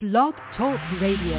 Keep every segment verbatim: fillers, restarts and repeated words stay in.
Blog Talk Radio.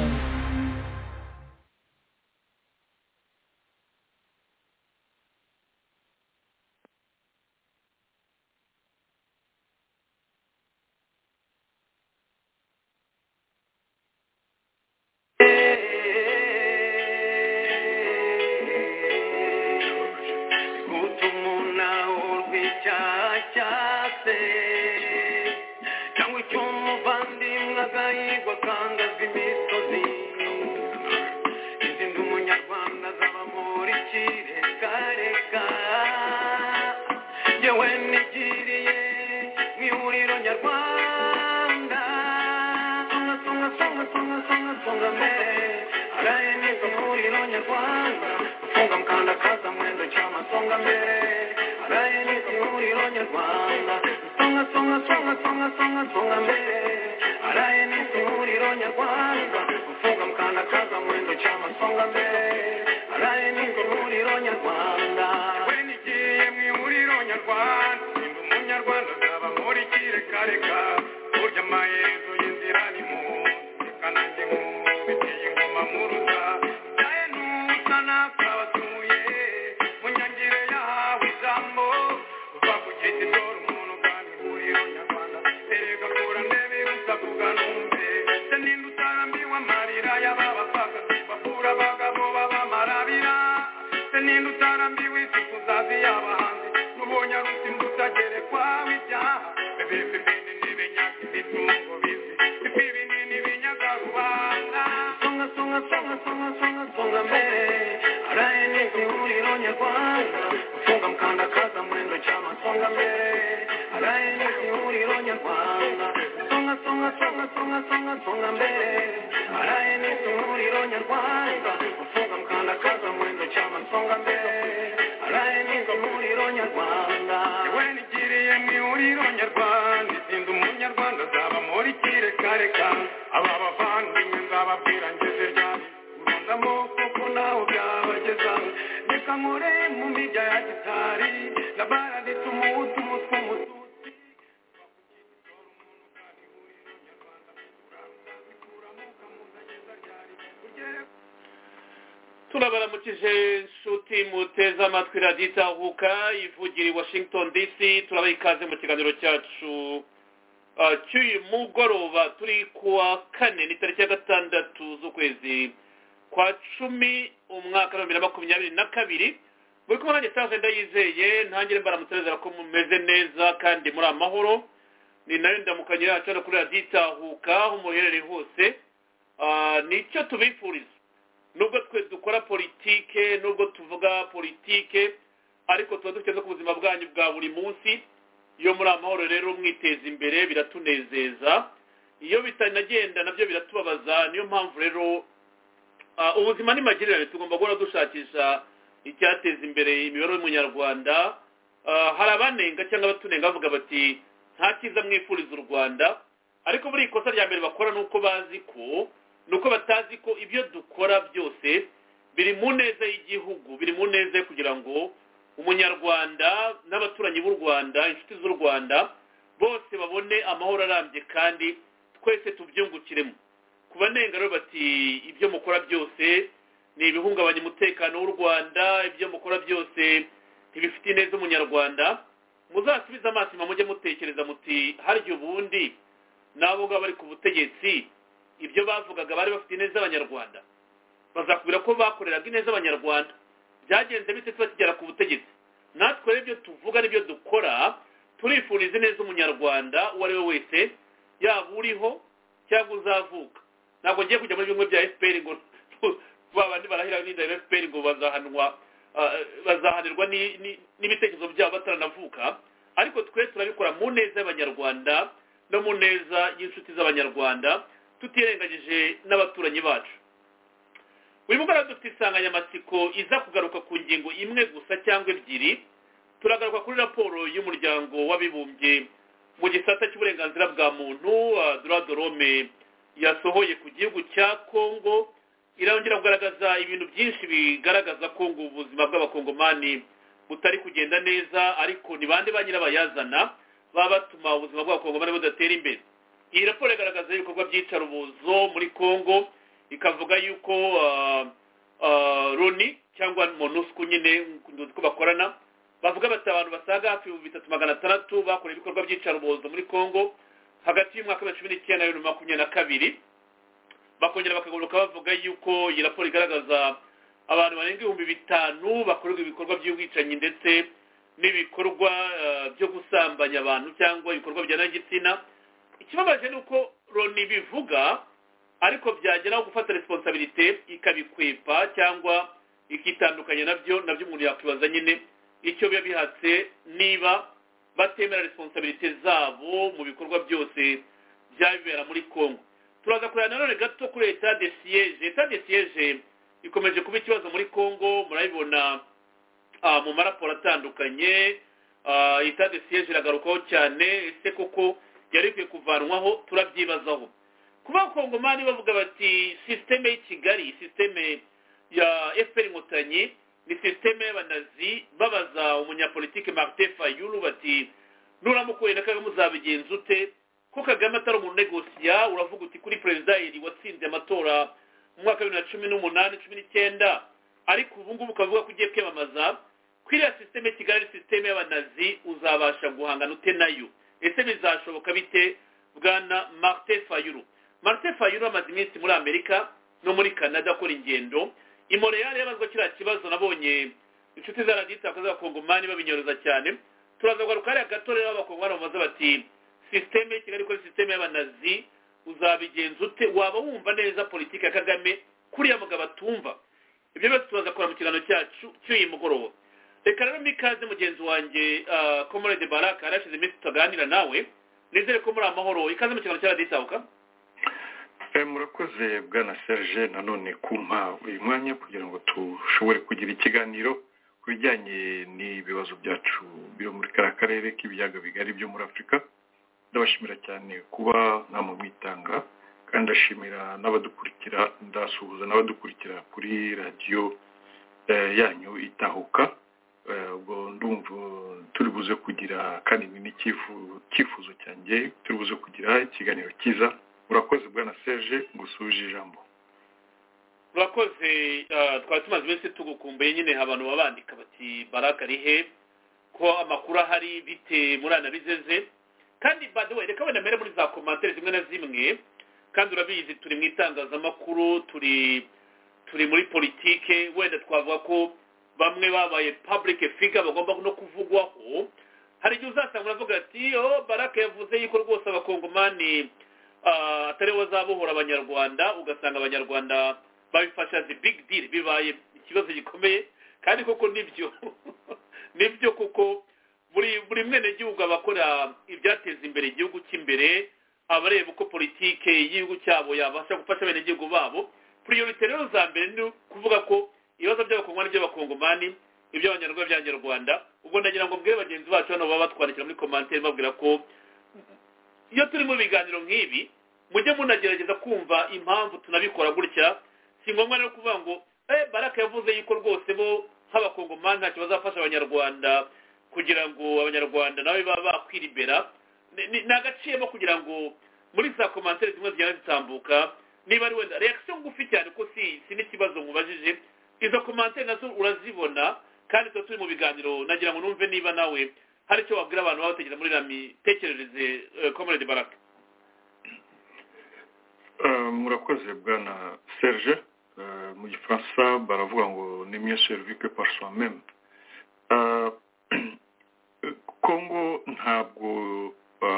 turabaramukije nshuti muteza amatwi radiyo itahuka ivugira i Washington D C turabaha ikaze mu kiganiro cyacu cy'uyu mugoroba turi kuwa kane ni tariki ya gatandatu z'ukwezi kwa cumi umwaka wa bibiri na makumyabiri na kabiri muri kumwe nanjye Serge Ndayizeye ntangire mbaramutereza ko mumeze neza kandi muri amahoro ni nayo ndamukanye yacu no kuri radiyo itahuka aho muherereye hose nicyo tubifuriza nubwo twe dukora politike nubwo tuvuga politike ariko tuba dufite ku buzima bwanyu bwa buri munsi iyo muri amahoro rero mwiteza imbere biratunezeza iyo bitanagenda nabyo biratubabaza niyo mpamvu rero ubuzima ni magirirane tugomba guhora dushakisha icyateza imbere imibereho y'umunyarwanda hari abanenga cyangwa abatunenga bavuga bati nta cyiza mwifuriza u Rwanda ariko buri ikosa rya mbere bakora nuko bazi ko nuko batazi ko ibyo dukora byose biri mu neza y'igihugu biri mu neza kugira ngo umunyarwanda n'abaturanyi b'u Rwanda inshuti z'u Rwanda bose babone amahoro arambye kandi twese tubyungukiremo kubanenga rero bati ibyo mukora byose ni ibihungabanya umutekano w'u Rwanda ibyo mukora byose ntibifite neza umunyarwanda muzasubiza amaso mujye mutekereza muti harya ubundi nabo bari ku butegetsi ibyo bavugaga bari bafite neza abanyarwanda bazakubira ko bakoreraga neza abanyarwanda byagenze bite tubakigera ku butegetsi natwe rero ibyo tuvuga n'ibyo dukora turifuriza neza umunyarwanda uwo ari we wese yaba uriho cyangwa uzavuka ntabwo ngiye kujya muri bimwe bya F P R ngo babandi barahira n'inda F P R ngo bazahanwa bazahanirwa n'ibitekerezo byabo bataranavuka ariko twe turabikora mu neza y'abanyarwanda no mu neza y'inshuti z'abanyarwanda tutirengagije n'abaturanyi bacu uyu mugoroba dufite insanganyamatsiko iza kugaruka ku ngingo imwe gusa cyangwa ebyiri turagaruka kuri raporo y'umuryango w'abibumbye mu gisata cy'uburenganzira bwa muntu droit de l'homme yasohoye ku gihugu cya Congo irongera kugaragaza ibintu byinshi bigaragaza ko ngo ubuzima bw'abakongomani butari kugenda neza ariko ni bande ba nyirabayazana baba batuma ubuzima bw'abakongomani budatera imbere iyi raporo igaragaza ibikorwa by'iyicarubozo muri Congo, ikavuga yuko Loni cyangwa MONUSCO nyine ko bakorana, bavuga bati abantu basaga hafi bitatu magana atandatu bakoreye ibikorwa by'iyicarubozo muri Congo hagati y'umwaka wa cumi n'icyenda na bibiri na makumyabiri na kabiri. Bakongera bakagaruka bavuga yuko iyi raporo igaragaza abantu barenga ibihumbi bitanu bakorerwa ibikorwa by'ubwicanyi ndetse n'ibikorwa byo gusambanya abantu cyangwa ibikorwa bijyana n'igitsina. Ikibabaje ni uko Loni bivuga ariko byageraho gufata responsabilité ikabikwepa cyangwa ikitandukanya nabyo nabyo umuntu yakwibaza nyine icyo biba bihatse niba batemera responsabilité zabo mu bikorwa byose byabibera muri Congo. Turaza kureba nanone gato kuri etat de siège. Etat de siège ikomeje kuba ikibazo muri Congo, murabibona mu maraporo atandukanye. Etat de siège iragarukaho cyane, ese koko yari ikwiye kuvanwaho, turabyibazaho. Kuba Kongomani bavuga bati systeme y'Kigali, systeme ya F P R Inkotanyi ni systeme y'abanazi, babaza umunyapolitike Martin Fayulu bati nuramukuye na Kagame uzabigenza ute ko Kagame atari umuntu negosiya, uravuga uti kuri president watsinze amatora mu mwaka wa bibiri na cumi n'umunani cumi n'icyenda ariko ubu ngubu ukavuga ko ugiye kwiyamamaza kwiriya systeme y'Kigali, systeme y'abanazi, uzabasha guhangana ute nayo? Ese bizashoboka bite bwana Martin Fayulu? Martin Fayulu amaze iminsi muri Amerika no muri Canada akora ingendo. I Montreal yabazwa kiriya kibazo, nabonye inshuti za radita akaza Kongomani babinyoreza cyane. Turaza kugaruka hariya gato rero abakongomani bamaze bati systeme y'Kigali ko systeme y'abanazi, uzabigenza ute? Waba wumva neza politiki ya Kagame kuriya mugabo atumva? Ibyo byose turaza kora mu kiganiro cyacu cy'uyu mugoroba. Reka rero mikaze mugenzi wanjye Comrade Baraka, arashize iminsi tutaganira nawe, nizere ko muri amahoro. Ikaze mu kiganiro cya radita. Murakoze bwana Serge nanone kumpa uyu mwanya kugira ngo tushobore kugira ikiganiro ku bijyanye n'ibibazo byacu byo muri kara karere k'ibiyaga bigari byo muri Afurika. Ndabashimira cyane kuba namwe mwitanga kandi ndashimira n'abadukurikira, ndasuhuza n'abadukurikira kuri radio yanyu Itahuka. Ubwo ndumva turi buze kugira kandi n'ikifuzo cyanjye turi buze kugira ikiganiro cyiza. Urakoze bwana Serge, ngusuje ijambo. Urakoze. Twari tumaze iminsi tugukumbuye nyine abantu babandika bati Baraka ari he, ko amakuru ahari bite muri analizeze. Kandi by the way reka wenda mere muri za commentaire zimwe na zimwe, kandi urabizi turi mu itangazamakuru, turi turi muri politike, wenda twavuga ko bamwe babaye public figure bagomba no kuvugwaho. Hari igihe uzasanga uravuga ati oh Baraka yavuze yuko rwose abakongomani atari wazabohora abanyarwanda, ugasanga abanyarwanda babifasha the big deal, bibaye ikibazo gikomeye. Kandi koko nibyo nibyo kuko buri buri mwene gihugu abakora ibyateza imbere igihugu cy'imbere, abareba uko politike y'igihugu cyabo yabasha gufasha bene gihugu babo. Priority rero za mbere ni kuvuga ko ibibazo by'abakongomani by'abakongomani, iby'abanyarwanda by'abanyarwanda. Ubwo ndagira ngo mbwire bagenzi bacu hano baba batwandikira muri commentaire babwira ko iyo turi mu biganiro nk'ibi mujye munagerageza kumva impamvu tunabikora gutya. Si ngombwa no kuvuga ngo eh Baraka yavuze yuko rwose bo nk'abakongomani ntacyo bazafasha abanyarwanda kugira ngo abanyarwanda nawe baba bakwiribera. Nagaciyemo kugira ngo muri za commentaire zimwe zijyana zitambuka, niba ari wenda reaction ngufi cyane ko si si n'ikibazo mubajije, izo commentaire nazo urazibona kandi tuba turi mu biganiro. Nagira ngo numve niba nawe hari icyo wabwira abantu babategera muri rami tekerereze Comrade Baraka. Murakoze bwana Serge. Mu Gifaransa baravuga ngo ni mieux servi que par soi-même. Congo ntabwo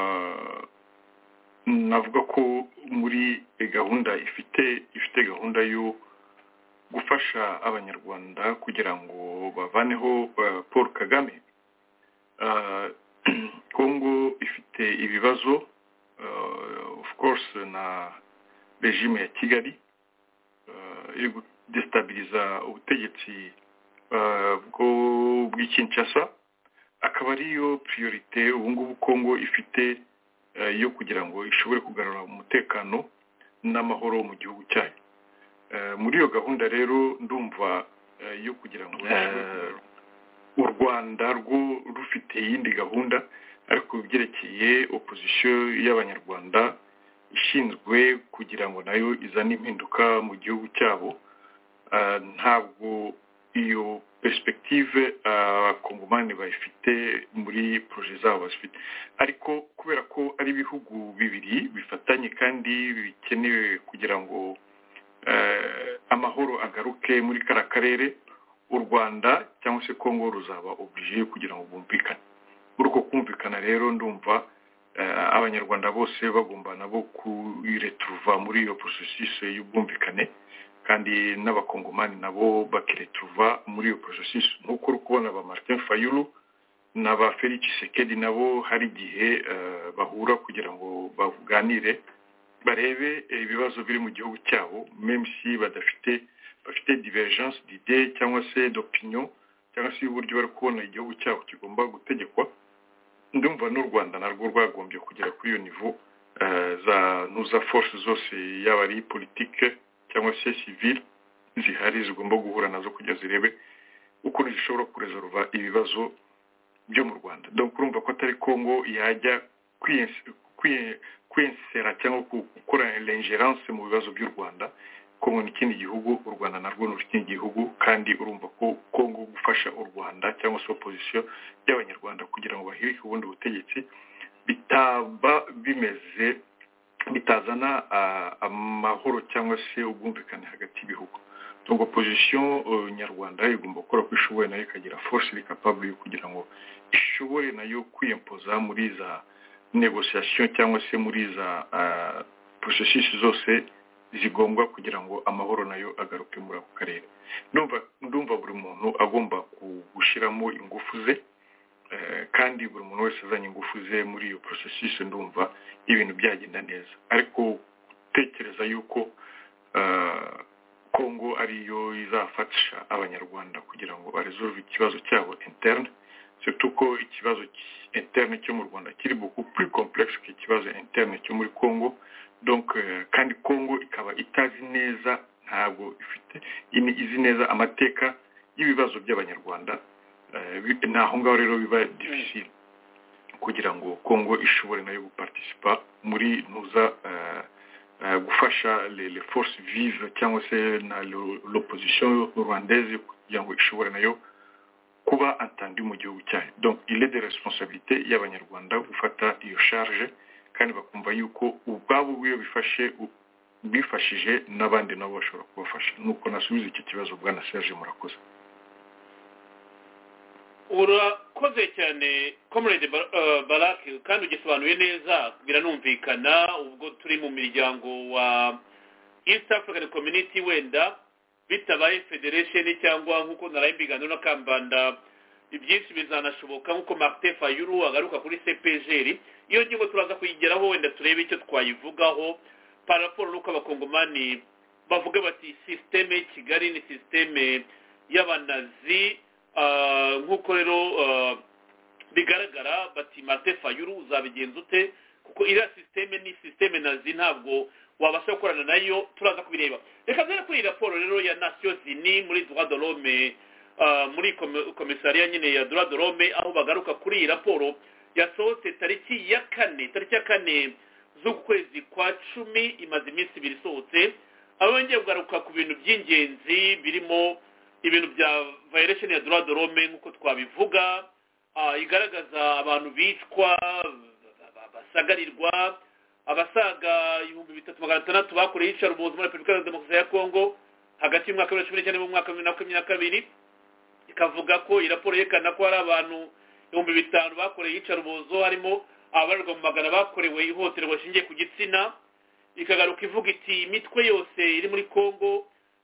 navuga ko muri gahunda ifite ifite gahunda yo gufasha abanyarwanda kugira ngo bavaneho Paul Kagame. Congo ifite ibibazo of course na regime ya Kigali iri destabiliza ubutegetsi bwo bw'Kinshasa, akaba ariyo priorite ubu ngubu Congo ifite yo kugira ngo ishobore kugarura umutekano n'amahoro mu gihugu cyayo. Muri iyo gahunda rero ndumva yo kugira ngo u Rwanda rwo rufite yindi gahunda, ariko byerekeye opposition y'abanyarwanda ishinzwe kugira ngo nayo izane impinduka mu gihugu cyabo ntabwo iyo perspective abakongomani bayifite muri projet zabo bafite ariko kubera ko ari ibihugu bibiri bifatanye kandi bikenewe kugira ngo amahoro agaruke muri kara karere u Rwanda cyangwa se Kongo ruzaba obligé kugira ngo bumvikane uruko kumvikana rero ndumva abanyarwanda bose bagomba nabo kuyiretruva muri iyo processus y'ubumvikane kandi n'abakongomani nabo bakiretruva muri iyo processus nkuko rukubona ba Martin Fayulu n'aba Felix Tshisekedi nabo hari gihe uh, bahura kugira ngo bavuganire barebe ibibazo biri mu gihugu cyabo même si badafite bafite divergence d'idées cyangwa se d'opinion cyangwa se uburyo bari kubona igihugu cyabo kigomba gutegekwa ndumva n'u Rwanda narwo rwagombye kugera kuri iyo niveau uh, za nuza force zose yaba ari politique cyangwa se civile zihari zigomba guhura nazo kujya zirebe uko zishobora kuresolva ibibazo byo mu Rwanda donc urumva ko atari Kongo yajya kwensera cyangwa gukora l'ingérence mu bibazo by'u Rwanda Kongo ni ikindi gihugu u Rwanda narwo ni ikindi gihugu kandi urumva ko Kongo gufasha u Rwanda cyangwa se opposition y'abanyarwanda kugira ngo bahirike ubundi butegetsi bitaba bimeze bitazana uh, amahoro cyangwa se ubwumvikane hagati y'ibihugu donc opposition uh, nyarwanda igomba gukora ko ishoboye nayo ikagira force iri capable yo kugira ngo ishobore nayo kwiyempoza muri za négociation cyangwa se muri za uh, processus zose zigombwa kugira ngo amahoro nayo agaruke muri ako karere ndumva ndumva buri muntu agomba gushiramo ingufu ze kandi buri muntu wese azanye ingufu ze muri iyo processus ndumva ibintu byagenda neza ariko tekereza yuko Kongo ariyo izafatisha abanyarwanda kugira ngo baresolve ikibazo cyabo interne surtout ko ikibazo interne cyo mu Rwanda kiri beaucoup plus complexe que ikibazo interne cyo muri Kongo donc kandi Kongo ikaba itazi neza ntabwo ifite izi neza amateka y'ibibazo by'abanyarwanda naho ngaho rero biba difficile kugira ngo Kongo ishobore nayo guparticipa muri nuza gufasha les forces vives cyangwa se na l'opposition rwandaise kugira ngo ishobore nayo kuba entendu mu gihugu cyayo donc il est de responsabilité y'abanyarwanda gufata iyo charge kandi bakumva yuko ubwabo bwiyo bifashe bifashije n'abandi nabo bashobora kubafasha nuko nasubiza iki kibazo bwana Serge murakoze urakoze cyane comrade Barak kandi ugisobanuye neza biranumvikana ubwo turi mu miryango wa East African Community wenda bitabaye federation cyangwa nkuko narayimbigano na Kambanda ibyinshi bizanashoboka nkuko Martin Fayulu agaruka kuri C P G R iyo ngingo turaza kuyigeraho wenda turebe icyo twayivugaho par rapport nuko abakongomani bavuga bati systeme Kigali ni systeme y'abanazi nkuko rero bigaragara bati Martin Fayulu uzabigenza ute kuko iriya systeme ni systeme nazi ntabwo wabasha gukorana nayo turaza kubireba reka zere kuri raporo rero ya Nations Unies muri droit de l'homme muri commissariat nyine ya droit de l'homme aho bagaruka kuri raporo yasohotse tariki ya kane tariki ya kane z'ukwezi kwa cumi imaze iminsi ibiri isohotse aho bongeye kugaruka ku bintu by'ingenzi birimo ibintu bya violation ya droit de l'homme nkuko twabivuga igaragaza abantu bicwa basagarirwa abasaga ibihumbi bitatu magana atandatu bakoreye iyicarubozo muri Repubulika ya Demokarasi ya Kongo hagati y'umwaka wa cumi n'icyenda n'umwaka wa bibiri na makumyabiri na kabiri ikavuga ko iyi raporo yerekana ko hari abantu ibihumbi bitanu bakoreye iyicarubozo harimo abarirwa mu magana bakorewe ihohoterwa rishingiye ku gitsina ikagaruka ivuga iti imitwe yose iri muri Kongo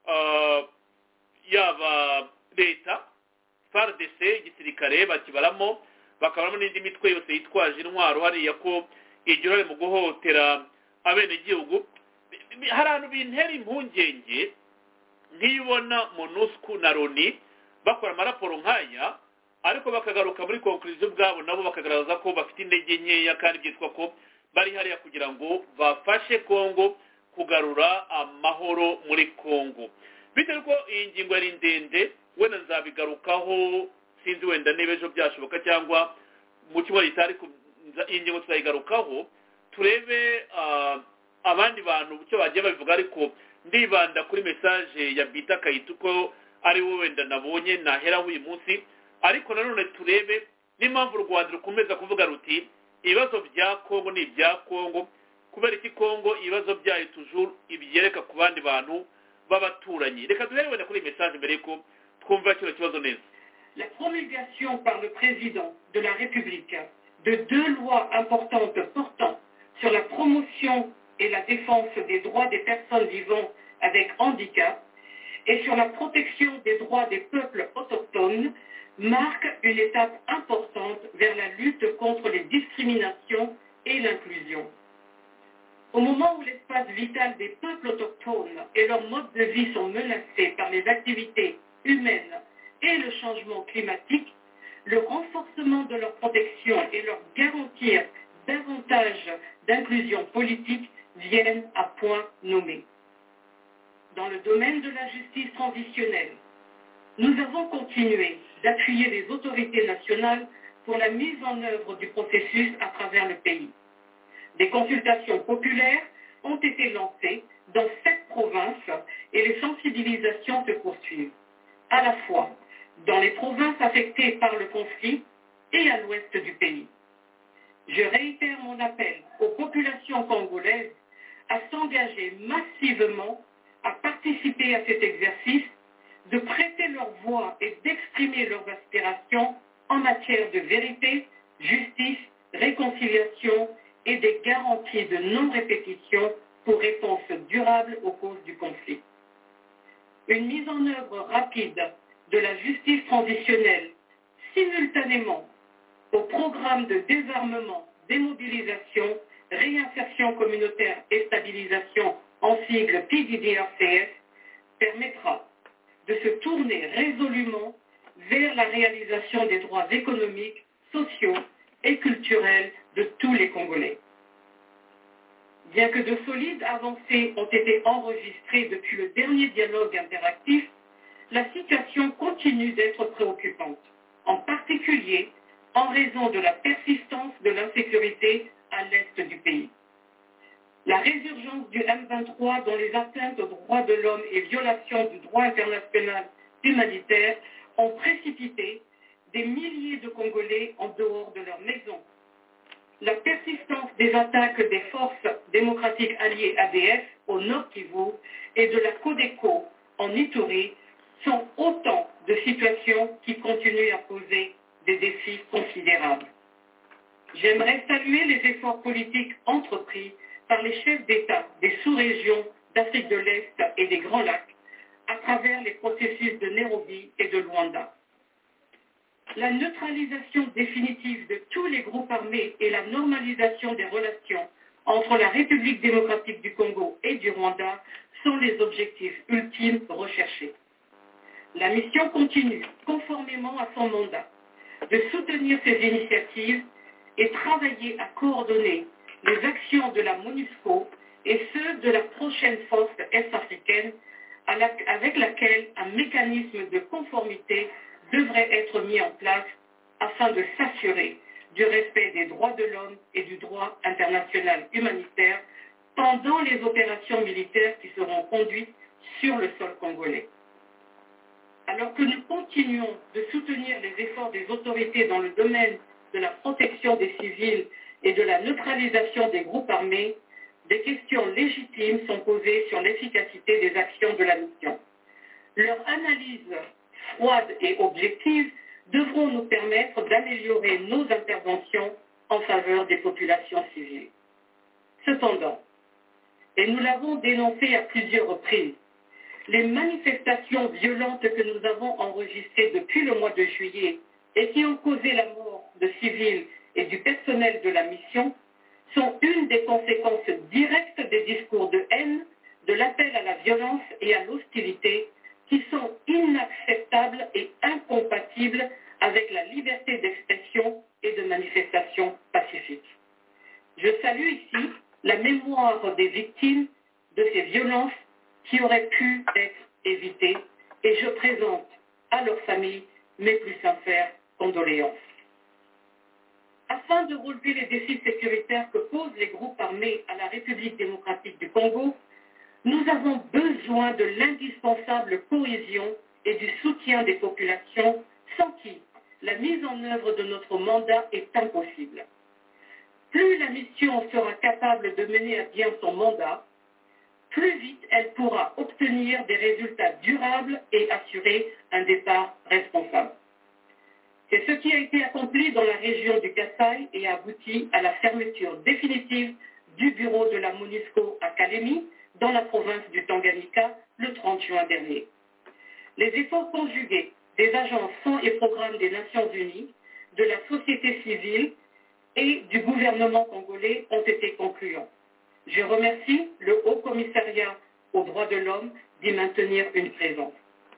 yaba leta F A R D C igisirikare bakibaramo bakabaramo n'indi mitwe yose yitwaje intwaro hariya ko igirore mu guhotera abenegihugu hari abantu bintera impungenge nk'ibona MONUSCO na Loni bakora amaraporo nk'aya ariko bakagaruka muri conclusion bwabo nabo bakagaragaza ko bafite intege nkeya kandi byitwa ko bari hariya kugira ngo bafashe Kongo kugarura amahoro muri Kongo bitewe ko iyi ngingo yari ndende wenda nzabigarukaho sinzi wenda niba ejo byashoboka cyangwa mu cyumweru itari iyi ngingo tuzayigarukaho turebe abandi bantu icyo bagiye babivuga ariko ndibanda kuri message ya Bita Kayitu ko ari wowe wenda nabonye naheraho uyu munsi ariko nanone turebe n'impamvu u Rwanda rukomeza kuvuga ruti ibibazo bya Kongo ni ibya Kongo kubera iki Kongo ibibazo byayo toujours ibyereka ku bandi bantu b'abaturanyi reka duhere wenda kuri message mbere ko twumva kino kibazo neza. La promulgation par le président de la République de deux lois importantes portant sur la promotion et la défense des droits des personnes vivant avec handicap et sur la protection des droits des peuples autochtones marque une étape importante vers la lutte contre les discriminations et l'inclusion. Au moment où l'espace vital des peuples autochtones et leur mode de vie sont menacés par les activités humaines et le changement climatique, le renforcement de leur protection et leur garantir davantage d'inclusion politique viennent à point nommé. Dans le domaine de la justice transitionnelle, nous avons continué d'appuyer les autorités nationales pour la mise en œuvre du processus à travers le pays. Des consultations populaires ont été lancées dans sept provinces et les sensibilisations se poursuivent, à la fois dans les provinces affectées par le conflit et à l'ouest du pays. Je réitère mon appel aux populations congolaises à s'engager massivement à participer à cet exercice, de prêter leur voix et d'exprimer leurs aspirations en matière de vérité, justice, réconciliation et des garanties de non-répétition pour réponse durable aux causes du conflit. Une mise en œuvre rapide de la justice transitionnelle simultanément au programme de désarmement, démobilisation, réinsertion communautaire et stabilisation en sigle P D D R C S permettra de se tourner résolument vers la réalisation des droits économiques, sociaux et culturels de tous les Congolais. Bien que de solides avancées ont été enregistrées depuis le dernier dialogue interactif, la situation continue d'être préoccupante, en particulier en raison de la persistance de l'insécurité à l'est du pays. La résurgence du M vingt-trois dont les atteintes aux droits de l'homme et violations du droit international humanitaire ont précipité des milliers de Congolais en dehors de leur maison. La persistance des attaques des forces démocratiques alliées A D F au Nord Kivu et de la Codeco en Ituri sont autant de situations qui continuent à poser des défis considérables. J'aimerais saluer les efforts politiques entrepris par les chefs d'État des sous-régions d'Afrique de l'Est et des Grands Lacs à travers les processus de Nairobi et de Luanda. La neutralisation définitive de tous les groupes armés et la normalisation des relations entre la République démocratique du Congo et du Rwanda sont les objectifs ultimes recherchés. La mission continue, conformément à son mandat, de soutenir ces initiatives et travailler à coordonner les actions de la MONUSCO et ceux de la prochaine force est-africaine avec laquelle un mécanisme de conformité devrait être mis en place afin de s'assurer du respect des droits de l'homme et du droit international humanitaire pendant les opérations militaires qui seront conduites sur le sol congolais. Alors que nous continuons de soutenir les efforts des autorités dans le domaine de la protection des civils et de la neutralisation des groupes armés, des questions légitimes sont posées sur l'efficacité des actions de la mission. Leur analyse froide et objective devront nous permettre d'améliorer nos interventions en faveur des populations civiles. Cependant, et nous l'avons dénoncé à plusieurs reprises, les manifestations violentes que nous avons enregistrées depuis le mois de juillet et qui ont causé la mort de civils et du personnel de la mission sont une des conséquences directes des discours de haine, de l'appel à la violence et à l'hostilité qui sont inacceptables et incompatibles avec la liberté d'expression et de manifestation pacifique. Je salue ici la mémoire des victimes de ces violences qui auraient pu être évitées et je présente à leurs familles mes plus sincères condoléances. Afin de relever les défis sécuritaires que posent les groupes armés à la République démocratique du Congo, nous avons besoin de l'indispensable cohésion et du soutien des populations, sans qui la mise en œuvre de notre mandat est impossible. Plus la mission sera capable de mener à bien son mandat, plus vite elle pourra obtenir des résultats durables et assurer un départ responsable. C'est ce qui a été accompli dans la région du Kasaï et a abouti à la fermeture définitive du bureau de la MONUSCO à Kalemi, dans la province du Tanganyika, le trente juin dernier. Les efforts conjugués des agences fonds et programmes des Nations Unies, de la société civile et du gouvernement congolais ont été concluants. Je remercie le Haut Commissariat aux droits de l'homme d'y maintenir une présence.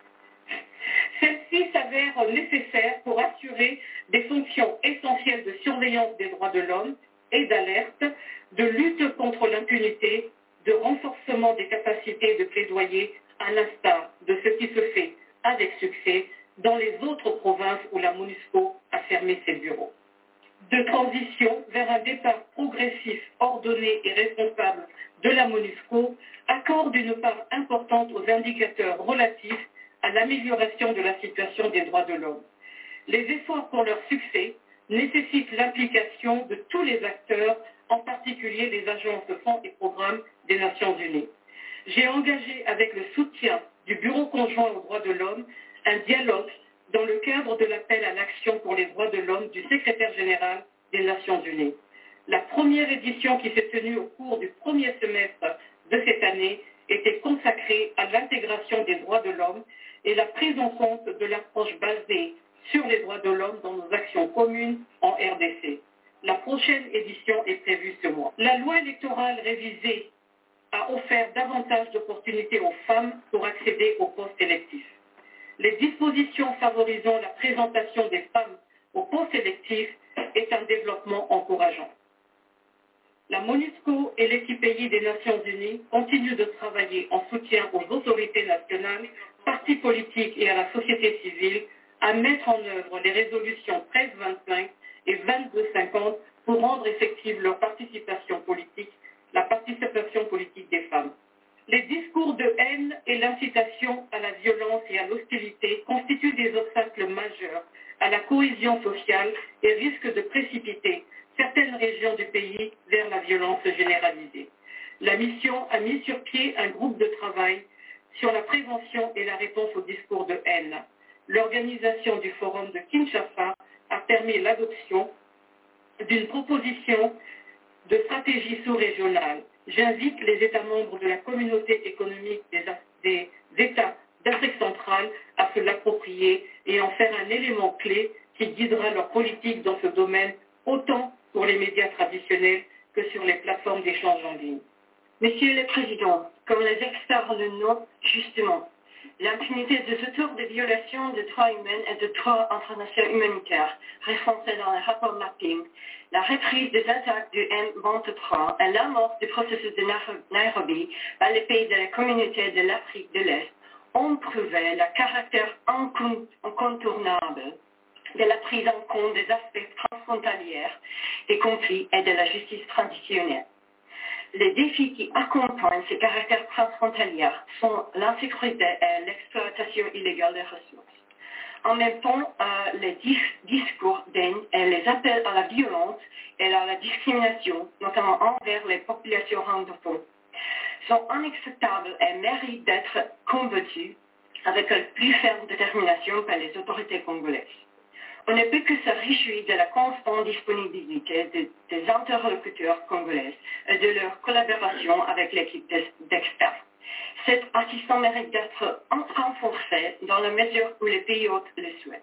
Celle-ci s'avère nécessaire pour assurer des fonctions essentielles de surveillance des droits de l'homme et d'alerte, de lutte contre l'impunité, de renforcement des capacités de plaidoyer, à l'instar de ce qui se fait avec succès dans les autres provinces où la MONUSCO a fermé ses bureaux. De transition vers un départ progressif, ordonné et responsable de la MONUSCO accorde une part importante aux indicateurs relatifs à l'amélioration de la situation des droits de l'homme. Les efforts pour leur succès nécessitent l'implication de tous les acteurs, en particulier les agences de fonds et programmes des Nations Unies. J'ai engagé avec le soutien du Bureau conjoint aux droits de l'homme un dialogue dans le cadre de l'appel à l'action pour les droits de l'homme du secrétaire général des Nations Unies. La première édition qui s'est tenue au cours du premier semestre de cette année était consacrée à l'intégration des droits de l'homme et la prise en compte de l'approche basée sur les droits de l'homme dans nos actions communes en R D C. La prochaine édition est prévue ce mois. La loi électorale révisée a offert davantage d'opportunités aux femmes pour accéder aux postes électifs. Les dispositions favorisant la présentation des femmes aux postes électifs est un développement encourageant. La MONUSCO et l'équipe pays des Nations Unies continuent de travailler en soutien aux autorités nationales, partis politiques et à la société civile à mettre en œuvre les résolutions treize vingt-cinq et vingt-deux cinquante pour rendre effective leur participation politique, la participation politique des femmes. Les discours de haine et l'incitation à la violence et à l'hostilité constituent des obstacles majeurs à la cohésion sociale et risquent de précipiter certaines régions du pays vers la violence généralisée. La mission a mis sur pied un groupe de travail sur la prévention et la réponse aux discours de haine. L'organisation du Forum de Kinshasa a permis l'adoption d'une proposition de stratégie sous-régionale. J'invite les États membres de la communauté économique des, des États d'Afrique centrale à se l'approprier et en faire un élément clé qui guidera leur politique dans ce domaine, autant pour les médias traditionnels que sur les plateformes d'échange en ligne. Monsieur le Président, comme les experts le notent justement, l'impunité des auteurs de violations des droits humains et de droits internationaux humanitaires référencés dans le rapport mapping, la reprise des attaques du M vingt-trois et l'amorce du processus de Nairobi par les pays de la communauté de l'Afrique de l'Est ont prouvé le caractère incontournable de la prise en compte des aspects transfrontaliers des conflits et de la justice traditionnelle. Les défis qui accompagnent ces caractères transfrontaliers sont l'insécurité et l'exploitation illégale des ressources. En même temps, euh, les dis discours d'haine et les appels à la violence et à la discrimination, notamment envers les populations anglophones, sont inacceptables et méritent d'être combattus avec la plus ferme détermination par les autorités congolaises. On ne peut que se réjouir de la constante disponibilité de, des interlocuteurs congolais et de leur collaboration avec l'équipe d'experts. Cette assistance mérite d'être renforcée dans la mesure où les pays hôtes le souhaitent.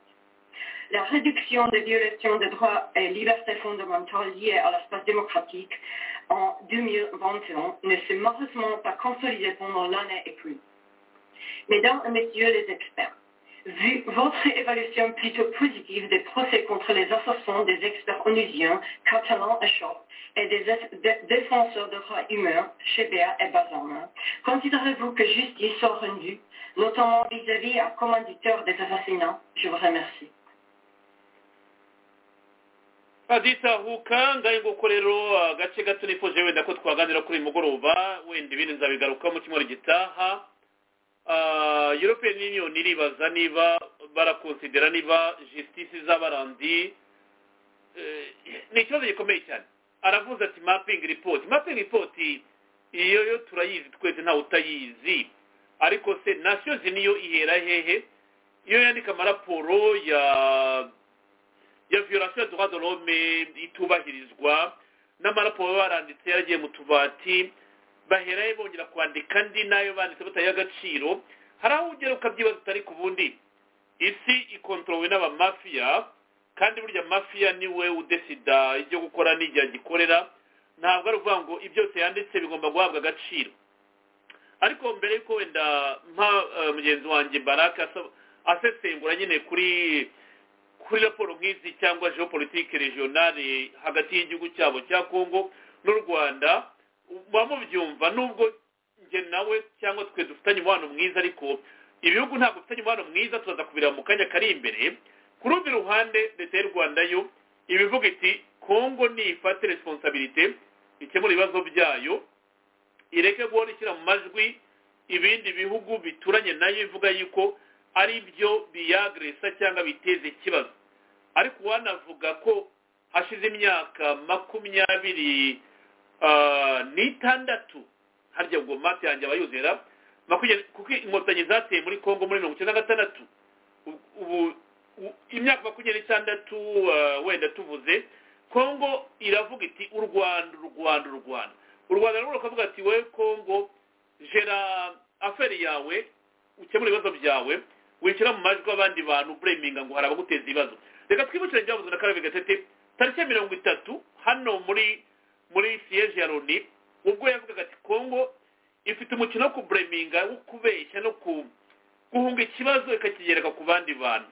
La réduction des violations des droits et libertés fondamentales liées à l'espace démocratique en deux mille vingt et un ne s'est malheureusement pas consolidée pendant l'année écoulée. Mesdames et messieurs les experts, vu votre évaluation plutôt positive des procès contre les assassins des experts onusiens, catalans et chauds, et des défenseurs de droits humains, Chebea et Bazin, considérez-vous que justice soit rendue, notamment vis-à-vis à commanditaire des assassinats? Je vous remercie. aditahuka ngahe nguko rero agace gato nifuje wenda ko twaganira kuri mugoroba wenda ibindi nzabigaruka mu cyumweru gitaha. European Union iribaza niba barakonsidera niba justice z'abarandi ni ikibazo gikomeye cyane. Aravuze ati mapping report mapping report iyo yo turayizi twese ntawe utayizi, ariko se Nations niyo ihera hehe iyo yandika amaraporo ya ya violation de droits de l'homme itubahirizwa n'amaraporo baranditse yaragiye mu tubati baheraye bongera kwandika ndi nayo banditse bataye agaciro. Hari aho ugera ukabyibaza utari ku bundi isi ikontrowe n'abamafia, kandi burya mafia niwe udesida ibyo gukora n'ijya gikorera, ntabwo ari uvuga ngo ibyo byose yanditse bigomba guhabwa agaciro. Ariko mbere yuko wenda mpa mugenzi wanjye Baraka asesengura nyine kuri kuri raporo nk'izi cyangwa geopolitique regionale hagati y'igihugu cyabo cya Kongo n'u Rwanda, bamubyumva nubwo nge nawe cyangwa twe dufitanye umubano mwiza, ariko ibihugu ntabwo bifitanye umubano mwiza, tuzaza kubira mu kanya kari imbere. Ku rundi ruhande leta y'u Rwanda yo ibivuga iti Kongo nifate responsabilité ikemura ibibazo byayo, ireke guhora ishyira mu majwi ibindi bihugu bituranye nayo ivuga yuko ari byo biyagresa cyangwa biteze ikibazo. Ariko wanavuga ko hashize imyaka makumyabiri n'itandatu harya ngo mate yanjye abayuzera kuko inkotanyi zateye muri Kongo muri mirongo icyenda na gatandatu, ubu imyaka makumyabiri n'itandatu wenda tuvuze Kongo iravuga iti u Rwanda u Rwanda u Rwanda u Rwanda rero rukavuga ati we Kongo gera aferi yawe ukemura ibibazo byawe, wishyira mu majwi abandi bantu blaminga ngo hari abaguteza ibibazo. Reka twibukire byavuzwe na Karebe Gatete tariki mirongo itatu hano muri muri siège ya Loni, ubwo yavugaga ati Kongo ifite umukino wo kublaminga wo kubeshya no guhunga ikibazo ikakigereka ku bandi bantu.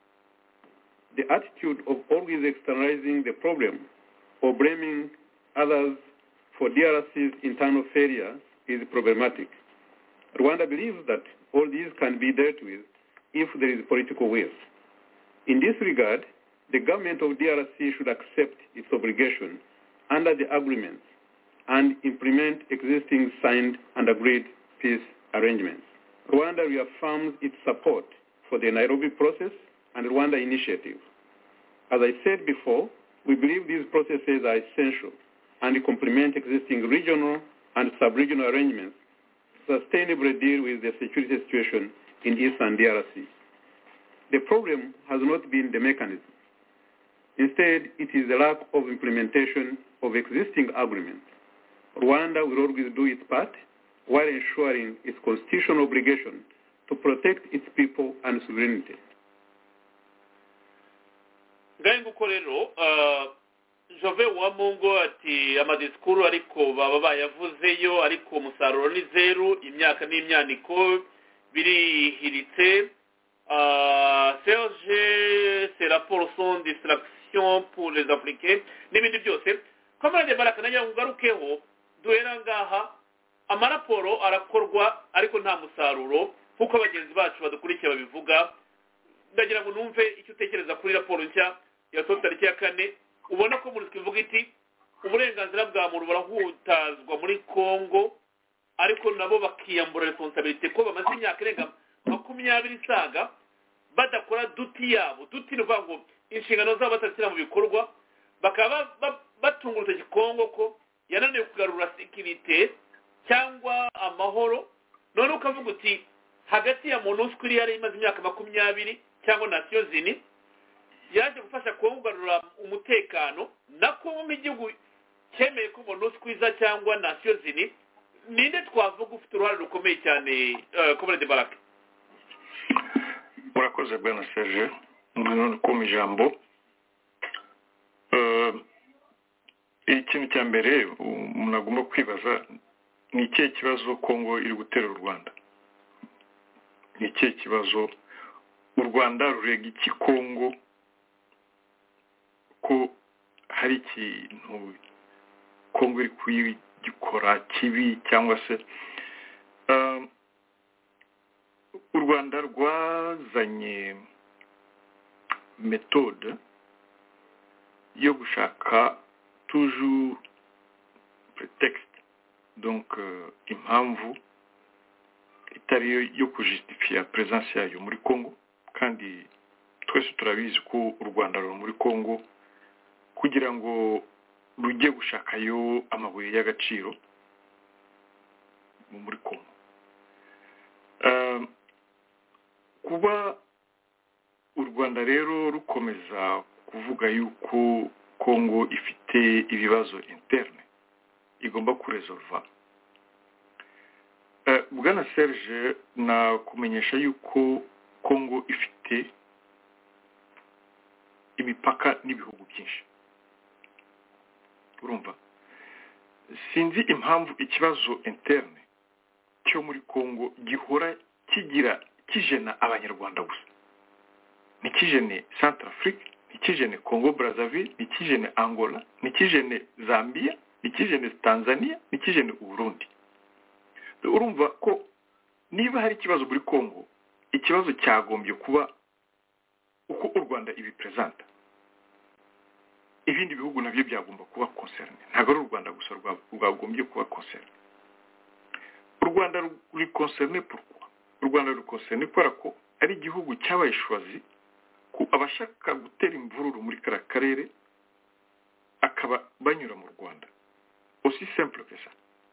The attitude of always externalizing the problem or blaming others for D R C's internal failures is problematic. Rwanda believes that all these can be dealt with if there is political will. In this regard, the government of D R C should accept its obligation under the agreements and implement existing signed and agreed peace arrangements. Rwanda reaffirms its support for the Nairobi process and Rwanda initiative. As I said before, we believe these processes are essential and complement existing regional and sub-regional arrangements to sustainably deal with the security situation in Eastern D R C. The problem has not been the mechanism. Instead, it is the lack of implementation of existing agreements. Rwanda will always do its part while ensuring its constitutional obligation to protect its people and sovereignty. Nguko rero Jove wa Mungo ati amadiskuru ariko baba bayavuzeyo ariko umusaruro ni zero, imyaka n'imyaniko birihiritse. Serge ces rapports sont distraction pour les Africains n'ibindi byose. Kamarade Baraka nayo ngarukeho duhera ngaha amaraporo arakorwa ariko nta musaruro kuko abagenzi bacu badukurikiye babivuga. Ndagira ngo numve icyo utekereza kuri raporo nshya ya tariki ya kane. Ubona ko muri twivuga iti uburenganzira bwa muntu barahutazwa muri Kongo, ariko nabo bakiyambura responsabilité ko bamaze imyaka irenga makumyabiri isaga badakora duti yabo. Duti ruvuga ngo inshingano zabo batashyira mu bikorwa, bakaba batunga urutoki Kongo ko yananiwe kugarura sécurité cyangwa amahoro. None ukavuga uti hagati ya MONUSCO iri yari imaze imyaka makumyabiri cyangwa Nations Unies yaje gufasha kugarura umutekano, nako mu gihugu cyemeye ko MONUSCO iza cyangwa Nations Unies, ninde twavuga ufite uruhare rukomeye cyane Comrade Baraka? Murakoze bwana Serge, none ko mu ijambo ikintu cya mbere umuntu agomba kwibaza ni ikihe kibazo Kongo iri gutera u Rwanda. Ni ikihe kibazo u Rwanda rurega iki Kongo ko hari ikintu Kongo iri kuyikora kibi cyangwa se u Rwanda rwazanye metode yo gushaka toujours prétexte, donc uh, impamvu itari yo, yo kujustifia presence yayo muri Congo, kandi twese turabizi ko u Rwanda ruri muri Congo kugira ngo rujye gushakayo amabuye y'agaciro muri Congo. Uh, kuba u Rwanda rero rukomeza kuvuga yuko Congo ifite ibibazo interne igomba kuresolva, uh, Bwana Serge, na kumenyesha yuko Congo ifite imipaka n'ibihugu byinshi. Urumva, sinzi impamvu ikibazo interne cyo muri Congo gihora kigira kijena abanyarwanda gusa. Nikijene Centrafrique, nikijene Congo Brazzaville, nikijene Angola, nikijene Zambia, nikijene Tanzania, nikijene Burundi. Urumva ko niba hari ikibazo muri Congo, ikibazo cyagombye kuba uko u Rwanda ibipresenta. Ibindi bihugu nabyo byagomba kuba concerne. Ntabwo ari u Rwanda gusa rwagombye kuba concerne. U Rwanda ruri concerne pourquoi? U Rwanda ruri concerne kubera ko ari igihugu cyabaye choisi ku abashaka gutera imvururu muri kara karere akaba banyura mu Rwanda. Aussi simple que ça.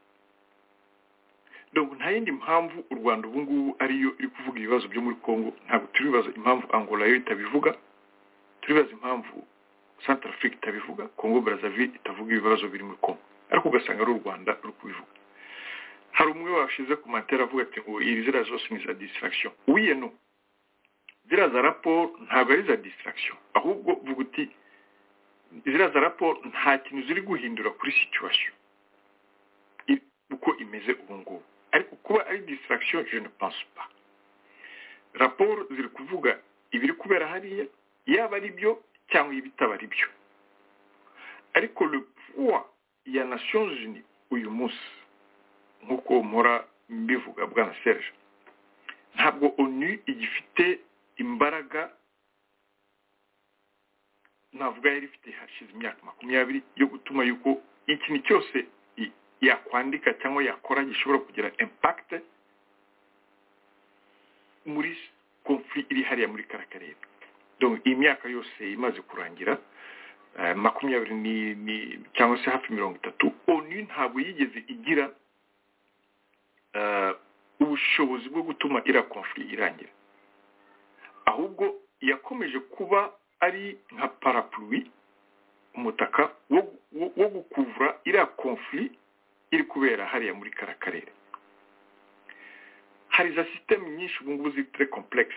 Donc nta yindi mpamvu u Rwanda ubu ngubu ariyo iri kuvuga ibibazo byo muri Congo. Ntabwo turibaza impamvu Angola yo itabivuga, turibaza impamvu Centrafrique itabivuga, Congo Brazzaville itavuga ibibazo biri muri Congo, ariko ugasanga ari u Rwanda ruri kubivuga. Hari umwe washize commentaire avuga ati ngo iri zira zose ni za distraction. Oui et non. Zira za rapport ntabwo ari za distraction, ahubwo vuga uti zira za rapport nta kintu ziri guhindura kuri situation uko imeze ubu ngubu. Ariko kuba ari distraction, je ne pense pas. Rapport ziri kuvuga ibiri kubera hariya, yaba ari byo cyangwa ibitaba ari byo. Ariko le poids ya Nations Unies uyu munsi, nkuko mpora mbivuga Bwana Serge, ntabwo ONU igifite imbaraga navuga yari ifite hashize imyaka makumyabiri yo gutuma yuko ikintu cyose yakwandika cyangwa yakora gishobora kugira impact muri conflict iri hariya muri karakarere. Donc imyaka yose imaze kurangira uh, makumyabiri ni, ni cyangwa se hafi mirongo itatu, ONU ntabwo yigeze igira uh, ubushobozi bwo gutuma ira conflict irangira, ahubwo yakomeje kuba ari nka parapluie, umutaka wo, wo, wo gukuvura ira conflict iri kubera hariya muri karakarere. Hari za système nyinshi ubu ngubu ziri très complexe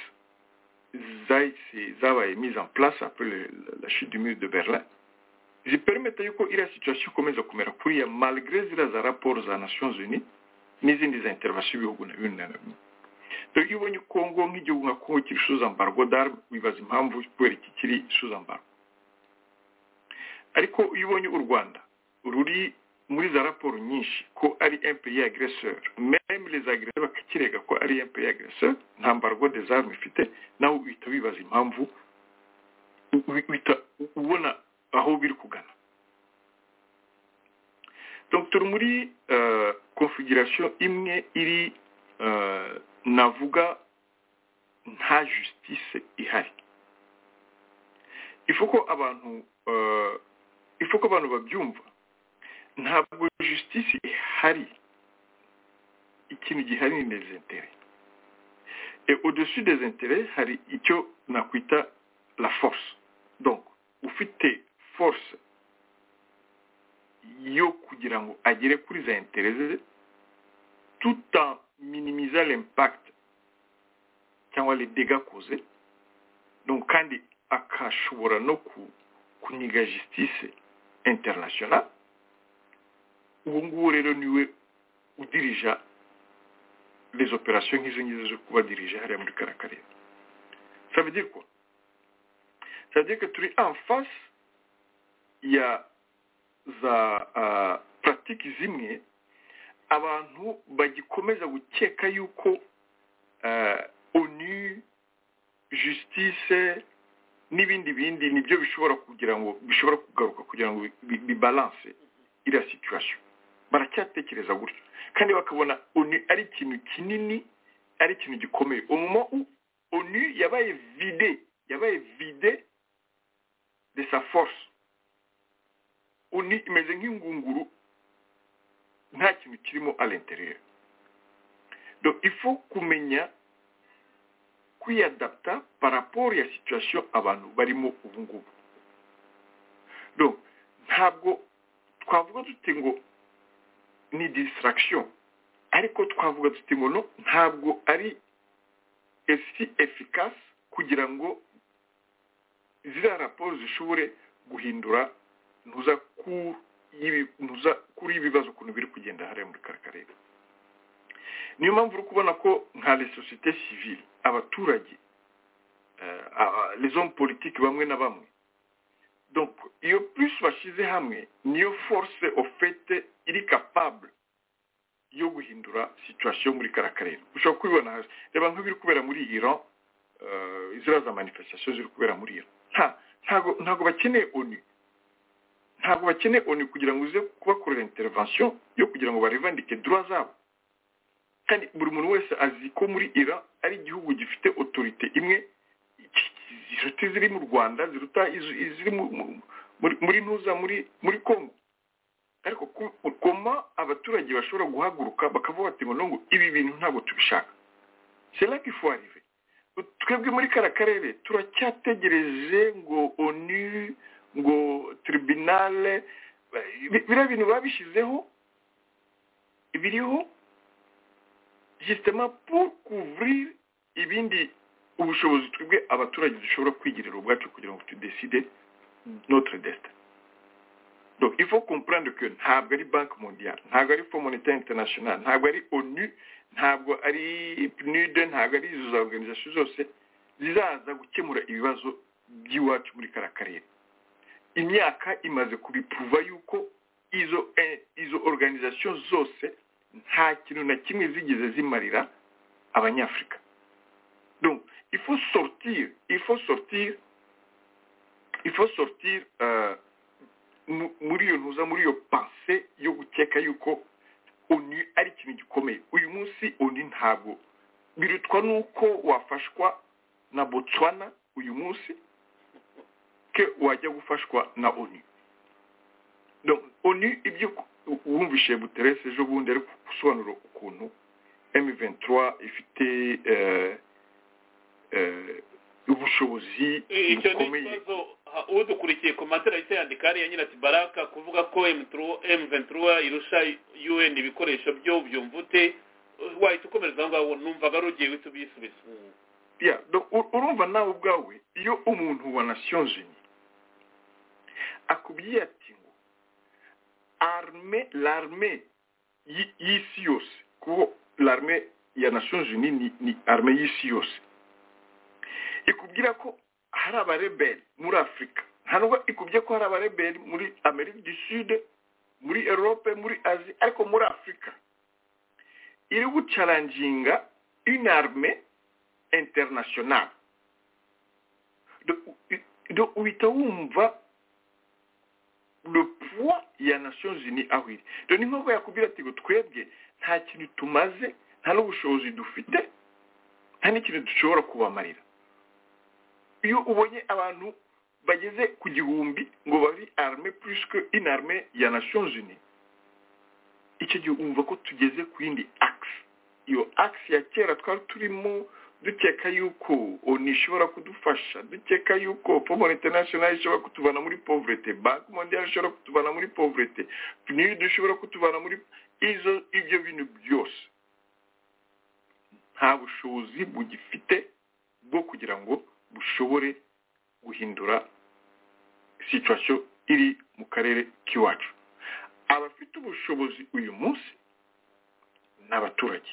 zabaye mise en place après le, la chute du mur de Berlin, zipermeta yuko iriya situation ikomeza kumera kuriya malgré zira za rapport za Nations Unies n'izindi za intervention y'ibihugu na bimwe na bimwe. Donc iyo ubonye Congo nk'igihugu nka Congo kiri sous embargo d'armes, wibaza impamvu kubera iki kiri sous embargo. Ariko iyo ubonye u Rwanda ruri muri za rapport nyinshi ko ari un pays agresseur, même les agresseurs bakakirega ko ari un pays agresseur, nta embargo des armes ifite, nawe uhita wibaza impamvu, uhita ubona aho biri kugana. Donc turi muri uh, configuration imwe iri uh, navuga nta justice ihari. Il faut ko abantu uh, il faut ko abantu babyumva. Ntabwo justice ihari, ikintu gihari ni les intérêts. Et au-dessus des intérêts hari icyo nakwita la force. Donc ufite force yo kugira ngo agere kuri za intérêts tout en minimisant l'impact cyangwa les dégâts causés, donc kandi akashobora no kuniga justice internationale, ubu ngubu rero niwe udirija les opérations nk'izo ngizo zo kuba dirige hariya muri karakarere. Ça veut dire quoi? Ça veut dire que turi en face ya za uh, pratique zimwe abantu bagikomeza gukeka yuko uh, ONU, justice n'ibindi bindi nibyo bishobora kugira ngo bishobora kugaruka kugira ngo bibalance iriya situation baracyatekereza gutyo kandi bakabona onu ari ikintu kinini ari ikintu gikomeye umumo onu yabaye vide yabaye vide de sa force onu imeze nk'ingunguru nta kintu kirimo à l'intérieur donc il faut kumenya kwiyadapta par rapport ya situation abantu barimo ubu ngubu donc ntabwo twavuga tuti ngo ni distraction ariko twavuga tuti ngo no ntabwo ari esi efficace kugira ngo ziriya raporo zishobore guhindura ntuza ku ntuza kuri ibibazo ukuntu biri kugenda hariya muri kara karere niyo mpamvu uri kubona ko nka les sociétés civiles abaturage uh, les hommes politiques bamwe na bamwe donc iyo plus bashize hamwe niyo force au fait iri capable yo guhindura situation muri kara karere ushobora kubibona reba nk'ibiri kubera muri Iran uh, izira za manifestation ziri kubera muri Iran nta ntago ntago bakeneye onu ntago bakeneye onu kugira ngo uze kubakorera intervention yo kugira ngo barevandike droits zabo kandi buri muntu wese azi ko muri Iran ari igihugu gifite autorité imwe ziruta ziri mu Rwanda ziruta iziri muri ntuza muri muri Congo ariko koma abaturage bashobora guhaguruka bakavuga ati ngo ibi bintu ntabwo tubishaka c'est là qu'il faut arriver twebwe muri kara karere turacyategereje ngo onu ngo tribunal bira bintu babishizeho ibiriho justement pour couvrir ibindi ubushobozi twebwe abaturage dushobora kwigirira ubwacu kugira ngo tudeside notre destin. Donc il faut comprendre que ntabwo ari Banque mondiale, ntabwo ari Fonds monétaire international, ntabwo ari onu, ntabwo ari P N U D, ntabwo ari izo organisation zose zizaza gukemura ibibazo by'iwacu muri kara karere. Imyaka imaze kubipruva yuko izo eh, izo organisation zose nta kintu na kimwe zigeze zimarira abanyafrika. Donc il faut sortir, il faut sortir, il faut sortir euh, muri yo ntuza muri yo pensée yo gukeka yuko onu ari ikintu gikomeye. Uyu munsi onu ntabwo birutwa nuko wafashwa na Botswana uyu munsi ke wajya gufashwa na onu. Donc onu ibyo wumvishe Guterres ejo bundi ari gusobanura ukuntu M vingt-trois ifite eh eh ubushobozi bukomeye. udukurikiye ku matara yise yandikari ya nyina Tibaraka kuvuga ko M vingt-trois irusha U N ibikoresho byo byumvute wahita ukomereza ngaho numvaga rugiye witubisubiza. Yeah, donc urumva nawe ubwawe iyo umuntu wa Nations Unies akubiye ati ngo armée l'armée y'isi yose kuko l'armée ya Nations Unies ni, ni armée y'isi yose ikubwira ko hari abarebeli muri Afrika ntabwo ikubye ko hari abarebeli muri Amerika du Sud muri Europe muri Asie ariko muri Afrika iri guchallenginga une armée internationale donc uhita wumva le poids ya Nations Unies aho iri. Donc ni nko yakubwira ati ngo twebwe nta kintu tumaze nta n'ubushobozi dufite nta n'ikintu dushobora kubamarira. Iyo ubonye abantu bageze ku gihumbi ngo bari armée plus que une armée ya Nations Unies icyo gihe umva ko tugeze ku yindi axe. Iyo axe ya kera twari turimo dukeka yuko onu ishobora kudufasha, dukeka yuko Fonds monétaire international ishobora kutuvana muri pauvreté, Banque mondiale ishobora kutuvana muri pauvreté, P N U D ishobora kutuvana muri izo ibyo bintu byose nta bushobozi bugifite bwo kugira ngo bushobore guhindura situation iri mu karere k'iwacu. Abafite ubushobozi uyu munsi n'abaturage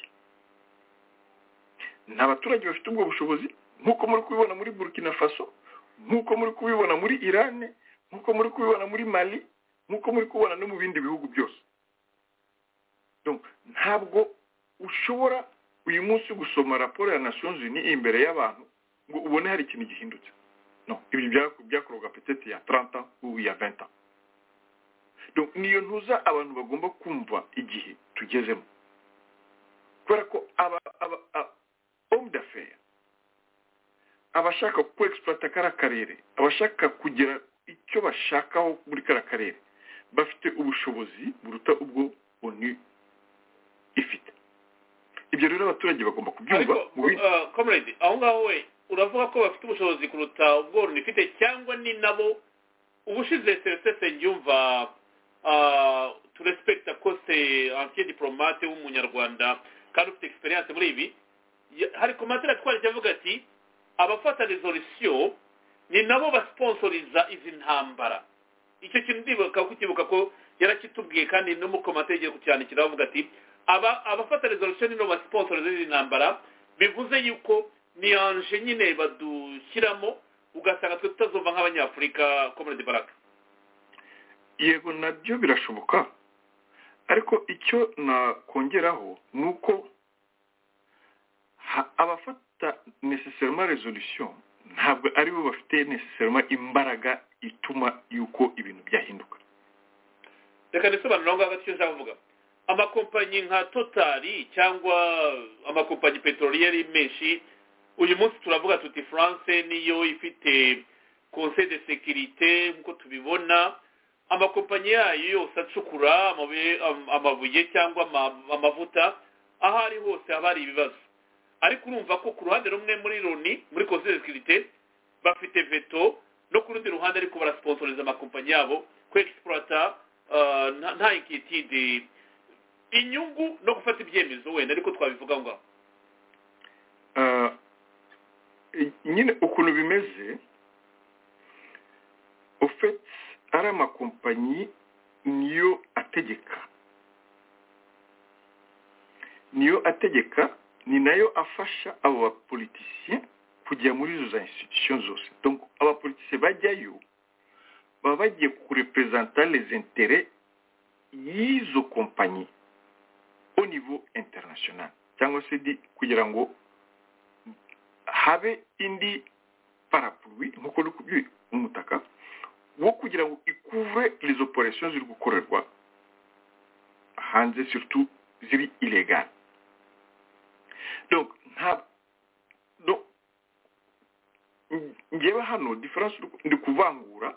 n'abaturage bafite ubwo bushobozi nkuko muri kubibona muri Burkina Faso, nkuko muri kubibona muri Iran, nkuko muri kubibona muri Mali, nkuko muri kubibona no mu bindi bihugu byose. Donc ntabwo ushobora uyu munsi gusoma raporo ya Nations Unies imbere y'abantu ngo ubone hari ikintu gihindutse. non ibi byakorwaga peut-être ya trente ans ou ya vingt ans. Donc niyo ntuza abantu bagomba kumva igihe tugezemo kubera ko aba aba homme d'affaires abashaka ku exploiter kara karere abashaka kugira icyo bashakaho muri kara karere bafite ubushobozi buruta ubwo onu ifite. Ibyo rero abaturage bagomba kubyumva. Comrade aho ngaho we uravuga ko bafite ubushobozi kuruta ubwo onu ifite cyangwa ni nabo ubushize serivisi njyumva to respect ko se ancien diplomate w'umunyarwanda kandi ufite experience muri ibi hari komantere twari cyavuga ati abafata resolution ni nabo basponsoriza izi ntambara. Icyo kintu ndibuka kukibuka ko yarakitubwiye kandi no mu komantere igiye kucyane kiravuga ati aba abafata resolution ni nabo basponsoriza izi ntambara, bivuze yuko ni anje nyine badushyiramo ugasanga twe tutazumva nk'abanyafurika Comrade Baraka. Yego nabyo birashoboka ariko icyo nakongeraho nuko abafata nécessairement resolution ntabwo ari bo bafite nécessairement imbaraga ituma yuko ibintu byahinduka. Reka nisobanura ngo agacyo nzavuga amakompanyi nka Total cyangwa amakompanyi petrolieri menshi uyu munsi turavuga tuti France niyo ifite Conseil de sécurité nkuko tubibona amakompanyi yayo yose acukura amabuye cyangwa amavuta ahari hose abari ibibazo, ariko urumva ko ku ruhande rumwe muri Loni muri Conseil de sécurité bafite veto no ku rundi ruhande ariko barasponsoriza amakompanyi yabo ku exploiter nta inquiétude inyungu no gufata ibyemezo wenda ariko twabivuga ngo nyine ukuntu bimeze au fait ari amakompanyi niyo ategeka niyo ategeka ni nayo afasha abo bapoliticiens kujya muri izo institutions zose. Donc abapoliticiens bajyayo baba bagiye kurepresenter les intérêts y'izo kompanyi au niveau international cyangwa se di kugira ngo habe indi parapluie nkuko uri kubyo umutaka wo kugira ngo ikouvre les opérations ziri gukorerwa hanze surtout ziri illégal. Donc nta donc njyewe hano difference ndi kuvangura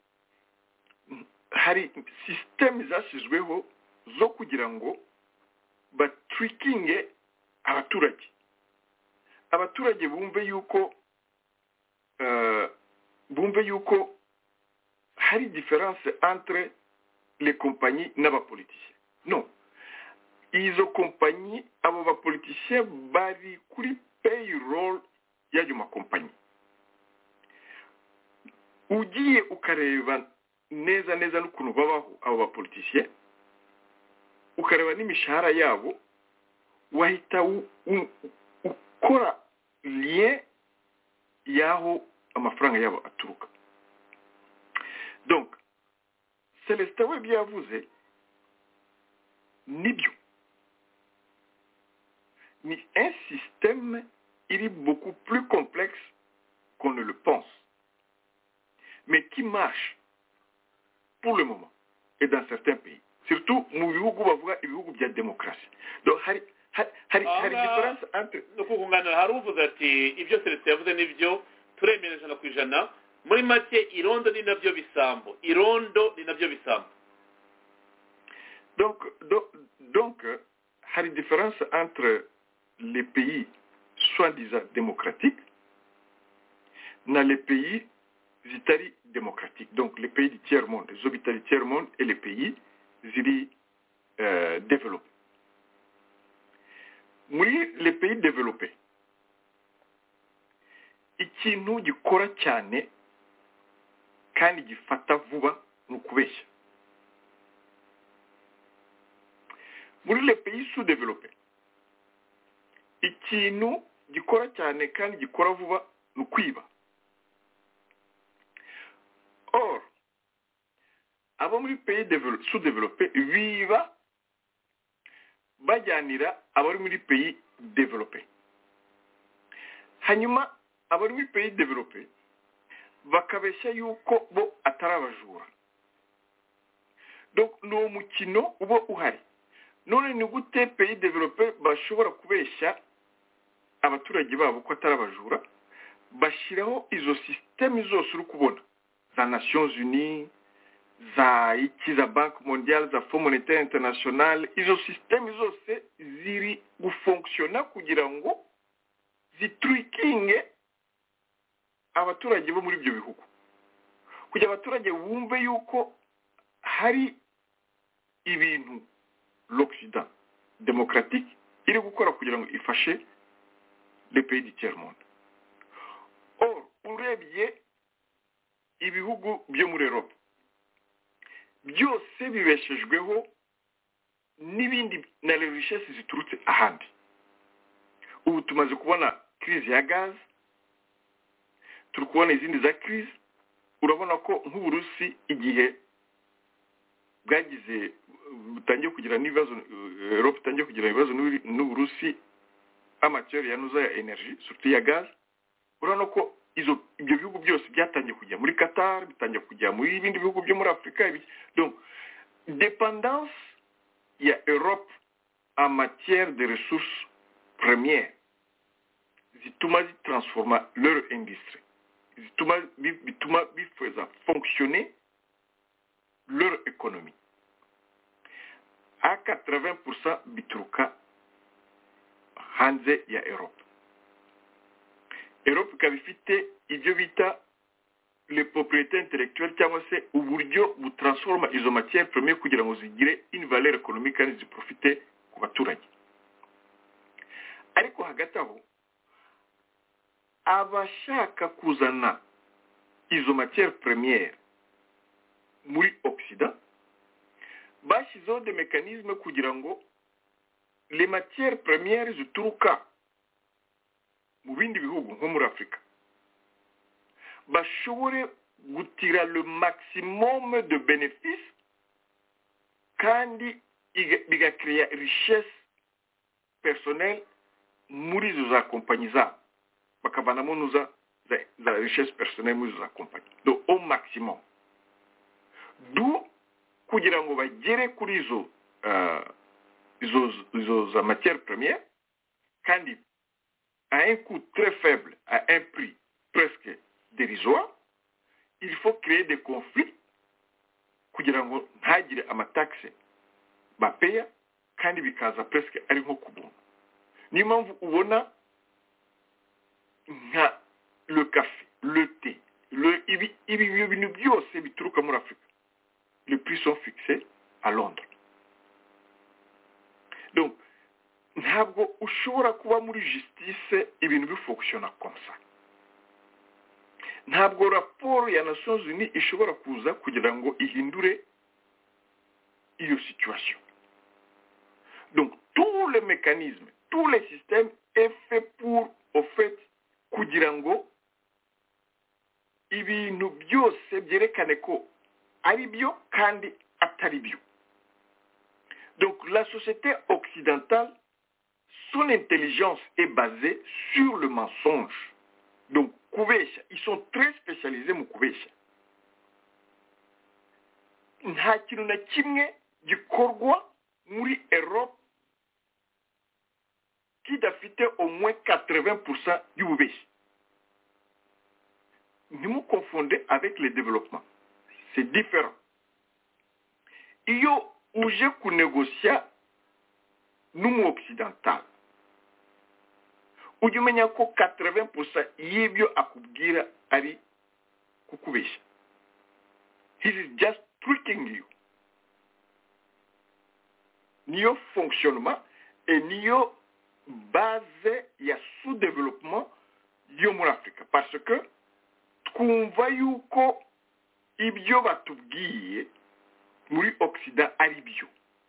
hari système zashyizweho zo kugira ngo batrickinge abaturage abaturage bumve yuko uh, bumve yuko hari différence entre les compagnies n'abapoliticiens. Non, izo compagnie abo bapoliticiens bari kuri payroll y'ayo makompanyi. Ugiye ukareba neza neza n'ukuntu babaho abo bapoliticiens ukareba n'imishahara yabo wahita ukora lien yaho amafaranga yabo aturuka. Donc Celestin we byavuze nibyo ni un système il est beaucoup plus complexe qu'on ne le pense mais qui marche pour le moment et dans certains pays surtout mu bihugu bavuga ibihugu bya démocratie. Donc hari hari hari différence entre no kugungana hari uvuze ati ibyo Celestin yavuze nibyo turemereje na kwijana muri make irondo ni nabyo bisambo irondo ni nabyo bisambo. Donc donc donc hari différence entre les pays soi-disant démocratiques na les pays zitari démocratiques, donc les pays du tiers monde, les hôpitaux du tiers monde et les pays ziri euh, développés. Muri les pays développés ikintu gikora cyane kandi gifata vuba n'ukubeshya. Muri les pays sous-développés ikintu gikora cyane kandi gikora vuba n'ukwiba. Or abo muri pays sous-développés biba bajyanira abari muri pays développés. Hanyuma abari muri pays développés bakabeshya yuko bo atari abajura. Donc ni umukino uba uhari. None ni gute pays développé bashobora kubeshya abaturage babo ko atari abajura, bashyiraho izo système zose uri kubona za Nations Unies, za iki za Banque Mondiale, za Fonds Monétaire International, izo système zose ziri gufonctiona kugira ngo zitwikinge abaturage bo muri ibyo bihugu, kugira abaturage bumve yuko hari ibintu l'Occident démocratique iri gukora kugira ngo ifashe les pays du tiers monde. Or urebye ibihugu byo muri Europe byose bibeshejweho n'ibindi na richesse ziturutse ahandi. Ubu tumaze kubona crise ya gaz, turi kubona izindi za crise. Urabona ko nk'Uburusi igihe bwagize butangiye kugira n'ibibazo, Europe itangiye kugira ibibazo n'Uburusi amateur yanuza ya energy surtout ya gaz, urabona ko izo ibyo bihugu byose byatangiye kujya muri Qatar, bitangiye kujya muri ibindi bihugu byo muri Afrika. Donc dépendance ya Europe en matière de ressources premières zituma zitransforma leur industrie, zituma bituma bifeza fonctionner leur économie. À quatre-vingts pour cent bituruka hanze ya Europe. Europe ikaba ifite ibyo bita les propriétés intellectuelles cyangwa se uburyo butransforma izo matières premières kugira ngo zigire une valeur économique kandi ziprofite ku baturage. Ariko hagati aho abashaka kuzana izo matières premières muri Occident bashyizeho des mécanismes kugira ngo les matières premières zituruka mu bindi bihugu nko muri Afrika bashobore gutira le maximum de bénéfices kandi bigakrea richesse personnelle muri izo za compagnie zabo, bakavanamo nuza za, za richesse personnelle muri izo za compagnie, donc au maximum. Du kugira ngo bagere kuri izo uh, izo izo za matières premières kandi à un coût très faible, à un prix presque dérisoire, il faut créer des conflits kugira ngo ntagire amataxe bapeya kandi bikaza presque ari nko kubuntu. Ni mpamvu ubona nka le café, le thé, le ibi ibi bintu byose bituruka muri Afrika, les prix sont fixés à Londres. Donc ntabwo ushobora kuba muri justice ibintu bifonctiona comme ça. Ntabwo raporo ya Nations Unies ishobora kuza kugira ngo ihindure iyo situation. Donc tous les mécanismes, tous les systèmes est fait pour au fait kugira ngo ibintu byose byerekane ko ari byo kandi atari byo. Donc la société occidentale, son intelligence est basée sur le mensonge. Donc kubesha, ils sont très spécialisés mu kubesha. Nta kintu na kimwe gikorwa muri Europe kidafite au moins quatre-vingts pour cent y'ububeshi. Ne me confondez avec le développement. C'est différent. Iyo uje kunegosya n'umu occidental, ujye umenya ko quatre-vingts pour cent y'ibyo akubwira ari kukubesha. He is just tricking you. Niyo fonctionnement et niyo base ya sous-développement yo muri Afrika, parce que twumva yuko ibyo batubwiye muri Occident ari byo.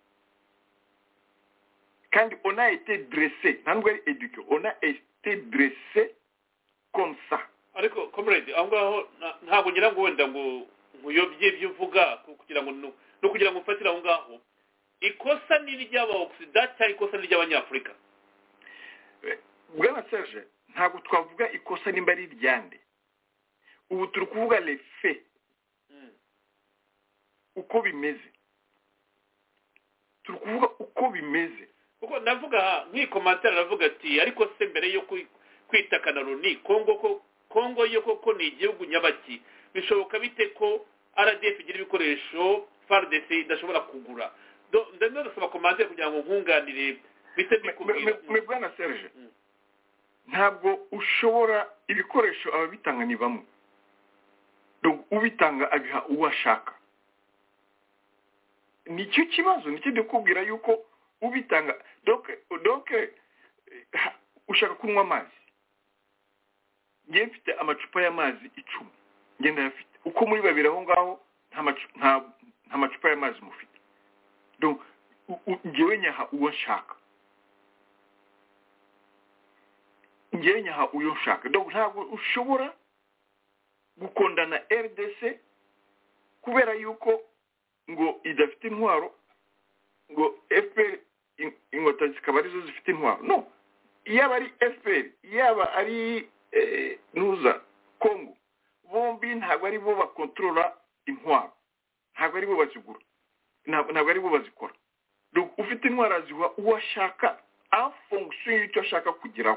Quand on a été dressé, ntabwo ari éduqué, on a été dressé comme ça. Ariko comrade, aho ngaho ntabwo ngira ngo wenda ngo nkuyobye ibyo uvuga kugira ngo no kugira ngo ufatire aho ngaho. Ikosa ni ry'aba Occident cyangwa ikosa ni ry'abanyafrika? Bwana Serge, ntabwo twavuga ikosa nimba ari ryande. ubu turi kuvuga les faits uko bimeze turi kuvuga uko bimeze kuko navuga nk'ikomatera aravuga ati ariko se mbere yo kwitakana Loni Kongo ko Kongo yo koko ni igihugu nyabaki bishoboka bite ko R D F igira ibikoresho F A R D C idashobora kugura ndende ndasaba komatera kugira ngo nkunganire bite bikubwira me bwana Serge ntabwo ushobora ibikoresho ababitanga ni bamwe donc ubitanga abiha uwashaka nicyo kibazo nicyo ndikubwira yuko ubitanga donc donc ushaka kunywa amazi ngiye mfite amacupa y'amazi icumi ngenda yafite uko muri babiri aho ngaho nta nta macupa y'amazi mufite donc ngewe nyaha uwo nshaka ngewe nyaha uyo nshaka donc ntabwo ushobora gukondana R D C kubera yuko ngo idafite intwaro ngo F P R inkotanyi zikaba arizo zifite intwaro no yaba ari F P R yaba ari nuza Kongo bombi ntabwo ari bo bakontrola intwaro ntabwo ari bo bazigura ntabwo ari bo bazikora donc ufite intwaro aziha uwashaka en fonction y'icyo ashaka kugeraho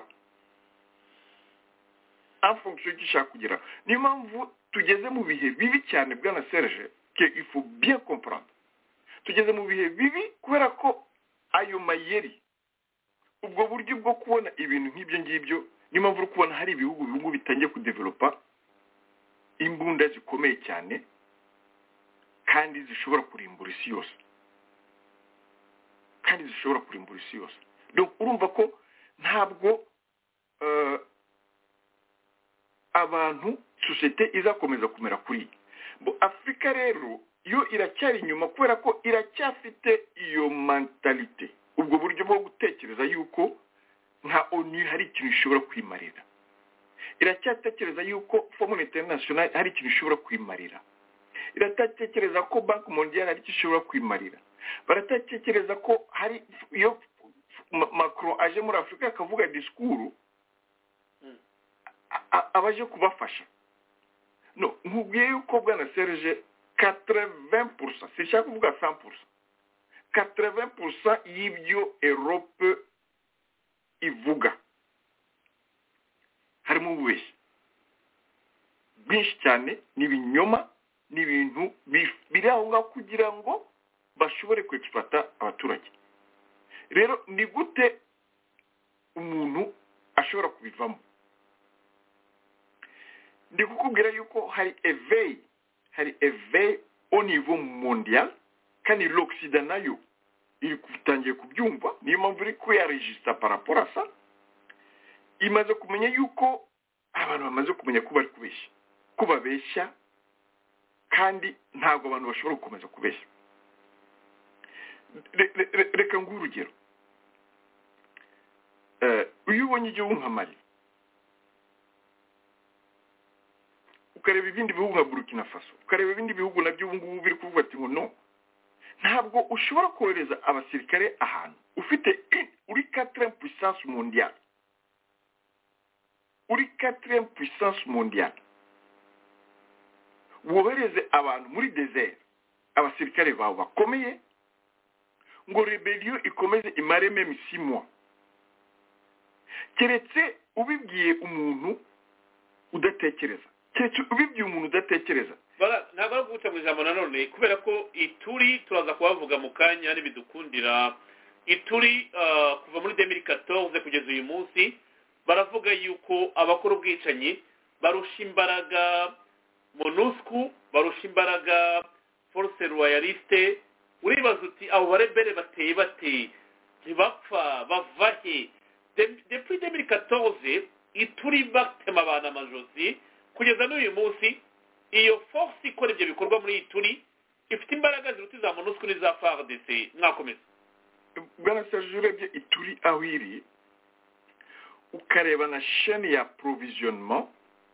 en fonction y'icyo ashaka kugeraho niyo mpamvu tugeze mu bihe bibi cyane bwana Serge que il faut bien comprendre tugeze mu bihe bibi kubera ko ayo mayeri ubwo buryo bwo kubona ibintu nk'ibyo ngibyo niyo mpamvu uri kubona hari ibihugu bihugu bitangiye kudevelopa imbunda zikomeye cyane kandi zishobora kurimbura isi yose kandi zishobora kurimbura isi yose donc urumva ko ntabwo uh, abantu societe izakomeza kumera kuri bo Afrika rero yo iracyari inyuma kubera ko iracyafite iyo mentalite ubwo buryo bwo gutekereza yuko nka ONU hari ikintu ishobora kwimarira iracyatekereza yuko Fond International hari ikintu ishobora kwimarira iratatekereza ko Bank Mondiale hari ikintu ishobora kwimarira baratekereza ko hari iyo Macron aje muri Afrika akavuga discours abaje kubafasha no nkubwiye yuko bwana Serge quatre-vingts pour cent sishaka kuvuga cent pour cent quatre-vingts pour cent y'ibyo Europe ivuga harimo ububeshyi bwinshi cyane n'ibinyoma n'ibintu biri aho ngaho kugira ngo bashobore kwexploita abaturage rero ni gute umuntu ashobora kubivamo ndi kukubwira yuko hari éveil hari éveil au niveau mondial kandi l'Occident nayo iri kutangiye kubyumva niyo mpamvu iri kuyaregistra par rapport à ça imaze kumenya yuko abantu bamaze kumenya ko bari kubeshya ko babeshya kandi ntabwo abantu bashobora gukomeza kubeshya reka nguhe urugero uyu ubonye igihugu nka Mali ukareba ibindi bihugu nka Burkina Faso ukareba ibindi bihugu nabyo ubu ngubu biri kuvuga ati ngo no ntabwo ushobora kohereza abasirikare ahantu ufite uri quatrième puissance mondiale uri quatrième puissance mondiale wohereze abantu muri désert abasirikare bawe bakomeye ngo rebellion ikomeze imare même six mois keretse ubibwiye umuntu udatekereza keretse ubibwiye umuntu udatekereza ntabwo ari guca mu ijambo nanone kubera ko ituri turaza kubavuga mu kanya n'ibidukundira ituri kuva muri deux mille quatorze kugeza uyu munsi baravuga yuko abakora ubwicanyi barusha imbaraga MONUSCO barusha imbaraga force royaliste uribaza uti abo barebere bateye bateye ntibapfa bavahe depuis deux mille quatorze ituri batema abantu amajosi kugeza n'uyu munsi iyo force ikora ibyo bikorwa muri ituri ifite imbaraga ziruta za MONUSCO n'iza F A R D C mwakomeza bwana Serge urebye ituri aho iri ukareba na chaîne ya provisionnement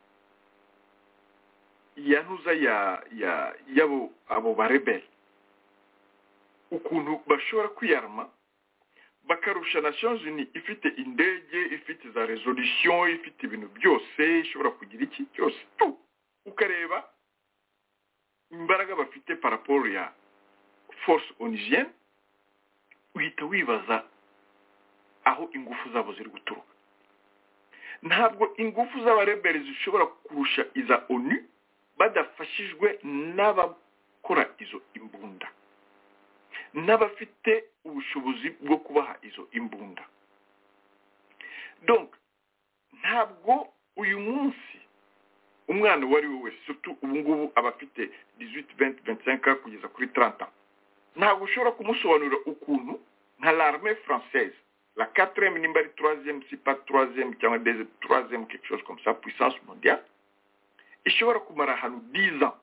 yanuza ya ya yabo abo barebere ukuntu bashobora kwiyarma bakarusha Nations Unies ifite indege ifite za resolution ifite ibintu byose ishobora kugira iki cyose ukareba imbaraga bafite par rapport ya force onusienne uhita wibaza aho ingufu zabo ziri guturuka. Ntabwo ingufu z'abarebere zishobora kurusha iza onu badafashijwe n'abakora izo imbunda n'abafite ubushobozi bwo kubaha izo imbunda. Donc ntabwo uyu munsi umwana wari we wese surtout ubu ngubu abafite dix-huit, vingt, vingt-cinq ans kugeza kuri trente ans ntabwo ushobora kumusobanurira ukuntu nka l'armée française la quatrième nimba ari troisième si pas troisième cyangwa des troisième quelque chose comme ça puissance mondiale ishobora kumara ahantu dix ans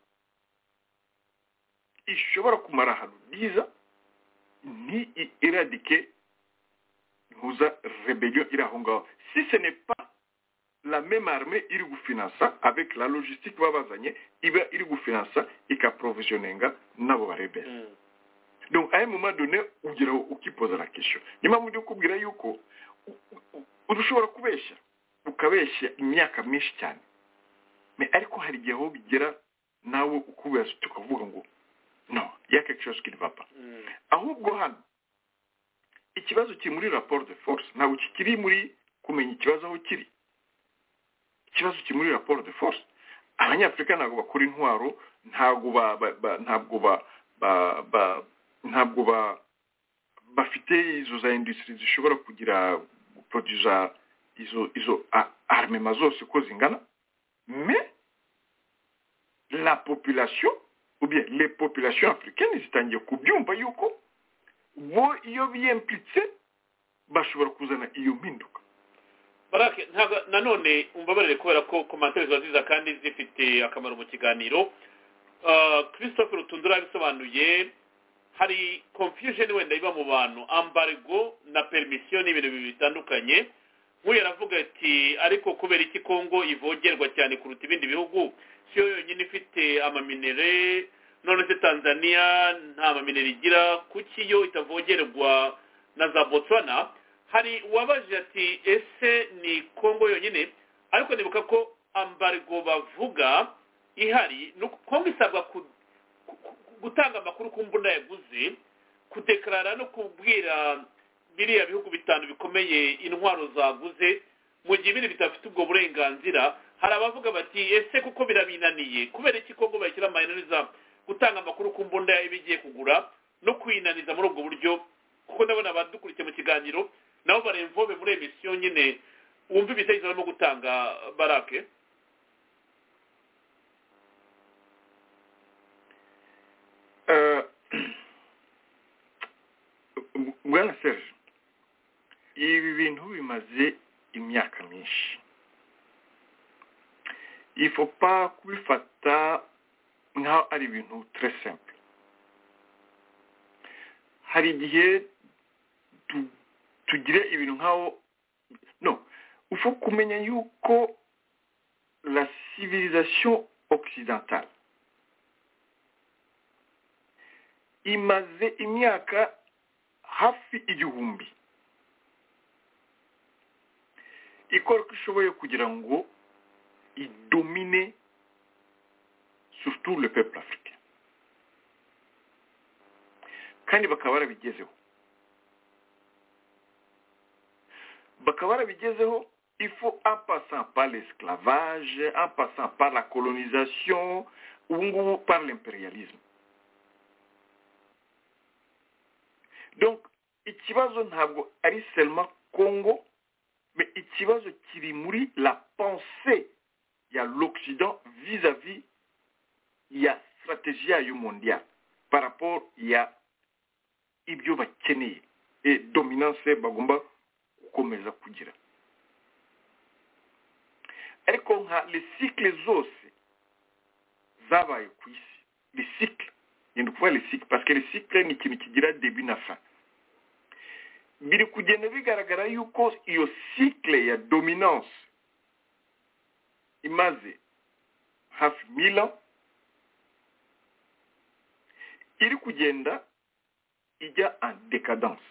ishobora kumara ahantu dix ans ni éradiquer ntuza rébellion iri aho ngaho si ce n'est pas la même armée iri gufinansa avec la logistique babazanye iba iri gufinansa ikaprovisioninga nabo barebera. mm. Donc à un moment donné ugira ukipoza la question nyuma mu byo kubwira yuko urushobora kubeshya ukabeshya imyaka myinshi cyane mais ariko hari igihe aho bigera nawe ukubaza tukavuga ngo non il y a quelque chose qui ne va pas. mm. ahubwo hano ikibazo kiri muri rapport de force ntabwo kikiri muri kumenya ikibazo aho kiri. Ikibazo kiri muri rapport de force abanyafurika ntabwo bakora intwaro ntabwo ba ntabwo ba ba ntabwo ba bafite izo za industrie zishobora kugira produza izo izo armement zose ko zingana mais la population ou bien les populations africaines zitangiye kubyumva yuko bo iyo biyimplitse bashobora kuzana iyo mpinduka. Barake ntago nanone umbabarire kubera ko commentaires zaziza kandi zifite akamaro mu kiganiro. uh, Christophe Rutundura bisobanuye hari confusion wenda iba mu bantu embargo na permission n'ibintu bitandukanye. Nk'uyu yaravuga ati ariko kubera iki Kongo ivogerwa cyane kuruta ibindi bihugu siyo yonyine ifite amaminere none se Tanzania nta maminere igira kuki yo itavogerwa na za Botswana. Hari wabaje ati ese ni Kongo yonyine ariko nibuka ko embargo bavuga ihari no Kongo isabwa ku, ku, gutanga amakuru ku mbunda yaguze kudeklarara no kubwira biriya bihugu bitanu bikomeye intwaro zaguze mu gihe ibindi bitafite ubwo burenganzira. Hari abavuga bati ese kuko birabinaniye kubera iki Kongo bashyira amayinaniza gutanga amakuru ku mbunda ibigiye kugura no kwinaniza muri ubwo buryo kuko ndabona abadukurikiye mu kiganiro nabo baremvome muri emission nyine wumva ibitekerezo barimo gutanga. Barake bwana Serge ibi bintu bimaze imyaka myinshi il faut pas kubifata nkaho ari ibintu très simple. Hari igihe tugire ibintu nkaho no ufu kumenya yuko la civilisation occidentale imaze imyaka hafi igihumbi ikora ko ishoboye kugira ngo idomine surtout le peuple africain kandi bakaba barabigezeho bakaba barabigezeho il faut en passant par l'esclavage, en passant par la colonisation ou par l'impérialisme. Donc ikibazo ntabwo ari seulement Congo mais ikibazo kiri muri la pensée ya l'Occident vis-à-vis ya stratégie yayo mondiale par rapport ya ibyo bakeneye et dominance bagomba gukomeza kugira. Ariko nka les cycles zose zabaye ku isi les cycles yenda kuvuga les cycles parce que les cycles ni ikintu kigira début na fin biri kugenda bigaragara yuko iyo cycle ya dominance imaze hafi mille ans iri kugenda ijya en décadence.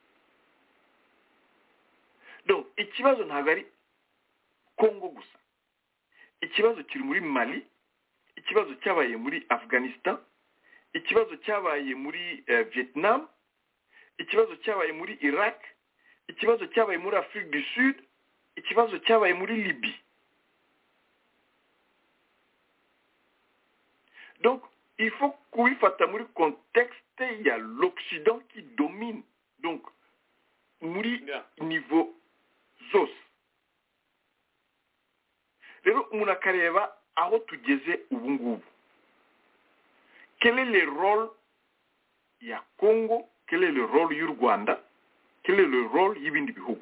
Donc ikibazo ntabwo ari Congo gusa, ikibazo kiri muri Mali, ikibazo cyabaye muri Afghanistan, ikibazo cyabaye muri uh, Vietnam, ikibazo cyabaye muri Iraq, ikibazo cyabaye muri Afrique du Sud, ikibazo cyabaye muri Libye. Donc il faut kubifata muri contexte ya l'Occident qui domine, donc muri yeah. niveau zose. Rero umuntu akareba aho tugeze ubu ngubu. Quel est le rôle ya Congo, quel est le rôle y'u Rwanda, quel est le rôle y'ibindi bihugu?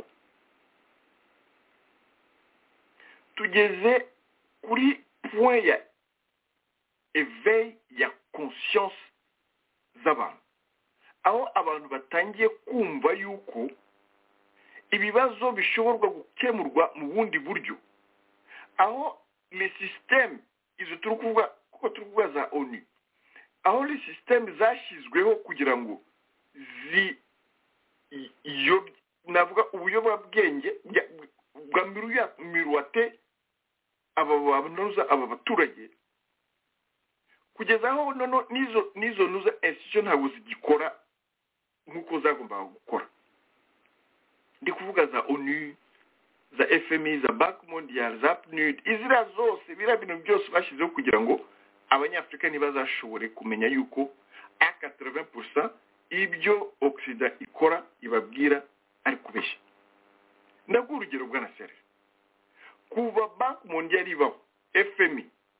Tugeze kuri point ya éveil ya conscience z'abantu, aho abantu batangiye kumva yuko ibibazo bishoborwa gukemurwa mu bundi buryo, aho les systèmes izo turi kuvuga kuko turi kuvuga za ONU, aho les systèmes zashyizweho kugira ngo zi iyo navuga ubuyobozi bwenge bwa miruya miruate aba banuza aba baturage, kugeza aho nono nizo nizo nuza institution ntabwo zigikora nkuko zagomba gukora. Ndi kuvuga za ONU, za F M I, za Bank Mondial, za P N U D, izira zose bira bintu byose bashizeho kugira ngo abanyafrika ntibazashobore kumenya yuko a quatre-vingts pour cent ibyo Occident ikora ibabwira ari kubeshya. Ndaguha urugero bwa nasere. Kuva Bank Mondial ibaho, F M I,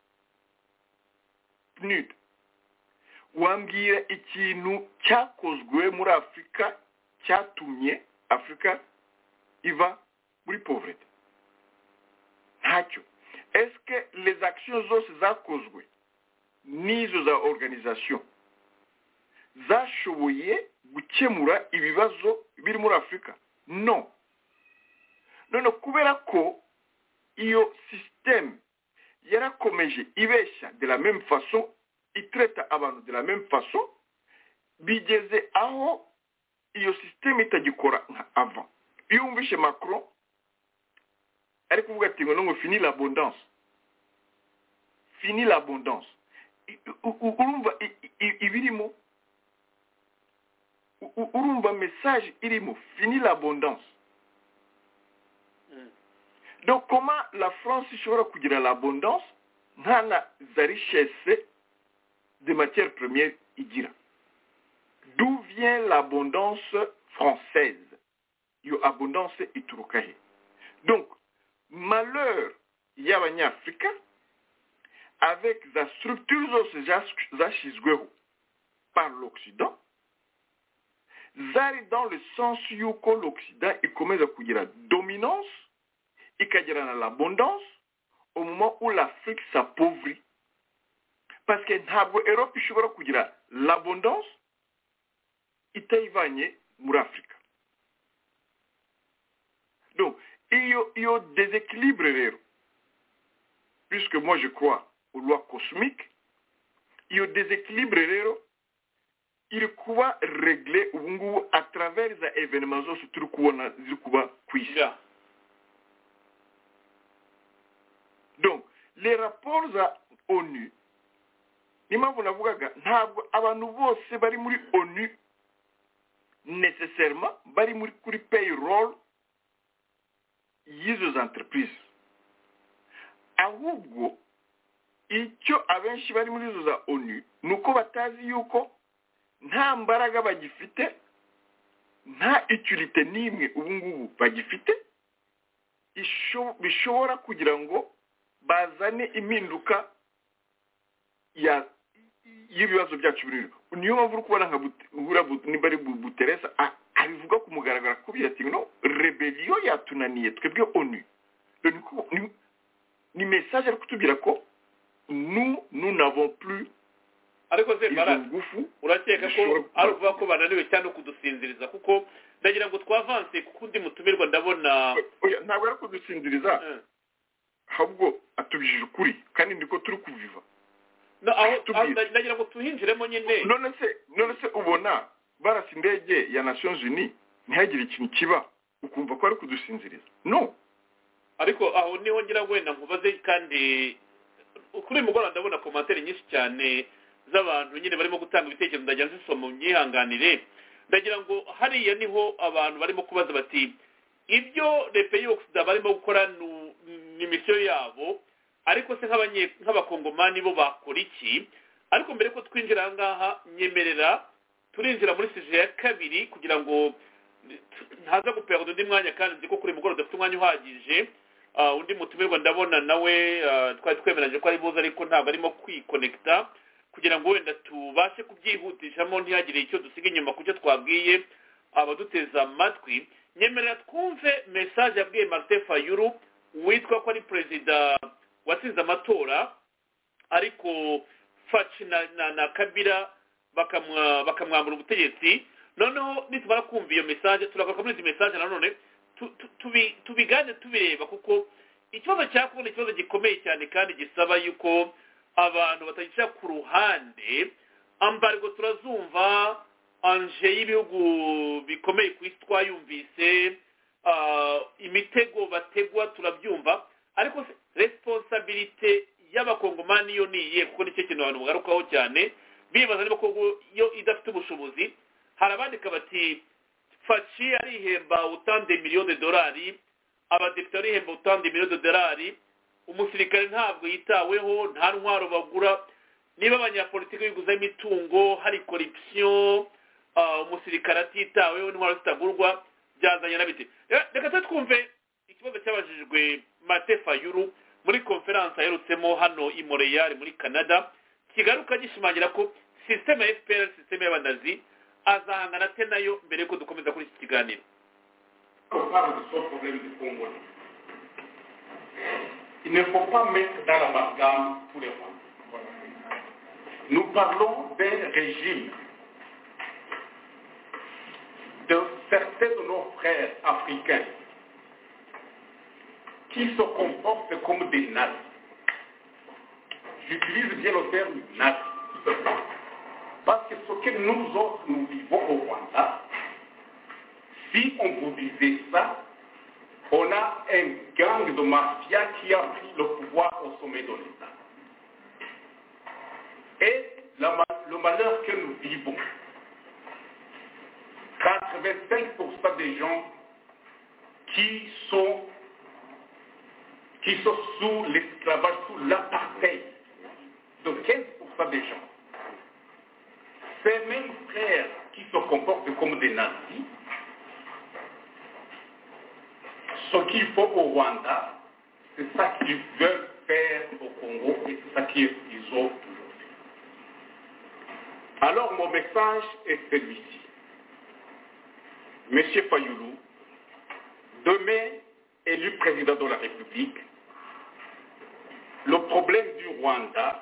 P N U D, wambwira ikintu cyakozwe muri Afrika cyatumye Afrika iva muri pauvreté? Ntacyo. Est-ce que les actions zose zakozwe n'izo za organisation zashoboye gukemura ibibazo biri muri Afrika? Non. None kubera ko iyo système yarakomeje ibeshya de la même façon, itreta abantu de la même façon, bigeze aho iyo système itagikora nka avant. Iyo umvishe Macron ari kuvuga ati ngo fini l'abondance, fini l'abondance, urumva ibirimo, urumva message irimo fini l'abondance. Donc comment la France ishobora kugira l'abondance nta na za richesse de matières premières igira? D'où vient l'abondance française? Iyo abondance ituruka he? Donc malheur y'abanyafrika avec la structure zose zashyizweho par l'Occident, zari dans le sens yuko l'Occident ikomeza kugira dominance, ikagira na l'abondance au moment où l'Afrique s'appauvrit. Parce que ntabwo Europe ishobora kugira l'abondance itayivanye muri Afrika. Donc, il y a des équilibres, puisque moi je crois aux lois cosmiques, il y a des équilibres, il kuba régler à travers les événements zose turi kubona ziri kuba kwisi. Donc, les rapports à ONU, ni mpamvu navugaga ntabwo abantu bose bari muri ONU nécessairement bari muri kuri payroll y'izo entreprises. Ahubwo icyo abenshi bari muri izo za ONU nuko batazi yuko nta mbaraga bagifite, nta utilité n'imwe ubu ngubu bagifite bishobora kugira ngo bazane impinduka ya y'ibibazo byacu biri. Niyo mpamvu kubona nka niba ari Buteresa abivuga ku mugaragara kubira ati no rebellion yatunaniye twebwe ONU. Ni ni message ari kutubwira ko nous nous n'avons plus. Ariko se bara urakeka ko aruvuga ko bananiwe cyane kudusinziriza kuko ndagira ngo twavanse kuko undi mutumirwa ndabona ntabwo ari kudusinziriza ahubwo atubijije ukuri kandi ndiko turi kuviva. No aho ndagira ngo tuhinjiremo nyine. None se none se ubona barasi indege ya Nations Unies ntihagire ikintu kiba ukumva ko ari kudusinziriza? No. Ariko aho niho ngira wenda nkubaze kandi kuri uyu mugoroba ndabona komantere nyinshi cyane z'abantu nyine barimo gutanga ibitekerezo ndajya nzisoma myihanganire ndagira ngo hariya niho abantu barimo kubaza bati ibyo repeyi ogisida barimo gukora ni misiyo yabo ariko se nk'abakongomani bo bakora iki ariko mbere ko twinjira aha ngaha nyemerera turinjira muri sije ya kabiri kugira ngo ntaza gupera undi mwanya kandi nzi ko kuri mugoroba dufite umwanya uhagije undi mutumirwa ndabona nawe twari twemeranyije ko ari buze ariko ntabwo arimo kwikonekita kugira ngo wenda tubashe kubyihutishamo ntihagire icyo dusiga inyuma ku cyo twabwiye abaduteza amatwi nyemerera twumve mesaje yabwiye Martin Fayulu witwa ko ari perezida watsinze amatora ariko Faci na, na, na Kabila bakamwambura ubutegetsi noneho nitumara kumva iyo mesaje turagaruka muri izi mesaje nanone tubigane tubireba kuko ikibazo cya Kongo ni ikibazo gikomeye cyane kandi gisaba yuko abantu batagishyira ku ruhande ambargo turazumva anje y'ibihugu bikomeye ku isi twayumvise imitego bategwa turabyumva ariko responsabilite y'abakongomani yo niye kuko nicyo kintu abantu bagarukaho cyane bibaza niba Kongo yo idafite ubushobozi hari abandika bati Faci arihemba utande miliyoni de dolari abadepite arihemba utande miliyoni de dolari umusirikare ntabwo yitaweho nta ntwaro bagura niba abanyapolitiki biguza imitungo hari corruption umusirikare atitaweho intwaro zitagurwa byazanye na bite reka twumve ikibazo cyabajijwe Martin Fayulu muri conference aherutsemo hano i Montreal muri Canada kigaruka gishimangira ko systeme ya F P R systeme y'abanazi azahangana ate nayo mbere yuko dukomeza kuri iki kiganiro. Il ne faut pas mettre dans l'amalgame tous les points. Nous parlons d'un régime de certains de nos frères africains qui se comportent comme des nazis. J'utilise bien le terme nazi. Parce que ce que nous autres, nous vivons au Rwanda, si on vous disait ça, on a un gang de mafia qui a pris le pouvoir au sommet de l'État. Et la, le malheur que nous vivons, quatre-vingt-cinq pour cent des gens qui sont, qui sont sous l'esclavage, sous l'apartheid, de quinze pour cent des gens, ces mêmes frères qui se comportent comme des nazis, ce qu'il faut au Rwanda, c'est ça qu'ils veulent faire au Congo et c'est ça qu'ils ont toujours fait. Alors mon message est celui-ci. Monsieur Fayulu, demain élu président de la République, le problème du Rwanda,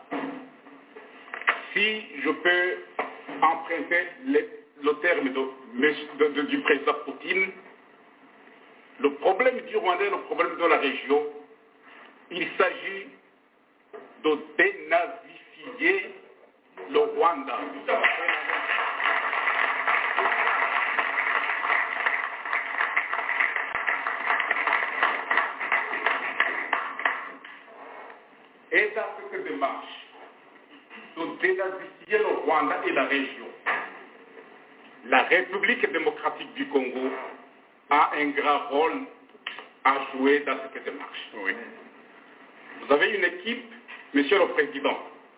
si je peux emprunter le, le terme de, de, de, du président Poutine, le problème du Rwanda, le problème de la région, il s'agit de dénazifier le Rwanda. Et dans cette démarche, de dénazifier le Rwanda et la région, la République démocratique du Congo a un grand rôle à jouer dans cette démarche. Oui. Vous avez une équipe, Monsieur le Président.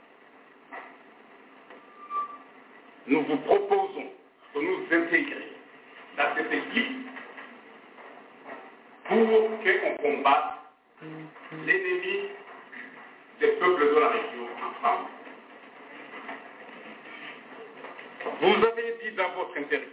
Nous vous proposons de nous intégrer dans cette équipe pour qu'on combatte l'ennemi des peuples de la région ensemble. Vous avez dit dans votre interview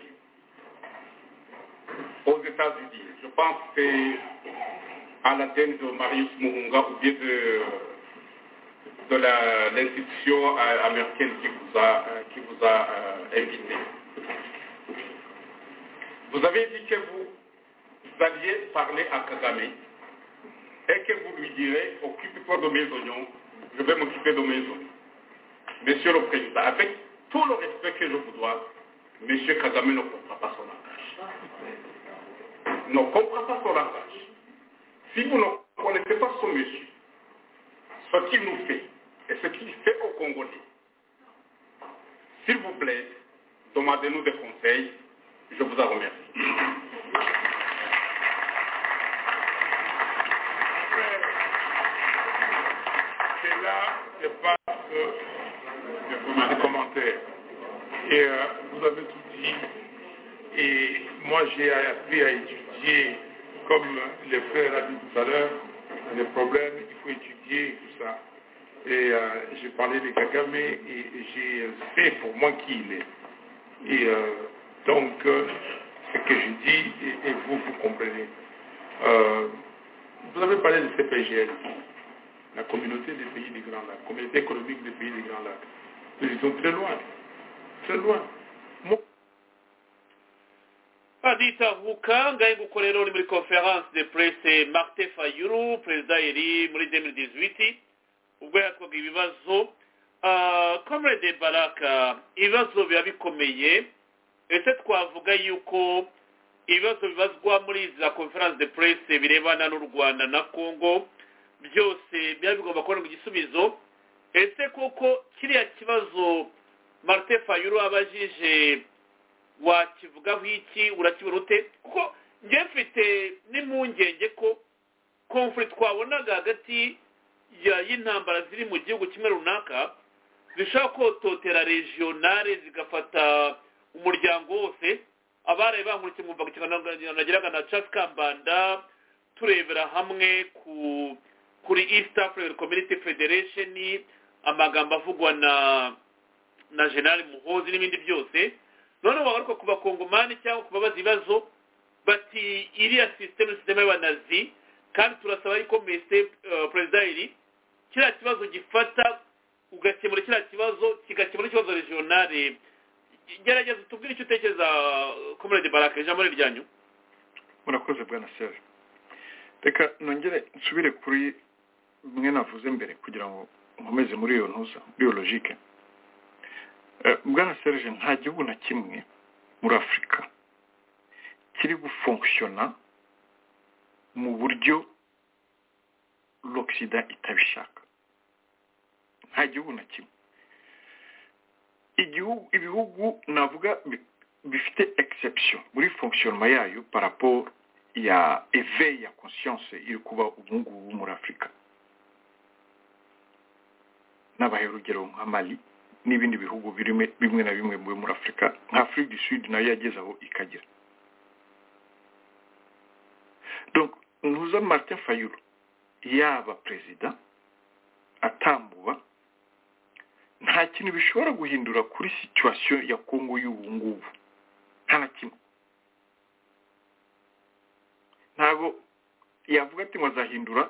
aux États-Unis, je pense que c'est à l'antenne de Marius Murunga ou bien de, de la, l'institution américaine qui vous a, qui vous a euh, invité. Vous avez dit que vous, vous alliez parler à Kagame et que vous lui direz, occupe-toi de mes oignons, je vais m'occuper de mes oignons. Monsieur le Président, avec tout le respect que je vous dois, Monsieur Kagame ne comprend pas son langage. Ne comprend pas son langage. Si vous ne connaissez pas ce monsieur, ce qu'il nous fait, ce qu'il fait aux Congolais. S'il vous plaît, demandez-nous des conseils. Je vous en remercie. Et là, je passe euh, des commentaires. Et euh, vous avez tout dit. Et moi, j'ai appris à étudier, comme le frère a dit tout à l'heure, les problèmes, il faut étudier tout ça. Et euh, j'ai parlé de Kagame et, et j'ai fait pour moi qui il est. Et euh, donc, euh, ce que je dis, et, et vous, vous comprenez. Euh, vous avez parlé de C P G L, la communauté des pays des Grands Lacs, la communauté économique des pays des Grands Lacs. Ils sont très loin, très loin. Moi, aditahuka ngahe gukorera uri muri conference de presse Martin Fayulu perezida yari muri deux mille dix-huit ubwo yatwaga ibibazo comrade Baraka ibibazo biba bikomeye ese twavuga yuko ibibazo bibazwa muri za conference de presse birebana n'u Rwanda na Congo byose biba bigomba kubona igisubizo ese koko kiriya kibazo Martin Fayulu abajije wakivugaho iki urakibona ute kuko njye mfite n'impungenge ko conflict twabonaga hagati y'intambara ziri mu gihugu kimwe runaka zishobora kototera regionale zigafata umuryango wose abaraye bankurikiye mwumvaga ikiganiro nagiraga na Charles Kambanda turebera hamwe ku kuri East African Community Federation amagambo avugwa na na General Muhozi n'ibindi byose none wagaruka ku bakongomani cyangwa kubabaza ibibazo bati iriya system system y'abanazi kandi turasaba yuko mese perezida iri kiriya kibazo gifata ugakemura kiriya kibazo kigakemura ikibazo regionale gerageza tubwire icyo utekereza comrade Baraka ijambo ryanyu. Murakoze bwana Serge. Reka nongere nsubire kuri mwe navuze mbere kugira ngo nkomeze muri iyo ntuza biologique. Bwana Serge nta gihugu na kimwe muri Afurika kiri gufonctiona mu buryo l'Occident itabishaka. Nta gihugu na kimwe. Igihugu ibihugu navuga bifite exception muri fonctionnement yayo par rapport ya éveil ya conscience iri kuba ubungubu muri Afurika. Nabaye urugero nka Mali n'ibindi bihugu birime bimwe na bimwe muri Afurika nka Afrique du Sud nayo yageze aho ikagira. Donc nous avons Martin Fayulu yaba president atambuba nta kintu bishobora guhindura kuri situation ya Congo y'ubu ngubu nta na kimwe. Ntago yavuga ati mwazahindura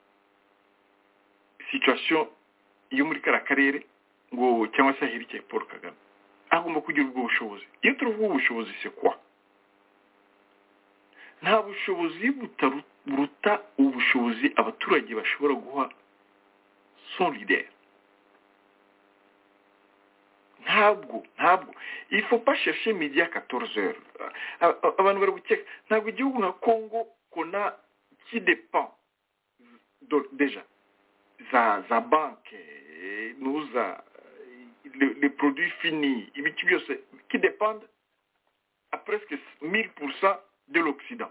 situation yo muri kara karere ngo cyangwa se hirike Paul Kagame agomba kugira ubwo bushobozi. Iyo turuvuga ubushobozi c'est quoi? Nta bushobozi butaruta ubushobozi abaturage bashobora guha son leader. Ntabwo ntabwo il faut pas chercher midi à quatorze heures. Abantu bari gukeka ntabwo igihugu nka Congo kona qui dépend déjà za za banque nous a les, les produits finis ibiki byose qui dépendent à presque mille pour cent de l'Occident.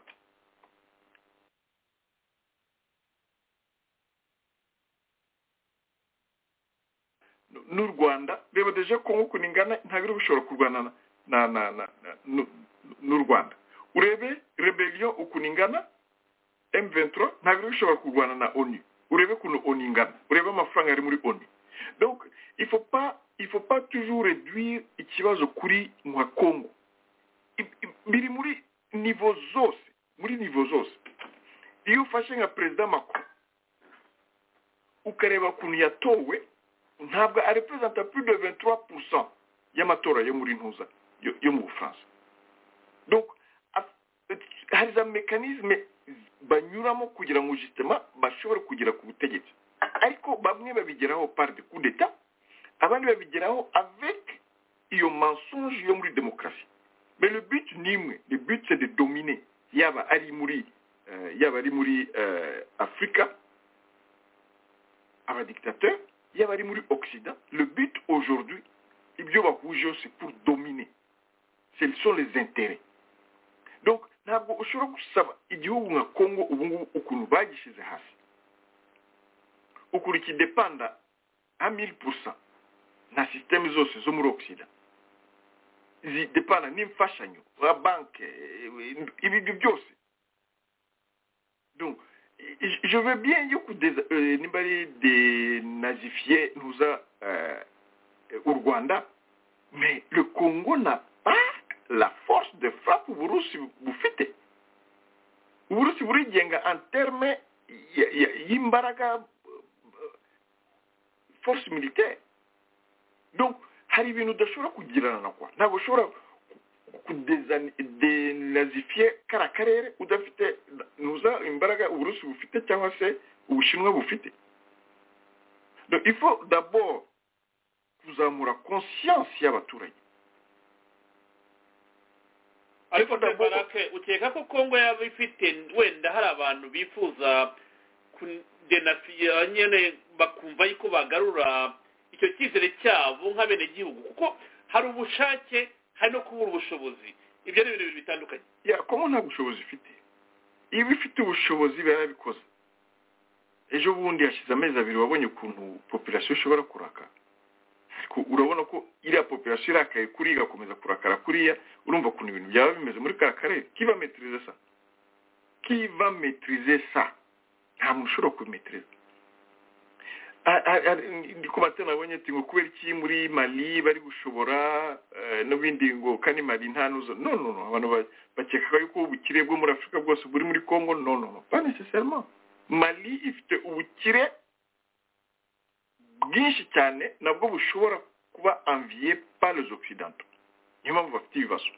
N'u Rwanda reba deje Congo kuningana ntabwo bishobora kurwana na na na n'u Rwanda. Urebe rebellion ukuningana M vingt-trois ntabwo bishobora kurwana na ONU. Urebe kuno oningana urebe amafaranga ari muri ONU. Donc il faut pas il faut pas toujours réduire ikibazo kuri mwa Congo. Biri muri niveau zose muri niveau zose. Iyo ufashe nka president Macron ukareba kuntu yatowe ntabwo arepresenta plus de vingt-trois pour cent y'amatora yo muri ntuza yo mu France. Donc hari za mécanisme banyuramo kugira ngo justement bashobore kugira ku butegetsi, ariko bamwe babigeraho par de coup d'état abandi babigeraho avec iyo mensonge yo muri démocratie. Mais le but nimwe, le but c'est de dominer yaba ari muri uh, yaba ari muri uh, Afrika aba dictateur y'abari muri Occident. Le but aujourd'hui, ibyo bahuje c'est pour dominer. Ce sont les intérêts. Donc ntabwo ushobora gusaba igihugu nka Congo ubu ngubu ukuntu bagishize hasi, ukuntu kidepanda à mille pour cent na système zose zo muri Occident zidepanda n'imfashanyo za banke ibintu byose. Donc je veux bien yuko euh, nimbari dénazifier nous a euh, au Rwanda, mais le Congo n'a pas la force de frappe Uburusi bufite. Uburusi burigenga en terme y'imbaraga force militaire. Donc hari ibintu udashobora kugirana na kwa ntabwo ushobora kudenazifier kara karere udafite nuza imbaraga Uburusi bufite cyangwa se Ubushinwa bufite. Donc il faut d'abord kuzamura conscience y'abaturage. ariko Barake ukeka ko Kongo yaba ifite wenda hari abantu bifuza kudenafiya nyene bakumva yuko bagarura icyo cyizere cyabo nk'abene gihugu, kuko hari ubushake hari no kubura ubushobozi. Ibyo ni ibintu bitandukanye. Ya Kongo nta bushobozi ifite. Iyo ifite ubushobozi barabikoze. Ejo bundi yashize amezi abiri wabonye ukuntu population ishobora kuraka. Urabona ko iriya population irakaye kuri igakomeza kurakara kuriya, urumva ukuntu ibintu byaba bimeze muri kara karere. Qui va maîtriser ça? Qui va maîtriser ça? Nta muntu ushobora kubimetriza. Ndiko batena nabonye ati ngo kubera iki muri Mali bari gushobora n'ibindi ngo kandi Mali nta nuzo. No no no, abantu bakeka yuko ubukire bwo muri Afrika bwose buri muri Congo. No no no, pas nécessairement. Mali ifite ubukire bwinshi cyane nabwo bushobora kuba envié par les occidentaux. Niyo mpamvu bafite ibibazo.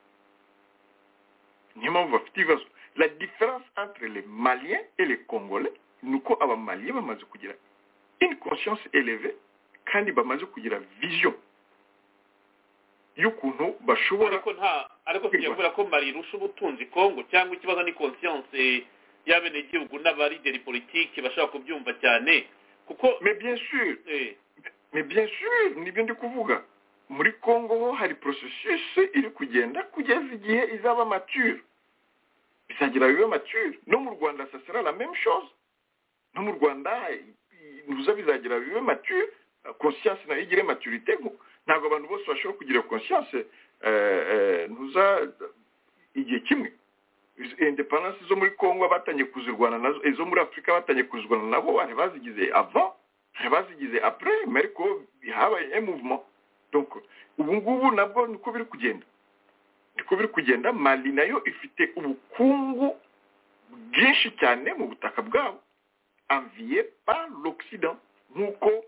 Niyo mpamvu bafite ibibazo. La différence entre les Maliens et les Congolais, nuko aba Maliens bamaze kugira une conscience élevée kandi bamaze kugira vision y'ukuntu bashobora. Ariko nta ariko tuyavuga ko Mali rusha ubutunzi Congo, cyangwa ikibazo ni conscience y'abene gihugu n'abarideri politique bashaka kubyumva cyane. Kuko mais bien sûr eh. mais bien sûr nibyo ndi kuvuga muri Congo hari processus iri kugenda kugeza igihe izaba mature, bizagira bibe mature. No mu Rwanda ça sera la même chose. No mu Rwanda nous bizagira bibe mature, conscience na igire maturité. Ntabwo abantu bose bashobora kugira conscience euh nous igihe kimwe. Independence zo muri Congo batanye kuzirwana nazo, ezo muri Afrika batanye kuzirwana nabo, bari bazigize avant, bari bazigize après, mais ko bihabaye un mouvement. Donc ubu ngubu nabwo niko biri kugenda, niko biri kugenda. Mali nayo ifite ubukungu bwinshi cyane mu butaka bwabo, envié par l'Occident, nkuko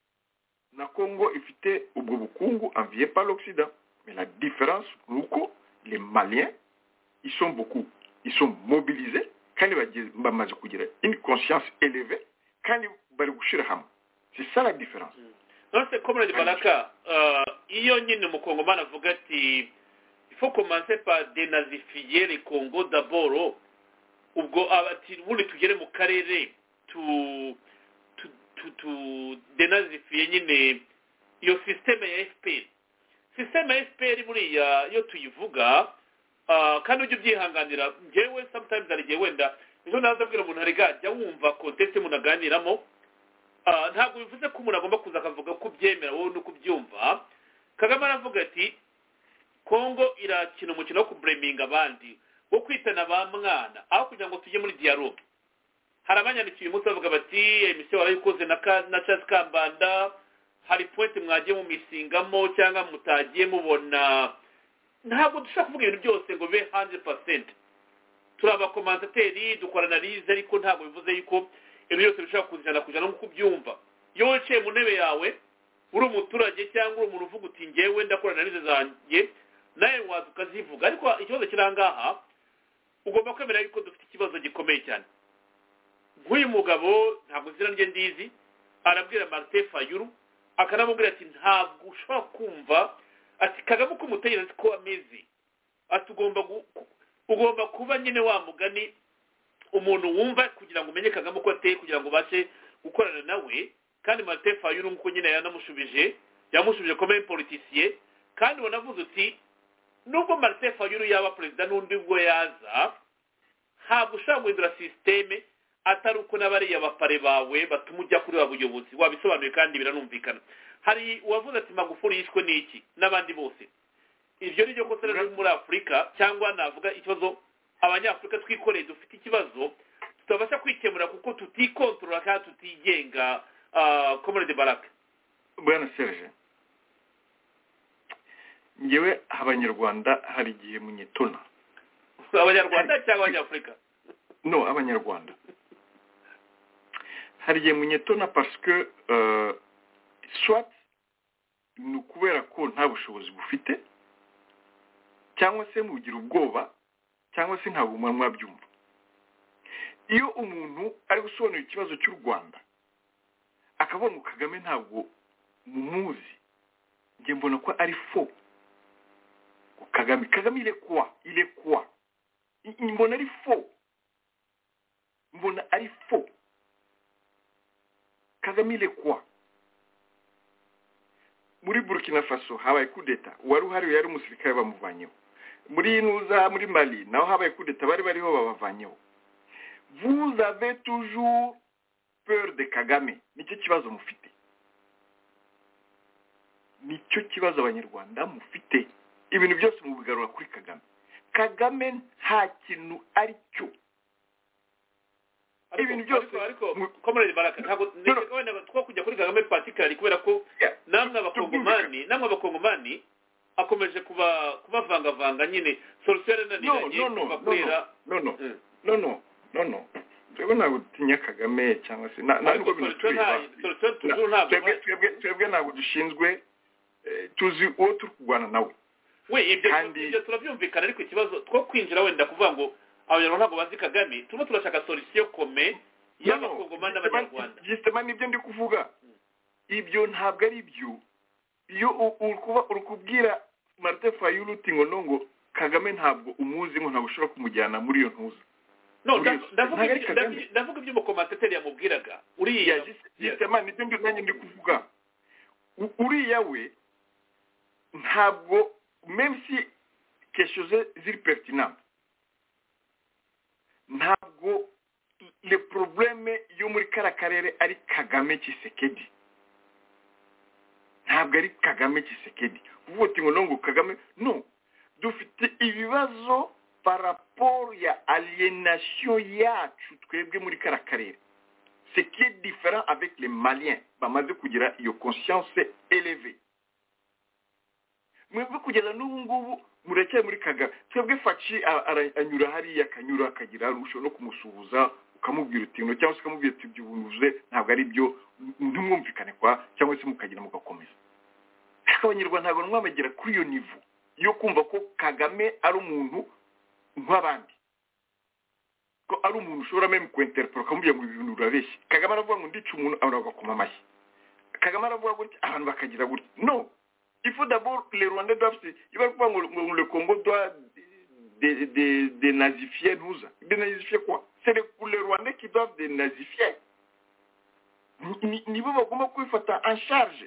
na Congo ifite ubwo bukungu envié par l'Occident. Mais la différence nuko les Maliens ils sont beaucoup, ils sont mobilisés kandi bamaze kugira une conscience élevée kandi bari gushira hamwe. C'est ça la différence. Non, c'est comme le Balaka, euh iyo nyine mu Congo banavuga ati il faut commencer par dénazifier les Congo d'abord, ubwo abati buri tugere mu karere tu tu tu, tu dénazifier nyine iyo système ya F P R. Système ya F P R muri ya yo tuyivuga Uh, kandi ujye ubyihanganira. Njyewe sometimes arigiye wenda ejo nazabwira umuntu ariga jya wumva context munaganiramo, uh, ntabwo bivuze ko umuntu agomba kuza akavuga ko byemera wowe nuko byumva. Kagame aravuga ati Congo irakina umukino wo kubreminga abandi, wo kwitana ba mwana aho kugira ngo tujye muri dialogue. Hari abanyandikiye umunsi bavuga bati emission warayikoze na na Charles Kambanda, hari point mwagiye mu misingamo cyangwa mutagiye mubona. Ntabwo dushaka kuvuga ibintu byose ngo be one hundred percent. Turaba commentateri dukora analyse, ariko ntabwo bivuze yuko ibintu byose bishaka kuzana kujana nko kubyumva. Yo wicaye mu ntebe yawe uri umuturage cyangwa uri umuntu uvuga uti ngewe ndakora analyse zanjye, nawe waza ukazivuga. Ariko ikibazo kirangaha ugomba kwemera yuko dufite ikibazo gikomeye cyane. Nk'uyu mugabo ntabwo zira nge ndizi arabwira Martin Fayulu akanamubwira ati ntabwo ushobora kumva ati Kagame ko umutegereza ko ameze, ati ugomba ugomba kuba nyine wa mugani umuntu wumva kugira ngo umenye Kagame ko ateye kugira ngo bashe gukorana nawe. kandi Martin Fayulu nk'uko nyine yanamushubije yamushubije comme un politicien kandi wanavuze uti nubwo Martin Fayulu yaba perezida n'undi bwo yaza ntabwo ushobora guhindura sisiteme atari uko n'abariya bapare bawe batuma ujya kuri wa buyobozi wabisobanuye kandi biranumvikana. Hari uwavuze ati Magufuli yishwe n'iki n'abandi bose. Ibyo ni byo kosa rero muri Afurika cyangwa navuga ikibazo abanyafurika twikoreye dufite ikibazo tutabasha kwikemura kuko tutikontorora kandi tutigenga Comrade Baraka. Bwana Serge, ngewe abanyarwanda hari igihe munyitona. Abanyarwanda cyangwa abanyafurika? No, abanyarwanda. Hari igihe munyitona parce que euh, soit ni ukubera ko nta bushobozi bufite cyangwa se mugira ubwoba cyangwa se ntabwo mwabyumva. Iyo umuntu ari gusobanura ikibazo cy'u Rwanda akavuga ngo Kagame ntabwo mumuzi, nge mbona ko ari faux. Kagame Kagame il est quoi? Il est quoi? Mbona ari faux. Mbona ari faux. Kagame il est quoi? Muri Burkina Faso habaye coup d'etat, wari uhari yari umusirikare bamuvanyeho. Muri Nuza muri Mali naho habaye coup d'etat bari bariho babavanyeho. Vous avez toujours peur de Kagame. Nicyo kibazo mufite. Nicyo kibazo abanyarwanda mufite. Ibintu byose mubigarura kuri Kagame. Kagame nta kintu ari cyo. Ibintu byose ariko Comrade Baraka ntabwo nigeze wenda two kujya kuri Kagame particularly kubera ko namwe abakongomani namwe abakongomani akomeje kuba kubavanga vanga nyine solution naniranye kubakorera. No no no no no no twebwe ntabwo tinya Kagame cyangwa se ntabwo bituriba twebwe twebwe twebwe ntabwo dushinzwe tuzi uwo turi kurwana nawe. We ibyo turabyumvikana ariko ikibazo two kwinjira wenda kuvuga ngo abanyarwanda ntabwo bazi Kagame tuba turashaka solution kome y'abakongomani n'abanyarwanda. Justement nibyo ndi kuvuga. Ibyo ntabwo ari byo. Iyo ukuba urukubwira Martin Fayulu tingo nongo Kagame ntabwo umuzi ngo ntabwo ushobora kumujyana muri iyo ntuza. No, ndavuga ndavuga ibyo mukomateteri yamubwiraga. Uriya Justement nibyo ndi nanjye ndi kuvuga. Uriya we ntabwo même si quelque chose est pertinent. Ntabwo le problème yo muri karakarere ari Kagame Tshisekedi. Ntabwo ari Kagame Tshisekedi. Uvuga ngo nongo Kagame no. Dufite ibibazo par rapport ya aliénation yacu twebwe muri karakarere. Ce qui est différent avec les Maliens bamaze kugira iyo conscience élevée. Mwebwe kugeza n'ubu ngubu murekeye muri Kagame. Twebwe Faci anyura hariya akanyura akagira rusho no kumusuhuza ukamubwira uti no cyangwa se ukamubwira uti byubunuze ntabwo ari byo ntumwumvikane kwa cyangwa se mukagira mugakomeza. Abanyarwanda ntabwo mwamagera kuri iyo niveau yo kumva ko Kagame ari umuntu nk'abandi. Ko ari umuntu ushobora même kwinterpréter ukamubwira ngo ibintu urabeshye. Kagame aravuga ngo ndica umuntu abagakoma amashyi. Kagame aravuga ngo abantu bakagira gutya. No. Il faut d'abord, les Rwandais doivent, il va pas le Congo doit dénazifier nous. Dénazifier quoi? C'est les, les Rwandais qui doivent dénazifier. Niveau bagomba kwifata en charge.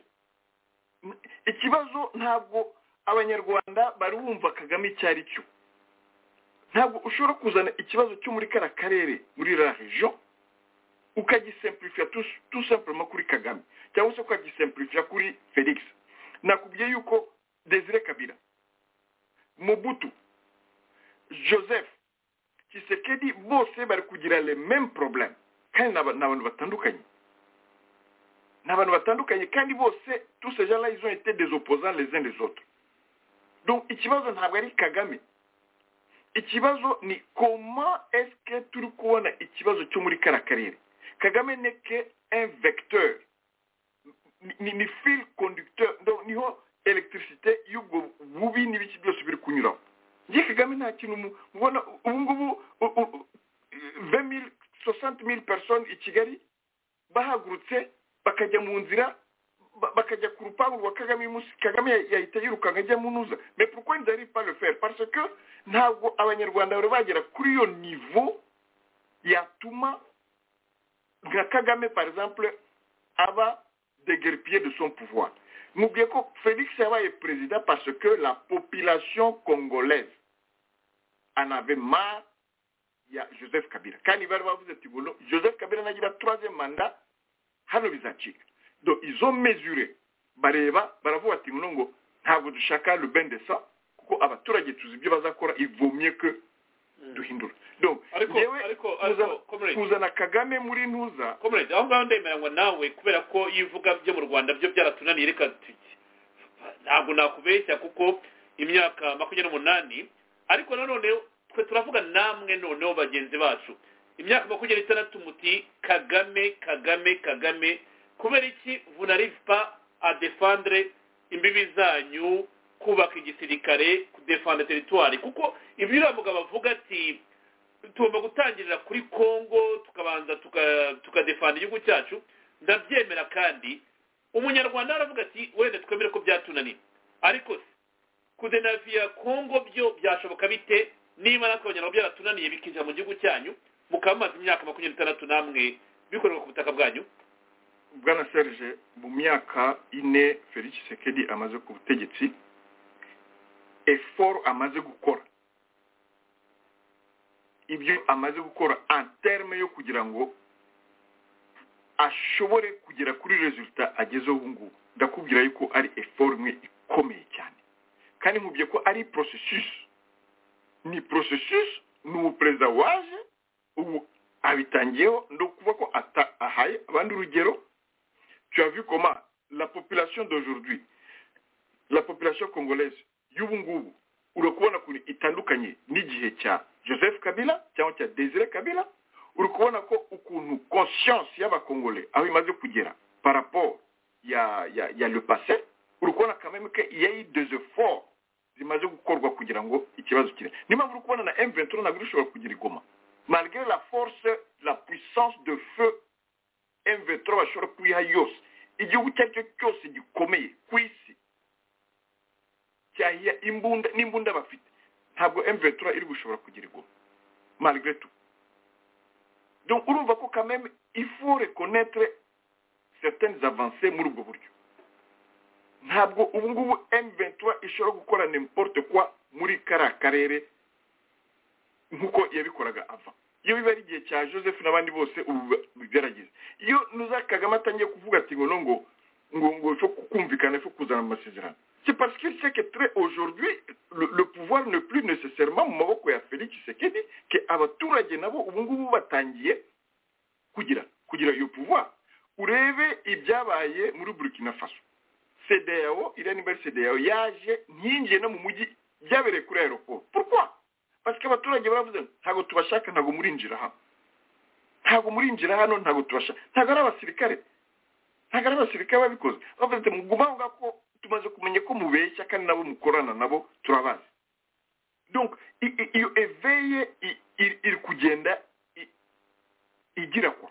Ikibazo ntabwo abanyarwanda bari bumva Kagame cyari cyo. Ntabwo ushobora kuzana ikibazo cyo muri kara karere muri la region ukagisimplifier tout, tout simplement kuri Kagame. Cyangwa se ukagisimplifier kuri Felix. Nakubwiye yuko Desire Kabila, Mobutu, Joseph, Tshisekedi bose bari kugira les mêmes problèmes. Kandi n'abantu batandukanye. N'abantu batandukanye kandi bose tous ces gens-là ils ont été des opposants les uns des autres. Donc ikibazo ntabwo ari Kagame. Ikibazo ni comment est-ce que turi kubona ikibazo cyo muri karakarere. Kagame n'est qu'un vecteur. Ni, ni fil conducteur donc niho électricité y'ubwo bubi n'ibiki byose biri kunyuraho. Ngiye Kagame nta kintu mubona ubu ngubu vingt mille soixante mille personnes i Kigali bahagurutse bakajya mu nzira bakajya ku rupangu rwa Kagame musi Kagame yahita yirukanka ajya mu nuza. Mais pourquoi ils n'arrivent pas le faire? Parce que ntabwo abanyarwanda bari bagera kuri iyo niveau yatuma nka Kagame par exemple aba déguerpir de son pouvoir. N'oubliez que Félix Yabaye est président parce que la population congolaise en avait marre. Il y a Joseph Kabila. Quand il va vous êtes Joseph Kabila n'a dit le troisième mandat, hano bizacika. Donc ils ont mesuré. Bareba, baravuga ati ngo ntabwo dushaka le bain de sang kuko abaturage tuzi ibyo bazakora, il vaut mieux que duhindura. Donc ariko ariko ariko comrade kuzana Kagame muri ntuza comrade aho ngaho ndemeranywa nawe kubera ko yivuga byo mu Rwanda byo byaratunaniye, reka ntabwo nakubeshya kuko imyaka makumyabiri n'umunani, ariko nanone twe turavuga namwe noneho bagenzi bacu imyaka makumyabiri n'itandatu muti Kagame Kagame Kagame, kubera iki vous n'arrive pas à défendre imbibi zanyu, kubaka igisirikare, kudefanda territoire? Kuko ibyo uramuga bavuga ati tugomba gutangirira kuri Kongo tukabanza tukadefanda igihugu cyacu, ndabyemera, kandi umunyarwanda aravuga ati wenda twemere ko byatunaniye, ariko kudenavia Kongo byo byashoboka bite niba natwe abanyarwanda byaratunaniye bikinjira mu gihugu cyanyu mukamaze imyaka makumyabiri n'itandatu namwe bikorerwa ku butaka bwanyu? Bwana Serge, mu myaka ine Felix Tshisekedi amaze ku butegetsi, effort amaze gukora, ibyo amaze gukora en terme yo kugira ngo ashobore kugera kuri resultat agezeho ubu ngubu, ndakubwira yuko ari effort imwe ikomeye cyane, kandi nkubwiye ko ari processus, ni processus, ni umuperezida waje ubu abitangiyeho, ndo kuva ko ahaye abandi urugero. Tu as vu comment la population d'aujourd'hui, la population congolaise y'ubu ngubu urakubona kuri itandukanye n'igihe cya Joseph Kabila cyangwa cya Désiré Kabila, urakubona ko ukuntu conscience y'abakongolais aho imaze kugera par rapport ya ya ya le passé, urakubona quand même que il y a eu des efforts zimaze gukorwa kugira ngo ikibazo kire. Niba urakubona na M vingt-trois ntabwo ushobora kugira igoma malgré la force, la puissance de feu M vingt-trois bashobora kuyiha yose, igihugu cyacyo cyose gikomeye ku isi cyahiya imbunda n'imbunda bafite, ntabwo M vingt-trois iri gushobora kugira igoma malgré tout. Donc urumva ko quand même il faut reconnaître certaines avancées muri ubwo buryo. Ntabwo ubu ngubu M vingt-trois ishobora gukora n'importe quoi muri kara karere nkuko yabikoraga ava. Iyo biba ari igihe cya Joseph n'abandi bose ubu bigarageza. Iyo nuza Kagame atangiye kuvuga ati ngo ngo ngo ngo cyo kumvikana cyo kuzana amasezerano, c'est parce qu'il sait que très aujourd'hui le, le pouvoir n'est plus nécessairement mu maboko ya Félix Tshisekedi, que abaturage nabo ubu ngubu batangiye kugira kugira iyo pouvoir. Urebe ibyabaye muri Burkina Faso, C D A O ira niba C D A O yaje ntingiye no mu mujyi byabereye kuri aeroport. Pourquoi? Parce que abaturage baravuze ntago tubashaka, ntago murinjira hano, ntago murinjira hano, ntago tubashaka, ntago ari abasirikare, ntago ari abasirikare babikoze, bavuze muguma ngo ko tumaze kumenya ko mubeshya kandi nabo mukorana nabo turabazi. Donc iyo éveil il kugenda igira kwa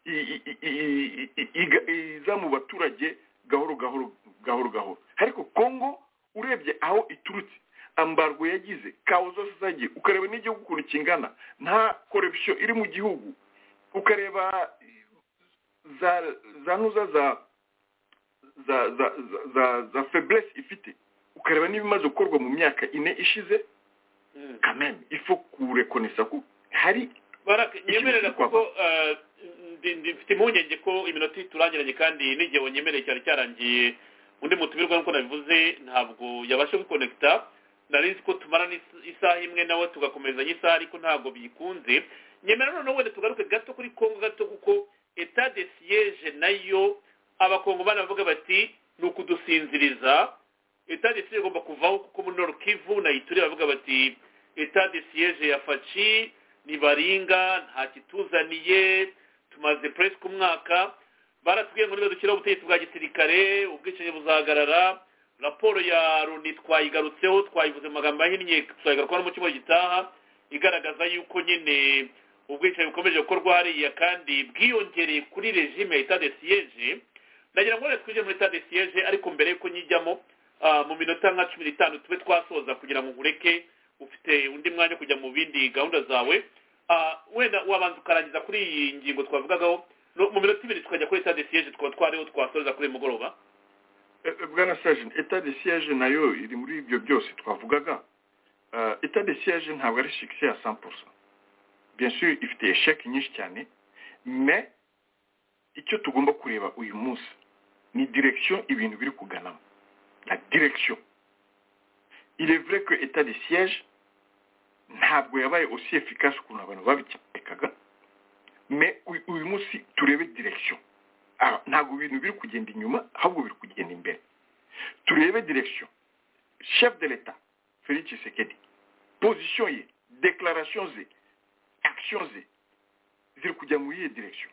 iza mu baturage gahoro gahoro gahoro gahoro. Ariko Kongo urebye aho iturutse, ambargo yagize, kawo zose zagiye, ukareba n'igihugu ukuntu kingana, nta corruption iri mu gihugu, ukareba za za nuza za za za za, za faiblesse ifite, ukareba n'ibimaze gukorwa mu myaka ine ishize, mm. quand même il faut kurekonesa ko hari baraka nyemerera kuko ndifite impungenge ko iminota turangiranye kandi n'igihe wonyemereye cyane cyarangiye, undi mutumirwa nkuko nabivuze ntabwo yabasha gukonekta, narizi ko tumara isaha imwe nawe tugakomeza isaha, ariko ntabwo bikunze. Nyemera noneho wenda tugaruke gato kuri Kongo gato, kuko etat de siège nayo abakongo banavuga bati ni ukudusinziriza, etat de siège igomba kuvaho kuko muri Nord Kivu na Ituri bavuga bati etat de siège ya Faci ni baringa nta kituzaniye, tumaze presque umwaka, baratubwiye ngo niba dushyiraho ubutegetsi bwa gisirikare ubwicanyi buzahagarara. Raporo ya Loni twayigarutseho, twayivuze mu magambo ahinnye, twayigarukaho no mu cyumweru gitaha, igaragaza yuko nyine ubwicanyi bukomeje gukorwa hariya kandi bwiyongereye kuri regime ya etat de siège. Nagira ngo twije muri etat de siège, ariko mbere yuko nyijyamo mu minota nka cumi n'itanu tube twasoza kugira ngo ureke ufite undi mwanya kujya mu bindi gahunda zawe. Wenda wabanza ukarangiza kuri iyi ngingo twavugagaho mu minota ibiri tukajya kuri etat de siège, tukaba ariho twasoreza kuri uyu mugoroba bwana serge etat de siège nayo iri muri ibyo byose twavugaga etat de siège ntabwo ari succès à cent pour cent bien sûr ifite échec nyinshi cyane mais icyo tugomba kureba uyu munsi ni direction ibintu biri kuganamo la direction il est vrai que état de siège ntabwo yabaye aussi efficace ukuntu abantu babikekaga mais uyu munsi turebe direction ntabwo ibintu biri kugenda inyuma ahubwo biri kugenda imbere turebe direction chef de l'état Félix Tshisekedi position ye déclaration ze action ze ziri kujya muri iyo direction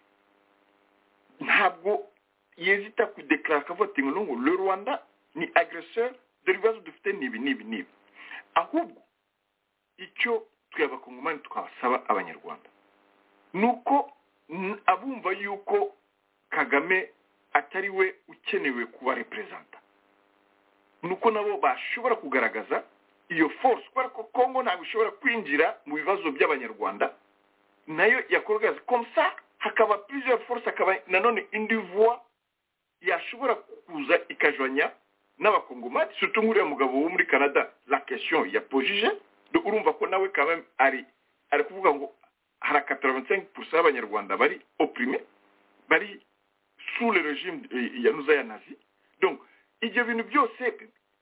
ntabwo yezita kudeklara akavuga ati ngo le Rwanda ni agresseur dore ibibazo dufite nibi nibi nibi ahubwo icyo twabakongomani twabasaba abanyarwanda nuko abumva yuko Kagame atari we ukenewe kuba representa nuko nabo bashobora kugaragaza iyo force kubera ko Congo ntabwo ishobora kwinjira mu bibazo by'abanyarwanda nayo yakoragaza comme ça hakaba plusieurs forces hakaba nanone indi voix yashobora kuza ikajwanya n'abakongomani surtout nguriya mugabo wo muri Canada la question ya pojije do urumva ko nawe quand même ari ari kuvuga ngo hari quatre-vingt-cinq pour cent y'abanyarwanda bari opprimé bari sous le régime ya nuza ya nazi donc ibyo bintu byose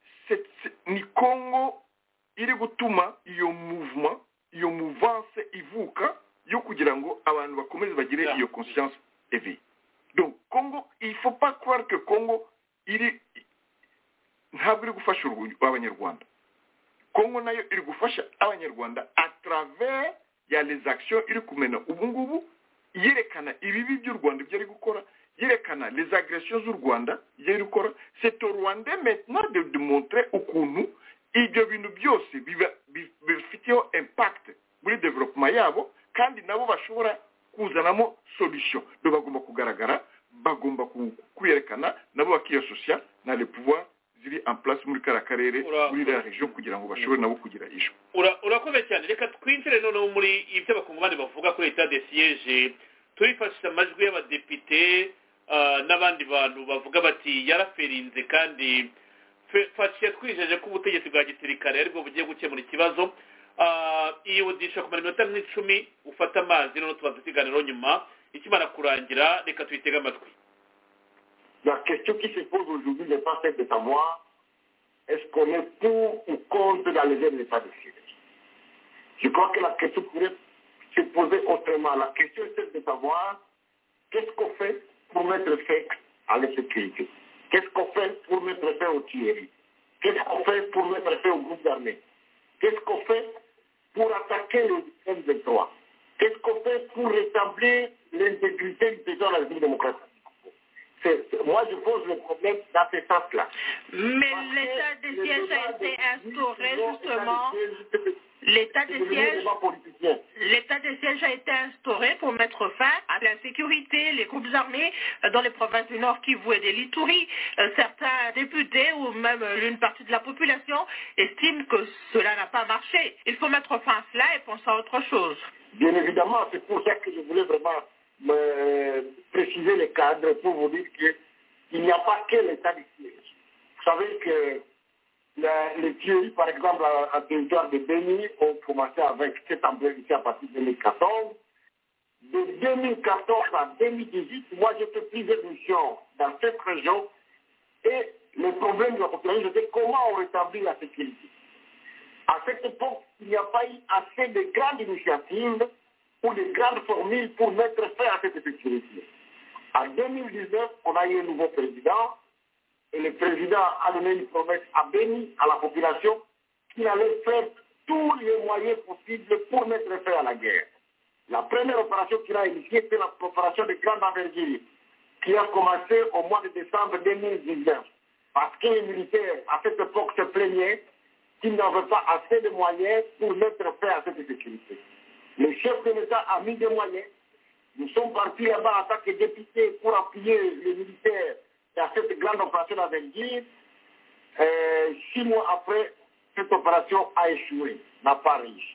ni Congo iri gutuma iyo mouvement iyo mouvance ivuka yo kugira ngo abantu bakomeze bagire iyo conscience éveillée donc Congo il faut pas croire que Congo iri ntabwo iri gufasha abanyarwanda Congo nayo iri gufasha abanyarwanda à travers ya les actions iri kumena ubu ngubu yerekana ibibi by'u Rwanda byari gukora yerekana les agressions z'u Rwanda byari gukora c'est au Rwanda maintenant de démontrer ukuntu ibyo bintu byose bifiteho impact muri development yabo kandi nabo bashobora kuzanamo solution do bagomba kugaragara bagomba kwerekana nabo bakiyasosya na le pouvoir ziri en place muri karakarere muri la region kugira ngo bashobore nabo kugira isho urakoze cyane reka twinjire noneho muri ibyo abakongomani bavuga kuri etat de siège turifashisha amajwi y'abadepite n'abandi bantu bavuga bati yaraferinze kandi fashe twijeje ko ubutegetsi bwa gisirikare aribwo bugiye gukemura ikibazo iyihudisha kumara iminota nk'icumi ufata amazi noneho tubaza ikiganiro nyuma ikimara kurangira reka tuyitege amatwi. La question qui se pose aujourd'hui n'est pas celle de savoir est-ce qu'on est pour ou contre la levée de l'état de siège. Je crois que la question pourrait se poser autrement. La question est celle de savoir qu'est-ce qu'on fait pour mettre fin à l'insécurité. Qu'est-ce qu'on fait pour mettre fin aux tueries. Qu'est-ce qu'on fait pour mettre fin aux groupes armés. Qu'est-ce qu'on fait pour attaquer le M vingt-trois. Qu'est-ce qu'on fait pour rétablir l'intégrité du territoire de la République démocratique. C'est, moi, je pose le problème dans ce sens-là. Mais l'état de siège a été instauré justement. L'état de siège, l'état de siège a été instauré pour mettre fin à l'insécurité, les groupes armés dans les provinces du Nord Kivu et de l'Ituri. Certains députés ou même une partie de la population estiment que cela n'a pas marché. Il faut mettre fin à cela et penser à autre chose. Bien évidemment, c'est pour ça que je voulais vraiment me préciser les cadres pour vous dire qu'il n'y a pas que l'état de siège. Vous savez que la, les tueries, par exemple, en territoire de Béni, ont commencé avec cette ampleur ici à partir de deux mille quatorze. De deux mille quatorze à deux mille dix-huit, moi j'ai fait plusieurs missions dans cette région et le problème de la population, c'était comment on rétablit la sécurité. À cette époque, il n'y a pas eu assez de grandes initiatives ou de grandes formules pour mettre fin à cette sécurité. En deux mille dix-neuf, on a eu un nouveau président et le président a donné une promesse à Béni, à la population, qu'il allait faire tous les moyens possibles pour mettre fin à la guerre. La première opération qu'il a initiée, c'est l'opération de grande envergure, qui a commencé au mois de décembre deux mille dix-neuf. Parce que les militaires, à cette époque, se plaignaient qu'ils n'avaient pas assez de moyens pour mettre fin à cette sécurité. Le chef de l'État a mis des moyens. Nous sommes partis là-bas en tant que députés pour appuyer les militaires dans cette grande opération d'envergure. Euh, six mois après, cette opération a échoué, n'a pas réussi.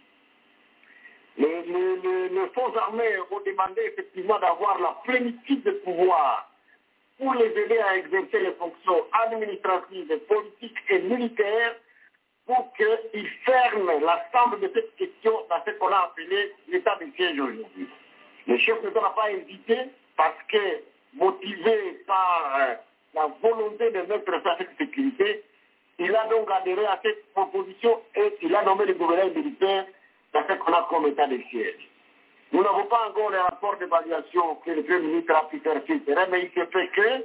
Les, les, les, les forces armées ont demandé effectivement d'avoir la plénitude de pouvoir pour pour les aider à exercer les fonctions administratives, politiques et militaires pour qu'ils ferment l'ensemble de cette question dans ce qu'on a appelé l'état de siège aujourd'hui. Le chef de l'État n'a pas hésité parce que, motivé par euh, la volonté de mettre fin à cette sécurité, il a donc adhéré à cette proposition et il a nommé le gouverneur militaire dans ce qu'on a comme état de siège. Nous n'avons pas encore le rapport d'évaluation que le Premier ministre a pu faire sur le terrain, mais il se fait que,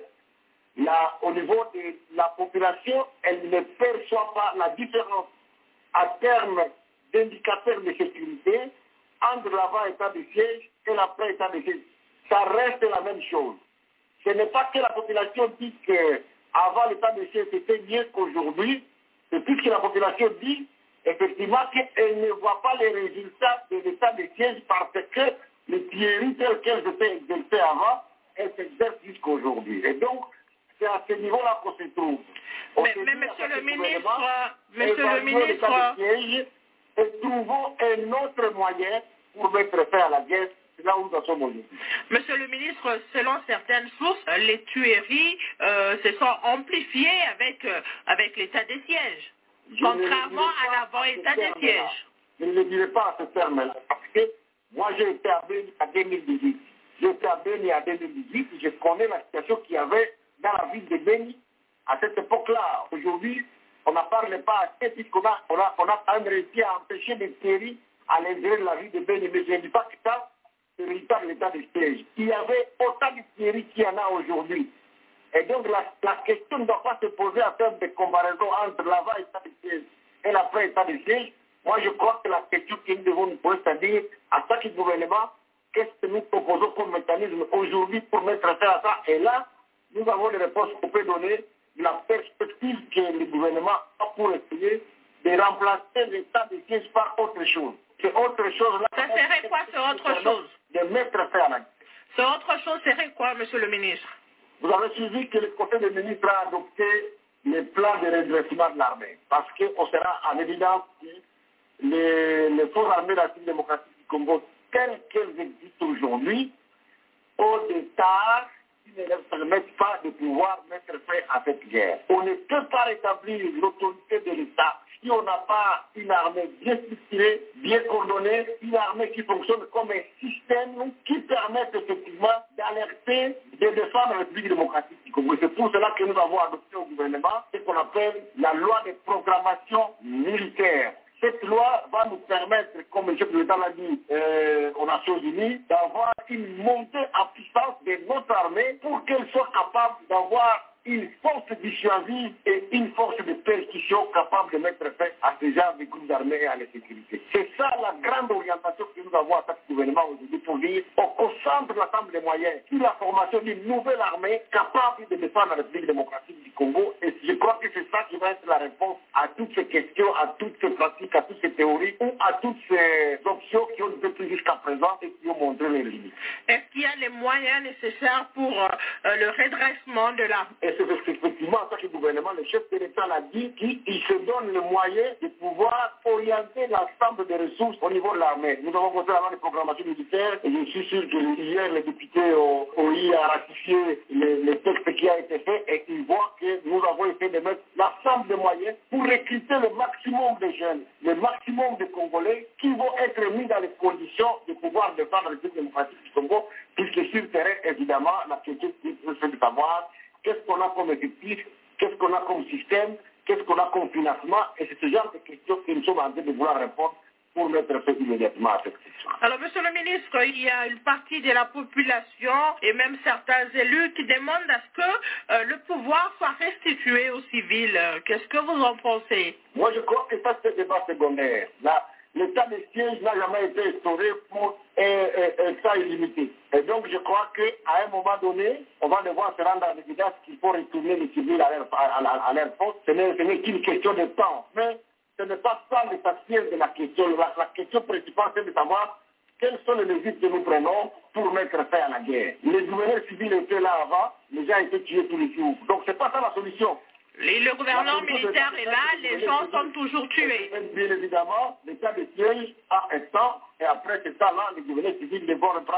là, au niveau de la population, elle ne perçoit pas la différence à terme d'indicateurs de sécurité entre l'avant-état de siège et l'après-état de siège. Ça reste la même chose. Ce n'est pas que la population dit qu'avant l'état de siège c'était mieux qu'aujourd'hui, c'est puisque la population dit effectivement qu'elle ne voit pas les résultats de l'état de siège parce que les théories telles qu'elles étaient exercées avant, elles s'exercent jusqu'aujourd'hui. Et donc, c'est à ce niveau-là qu'on se trouve. On mais, se mais dit monsieur le ce ministre, monsieur le évaluons l'état ministre, de siège et trouvons un autre moyen pour mettre fin à la guerre. C'est là où nous en sommes aujourd'hui. Monsieur le ministre, selon certaines sources, les tueries euh, se sont amplifiées avec, euh, avec l'état des sièges, Je contrairement à l'avant-état des sièges. Je ne le dirai pas à ce terme-là, parce que moi j'ai été à Béni en deux mille dix-huit. J'étais à Béni en deux mille dix-huit, je connais la situation qu'il y avait dans la ville de Béni à cette époque-là. Aujourd'hui, on n'en parle pas assez puisqu'on a, on a, on a quand même réussi à empêcher des tueries à l'intérieur de la ville de Béni. Mais je ne dis pas que ça, c'est le résultat de l'état de siège. Il y avait autant de tueries qu'il y en a aujourd'hui. Et donc la, la question ne doit pas se poser en termes de comparaison entre l'avant-état de siège et l'après-état de siège. Moi, je crois que la question que nous devons nous poser, c'est-à-dire, à chaque gouvernement, qu'est-ce que nous proposons comme mécanisme aujourd'hui pour mettre fin à ça? Et là, nous avons des réponses qu'on peut donner de la perspective que le gouvernement a pour essayer de remplacer l'état de siège par autre chose. C'est autre chose là. Ça serait quoi, ce autre chose? De mettre fin à la guerre. Ce autre chose serait quoi, monsieur le ministre? Vous avez suivi que le Conseil des ministres a adopté les plans de redressement de l'armée. Parce qu'on sera en évidence que les, les forces armées de la République démocratique du Congo, telles qu'elles existent aujourd'hui, au départ, ils ne leur permettent pas de pouvoir mettre fin à cette guerre. On ne peut pas rétablir l'autorité de l'État si on n'a pas une armée bien structurée, bien coordonnée, une armée qui fonctionne comme un système qui permette effectivement d'alerter, de défendre la République démocratique du Congo. C'est pour cela que nous avons adopté au gouvernement ce qu'on appelle la loi de programmation militaire. Cette loi va nous permettre, comme le chef de l'État l'a dit euh, aux Nations Unies, d'avoir une montée en puissance de notre armée pour qu'elle soit capable d'avoir une force dissuasive et une force de percussion capable de mettre fin à ce genre de groupes armés et à la sécurité. C'est ça la grande orientation que nous avons à ce gouvernement aujourd'hui pour dire on concentre l'ensemble des moyens sur la formation d'une nouvelle armée capable de défendre la République démocratique du Congo. Et je crois que c'est ça qui va être la réponse à toutes ces questions, à toutes ces pratiques, à toutes ces théories ou à toutes ces options qui ont été prises jusqu'à présent et qui ont montré les limites. Est-ce qu'il y a les moyens nécessaires pour euh, le redressement de l'armée? Et c'est effectivement ça que le gouvernement, le chef de l'État l'a dit, qu'il se donne le moyen de pouvoir orienter l'ensemble des ressources au niveau de l'armée. Nous avons voté la loi de programmation militaire et je suis sûr que hier les députés ont, ont eu à ratifier les, les textes qui ont été faits et ils voient que nous avons essayé de mettre l'ensemble des moyens pour recruter le maximum de jeunes, le maximum de Congolais qui vont être mis dans les conditions de pouvoir défendre la République démocratique du Congo, puisque sur le terrain, évidemment, la question c'est de savoir qu'est-ce qu'on a comme effectif, qu'est-ce qu'on a comme système, qu'est-ce qu'on a comme financement, et c'est ce genre de questions que nous sommes en train de vouloir répondre pour mettre fin immédiatement à cette question. Alors, monsieur le ministre, il y a une partie de la population et même certains élus qui demandent à ce que euh, le pouvoir soit restitué aux civils. Qu'est-ce que vous en pensez? Moi, je crois que ça, c'est un débat secondaire. Là, l'état de siège n'a jamais été instauré pour un, un, un temps illimité. Et donc, je crois qu'à un moment donné, on va devoir se rendre à l'évidence qu'il faut retourner les civils à leur, à, à, à leur poste. Ce n'est qu'une question de temps. Mais ce n'est pas ça l'essentiel de la question. La, la question principale, c'est de savoir quelles sont les mesures que nous prenons pour mettre fin à la guerre. Les gouverneurs civils étaient là avant, les gens étaient tués tous les jours. Donc, ce n'est pas ça la solution. Et le gouvernement militaire est là, les gens sont toujours tués. Bien évidemment, l'état de siège a un temps, et après ce temps-là, les gouverneurs civils devront reprendre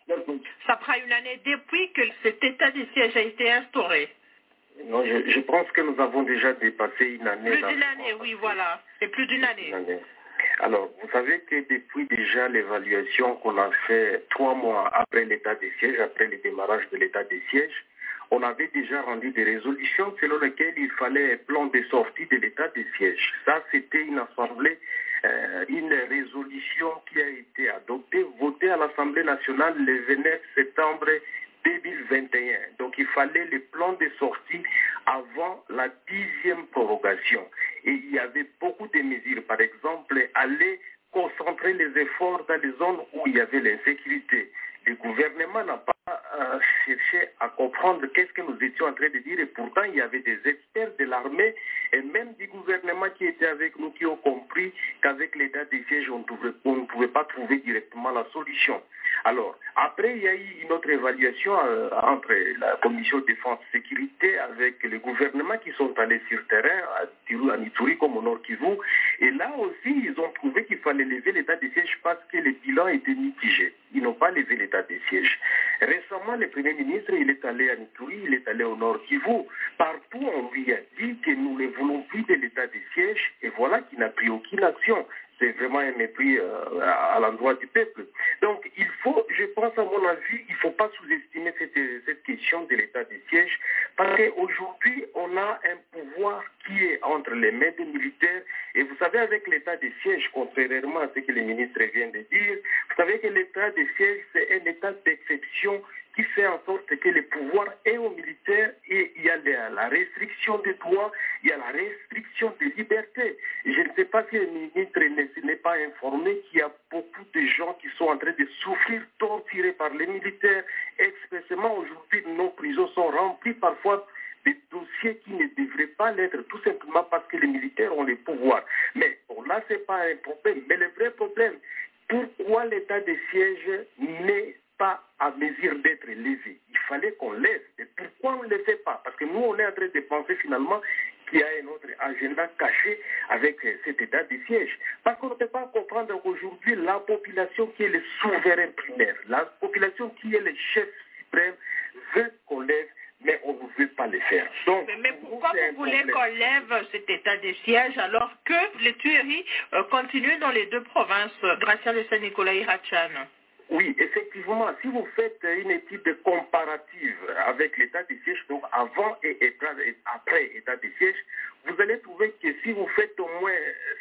leur pays. Ça fera une année depuis que cet état de siège a été instauré. Non, je, je pense que nous avons déjà dépassé une année. Plus d'une année, oui, voilà. C'est plus d'une année. année. Alors, vous savez que depuis déjà l'évaluation qu'on a fait trois mois après l'état de siège, après le démarrage de l'état de siège, on avait déjà rendu des résolutions selon lesquelles il fallait un plan de sortie de l'état de siège. Ça, c'était une assemblée, euh, une résolution qui a été adoptée, votée à l'Assemblée nationale le vingt-neuf septembre deux mille vingt et un. Donc, il fallait le plan de sortie avant la dixième prorogation. Et il y avait beaucoup de mesures. Par exemple, aller concentrer les efforts dans les zones où il y avait l'insécurité. Le gouvernement n'a pas euh, cherché à comprendre qu'est-ce que nous étions en train de dire et pourtant il y avait des experts de l'armée et même du gouvernement qui étaient avec nous qui ont compris qu'avec l'état de siège on, on ne pouvait pas trouver directement la solution. Alors, après il y a eu une autre évaluation euh, entre la commission de défense et sécurité avec le gouvernement qui sont allés sur le terrain à Tirou, à Ituri comme au Nord Kivu et là aussi ils ont trouvé qu'il fallait lever l'état de siège parce que le bilan était mitigé. Ils n'ont pas levé l'état de siège. Récemment, le Premier ministre, il est allé à Ituri, il est allé au Nord Kivu. Partout, on lui a dit que nous ne voulons plus de l'état de siège et voilà qu'il n'a pris aucune action. C'est vraiment un mépris euh, à l'endroit du peuple. Donc, il faut, je pense à mon avis, il ne faut pas sous-estimer cette, cette question de l'état de siège parce qu'aujourd'hui, on a un pouvoir qui est entre les mains des militaires et vous savez, avec l'état de siège, contrairement à ce que le ministre vient de dire, vous savez que l'état de siège, c'est un état d'exception qui fait en sorte que le pouvoir est aux militaires et il y a la restriction des droits, il y a la restriction des libertés. Et je ne sais pas si le ministre n'est pas informé qu'il y a beaucoup de gens qui sont en train de souffrir, torturés par les militaires. Expressément, aujourd'hui, nos prisons sont remplies parfois des dossiers qui ne devraient pas l'être, tout simplement parce que les militaires ont le pouvoir. Mais bon, là, ce n'est pas un problème. Mais le vrai problème, pourquoi l'état de siège n'est pas à mesure d'être levé? Il fallait qu'on lève. Et pourquoi on ne le fait pas? Parce que nous, on est en train de penser finalement qu'il y a un autre agenda caché avec cet état de siège. Parce qu'on ne peut pas comprendre qu'aujourd'hui, la population qui est le souverain primaire, la population qui est le chef suprême, veut qu'on lève, mais on ne veut pas le faire. Donc, mais, mais pourquoi vous voulez qu'on lève cet état de siège alors que les tueries euh, continuent dans les deux provinces, Gracia de Saint-Nicolas et Hachan? Oui, effectivement, si vous faites une étude comparative avec l'état de siège, donc avant et après l'état de siège, vous allez trouver que si vous faites au moins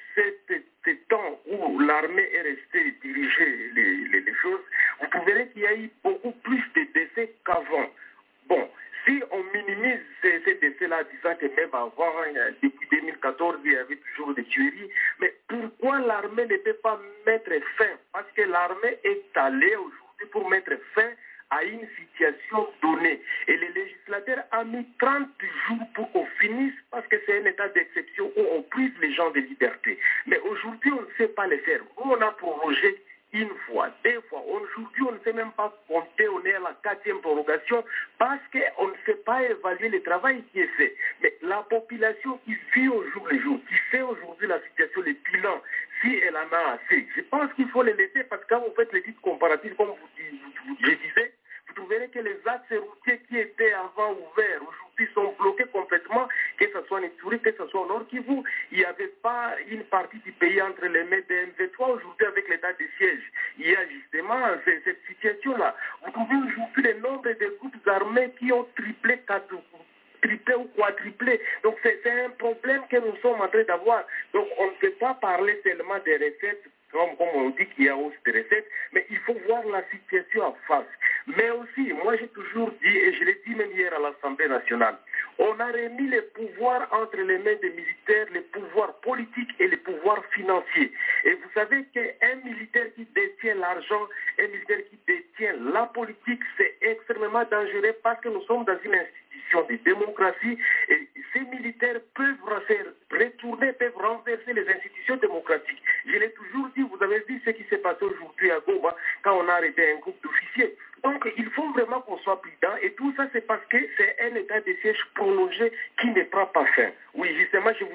sept temps où l'armée est restée diriger les, les, les choses, vous verrez qu'il y a eu beaucoup plus de décès qu'avant. Bon, si on minimise ces, ces décès-là, disant que même avant, depuis deux mille quatorze, il y avait toujours des tueries, mais pourquoi l'armée ne peut pas mettre fin? Parce que l'armée est allée aujourd'hui pour mettre fin à une situation donnée. Et le législateur a mis trente jours pour qu'on finisse parce que c'est un état d'exception où on prive les gens de liberté. Mais aujourd'hui, on ne sait pas le faire. Nous, on a prorogé une fois, deux fois. Aujourd'hui, on ne sait même pas compter, on est à la quatrième prorogation parce qu'on ne sait pas évaluer le travail qui est fait. Mais la population qui vit au jour le jour, qui fait aujourd'hui la situation, les bilans, si elle en a assez, je pense qu'il faut les laisser parce que quand vous faites l'étude comparative, comme vous, vous, vous, je disais, vous trouverez que les axes routiers qui étaient avant ouverts, aujourd'hui sont bloqués complètement, que ce soit en Ituri, que ce soit au Nord Kivu. Il n'y avait pas une partie du pays entre les mains de M V trois aujourd'hui avec l'état de siège. Il y a justement cette situation-là. Vous trouvez aujourd'hui le nombre de groupes armés qui ont triplé, quatre, triplé ou quadruplé. Donc c'est un problème que nous sommes en train d'avoir. Donc on ne peut pas parler tellement des recettes, comme, comme on dit qu'il y a hausse de recettes, mais il faut voir la situation en face. Mais aussi, moi j'ai toujours dit, et je l'ai dit même hier à l'Assemblée nationale, on a remis les pouvoirs entre les mains des militaires, les pouvoirs politiques et les pouvoirs financiers. Et vous savez qu'un militaire qui détient l'argent, un militaire qui détient la politique, c'est extrêmement dangereux parce que nous sommes dans une institution de démocratie et ces militaires peuvent retourner, peuvent renverser les institutions démocratiques. Je l'ai toujours dit, vous avez vu ce qui s'est passé aujourd'hui à Goma quand on a arrêté un groupe d'officiers. Donc il faut vraiment qu'on soit prudent et tout ça c'est parce que c'est un état de siège prolongé qui ne prend pas fin. Oui, justement, je voulais expliquer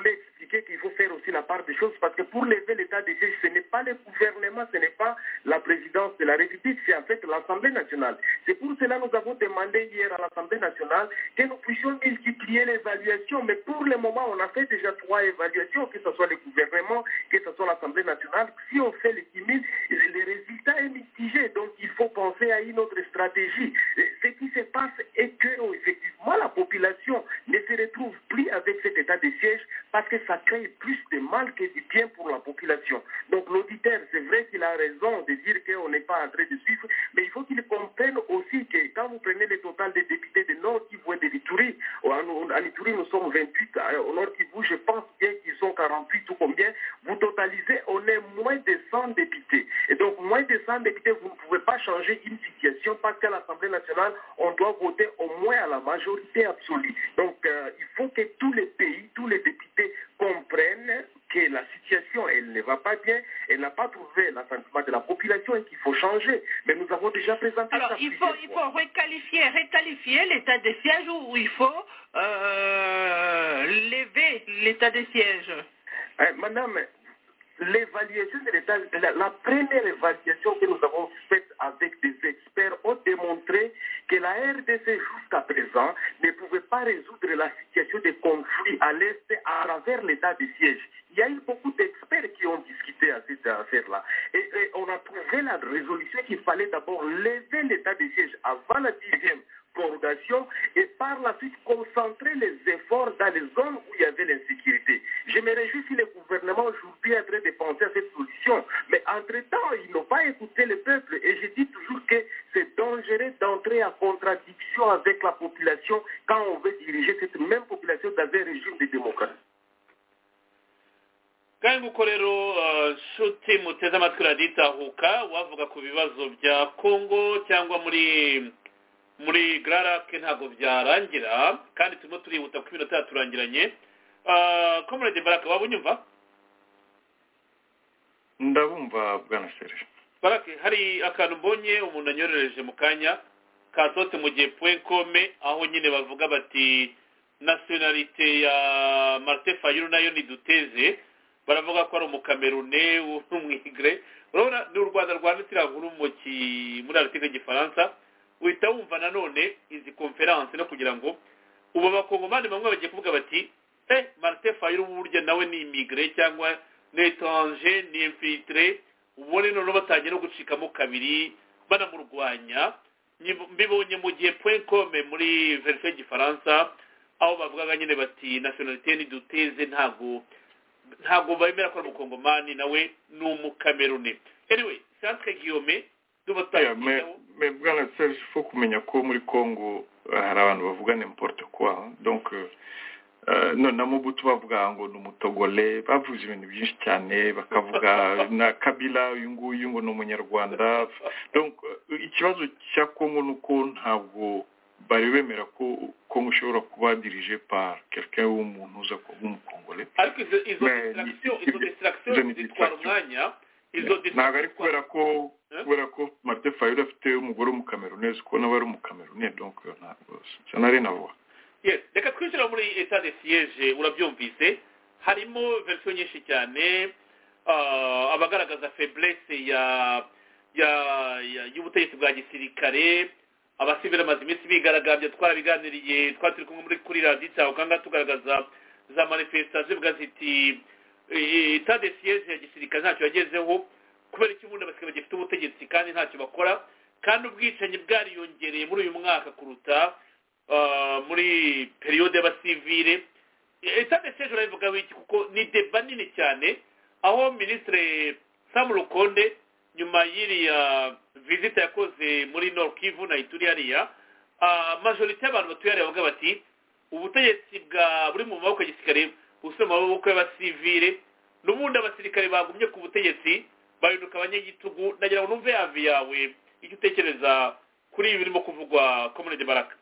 expliqué qu'il faut faire aussi la part des choses, parce que pour lever l'état de siège, ce n'est pas le gouvernement, ce n'est pas la présidence de la République, c'est en fait l'Assemblée nationale. C'est pour cela que nous avons demandé hier à l'Assemblée nationale que nous puissions multiplier l'évaluation, mais pour le moment, on a fait déjà trois évaluations, que ce soit le gouvernement, que ce soit l'Assemblée nationale. Si on fait les timide, le résultat est mitigé, donc il faut penser à une autre stratégie. Ce qui se passe est que, oh, effectivement, la population ne se retrouve plus avec cet état de siège parce que ça crée plus de mal que du bien pour la population. Donc l'auditeur, c'est vrai qu'il a raison de dire qu'on n'est pas en train de suivre, mais il faut qu'il comprenne aussi que quand vous prenez le total des députés de Nord Kivu et de l'Ituri, en Ituri nous sommes vingt-huit, au Nord Kivu je pense bien qu'ils sont quarante-huit ou combien, vous totalisez, on est moins de cent députés. Et donc moins de cent députés, vous ne pouvez pas changer une situation parce qu'à l'Assemblée nationale, on doit voter au moins à la majorité absolue. Donc euh, il faut que tous les pays, tous les députés comprennent que la situation, elle ne va pas bien, elle n'a pas trouvé l'assentiment de la population et qu'il faut changer. Mais nous avons déjà présenté Alors, ça. il faut, il faut requalifier, réqualifier l'état de siège ou il faut euh, lever l'état de siège. Euh, madame, l'évaluation de l'état, la, la première évaluation que nous avons faite avec des experts ont démontré que la R D C jusqu'à présent ne pouvait pas résoudre la situation des conflits à l'Est à travers l'état de siège. Il y a eu beaucoup d'experts qui ont discuté à cette affaire-là. Et, et on a trouvé la résolution qu'il fallait d'abord lever l'état de siège avant la dixième prorogation et par la suite concentrer les efforts dans les zones où il y avait l'insécurité. Je me réjouis si le gouvernement aujourd'hui est en train de penser à cette solution, mais entre-temps, ils n'ont pas écouté le peuple et je dis toujours que c'est dangereux d'entrer en contradiction avec la population quand on veut diriger cette même population dans un régime de démocratie. kandi nguko rero nshuti muteze amatwi raditahuka wavuga ku bibazo bya kongo cyangwa muri muri gararake ntabwo byarangira kandi turimo turihuta ku minota yaturangiranye comrade baraka waba unyumva ndabumva bwana serge baraka hari akantu mbonye umuntu anyorereje mu kanya kasohotse mu gihe point com aho nyine bavuga bati nationalité ya Martin Fayulu nayo niduteze baravuga ko ari umukamerune w'umwigre urabona ni u Rwanda rwanditira nkuru muri article y'igifaransa uhita wumva nanone izi conference no kugira ngo ubu abakongomani bamwe bagiye kuvuga bati eh Martin Fayulu burya nawe ni imigre cyangwa ni étranger ni infiltré ubone none batangiye no gucikamo kabiri banamurwanya mbibonye mu gihe point com muri version y'igifaransa aho bavugaga nyine bati nationalité ni duteze ntago ntago bemera ko ari umukongomani nawe ni umukamerune anyway Centre Guillaume Yeah, mais mais bwana Serge faut kumenya ko muri Congo hari abantu bavuga n'importe quoi donc euh, no na Mobutu bavuga ngo ni umutogole bavuze ibintu byinshi cyane bakavuga na Kabila uyu nguyu ngo ni umunyarwanda donc ikibazo cya Congo nuko ntabwo bari bemera ko Congo ishobora kuba dirigé par quelqu'un w'umuntu uza kuba umukongole ariko izo distraction izo distraction zitwara umwanya izo ntabwo ari kubera ko kubera ko Martin Fayulu afite umugore w'umukamerunese ko nawe ari umukamerune donc ntabwo ça n'a rien à voir. Yes, reka twinjira muri état de siège urabyumvise harimo version nyinshi cyane uh, abagaragaza faiblesse ya ya y'ubutegetsi bwa gisirikare abasivile amaze iminsi bigaragambye twarabiganiriye twari turi kumwe muri kuri radio cyangwa kanga tugaragaza za manifestation zivuga ziti état de siège ya gisirikare ntacyo yagezeho kubera iki ubundi abasirikare bagifite ubutegetsi kandi ntacyo bakora kandi ubwicanyi bwariyongereye muri uyu mwaka kuruta muri periode y'abasivile état de siège urabivuga wiki kuko ni débat nini cyane aho ministre Sam Lukonde nyuma y'iriya visite yakoze muri Nord Kivu na Ituri hariya majorité y'abantu batuye hariya bavuga bati ubutegetsi bwa buri mu maboko y'igisirikare busoma mu maboko y'abasivile n'ubundi abasirikare bagumye ku butegetsi bahinduka abanyagitugu nagira ngo numve yavi yawe icyo utekereza kuri ibi birimo kuvugwa Comrade Baraka.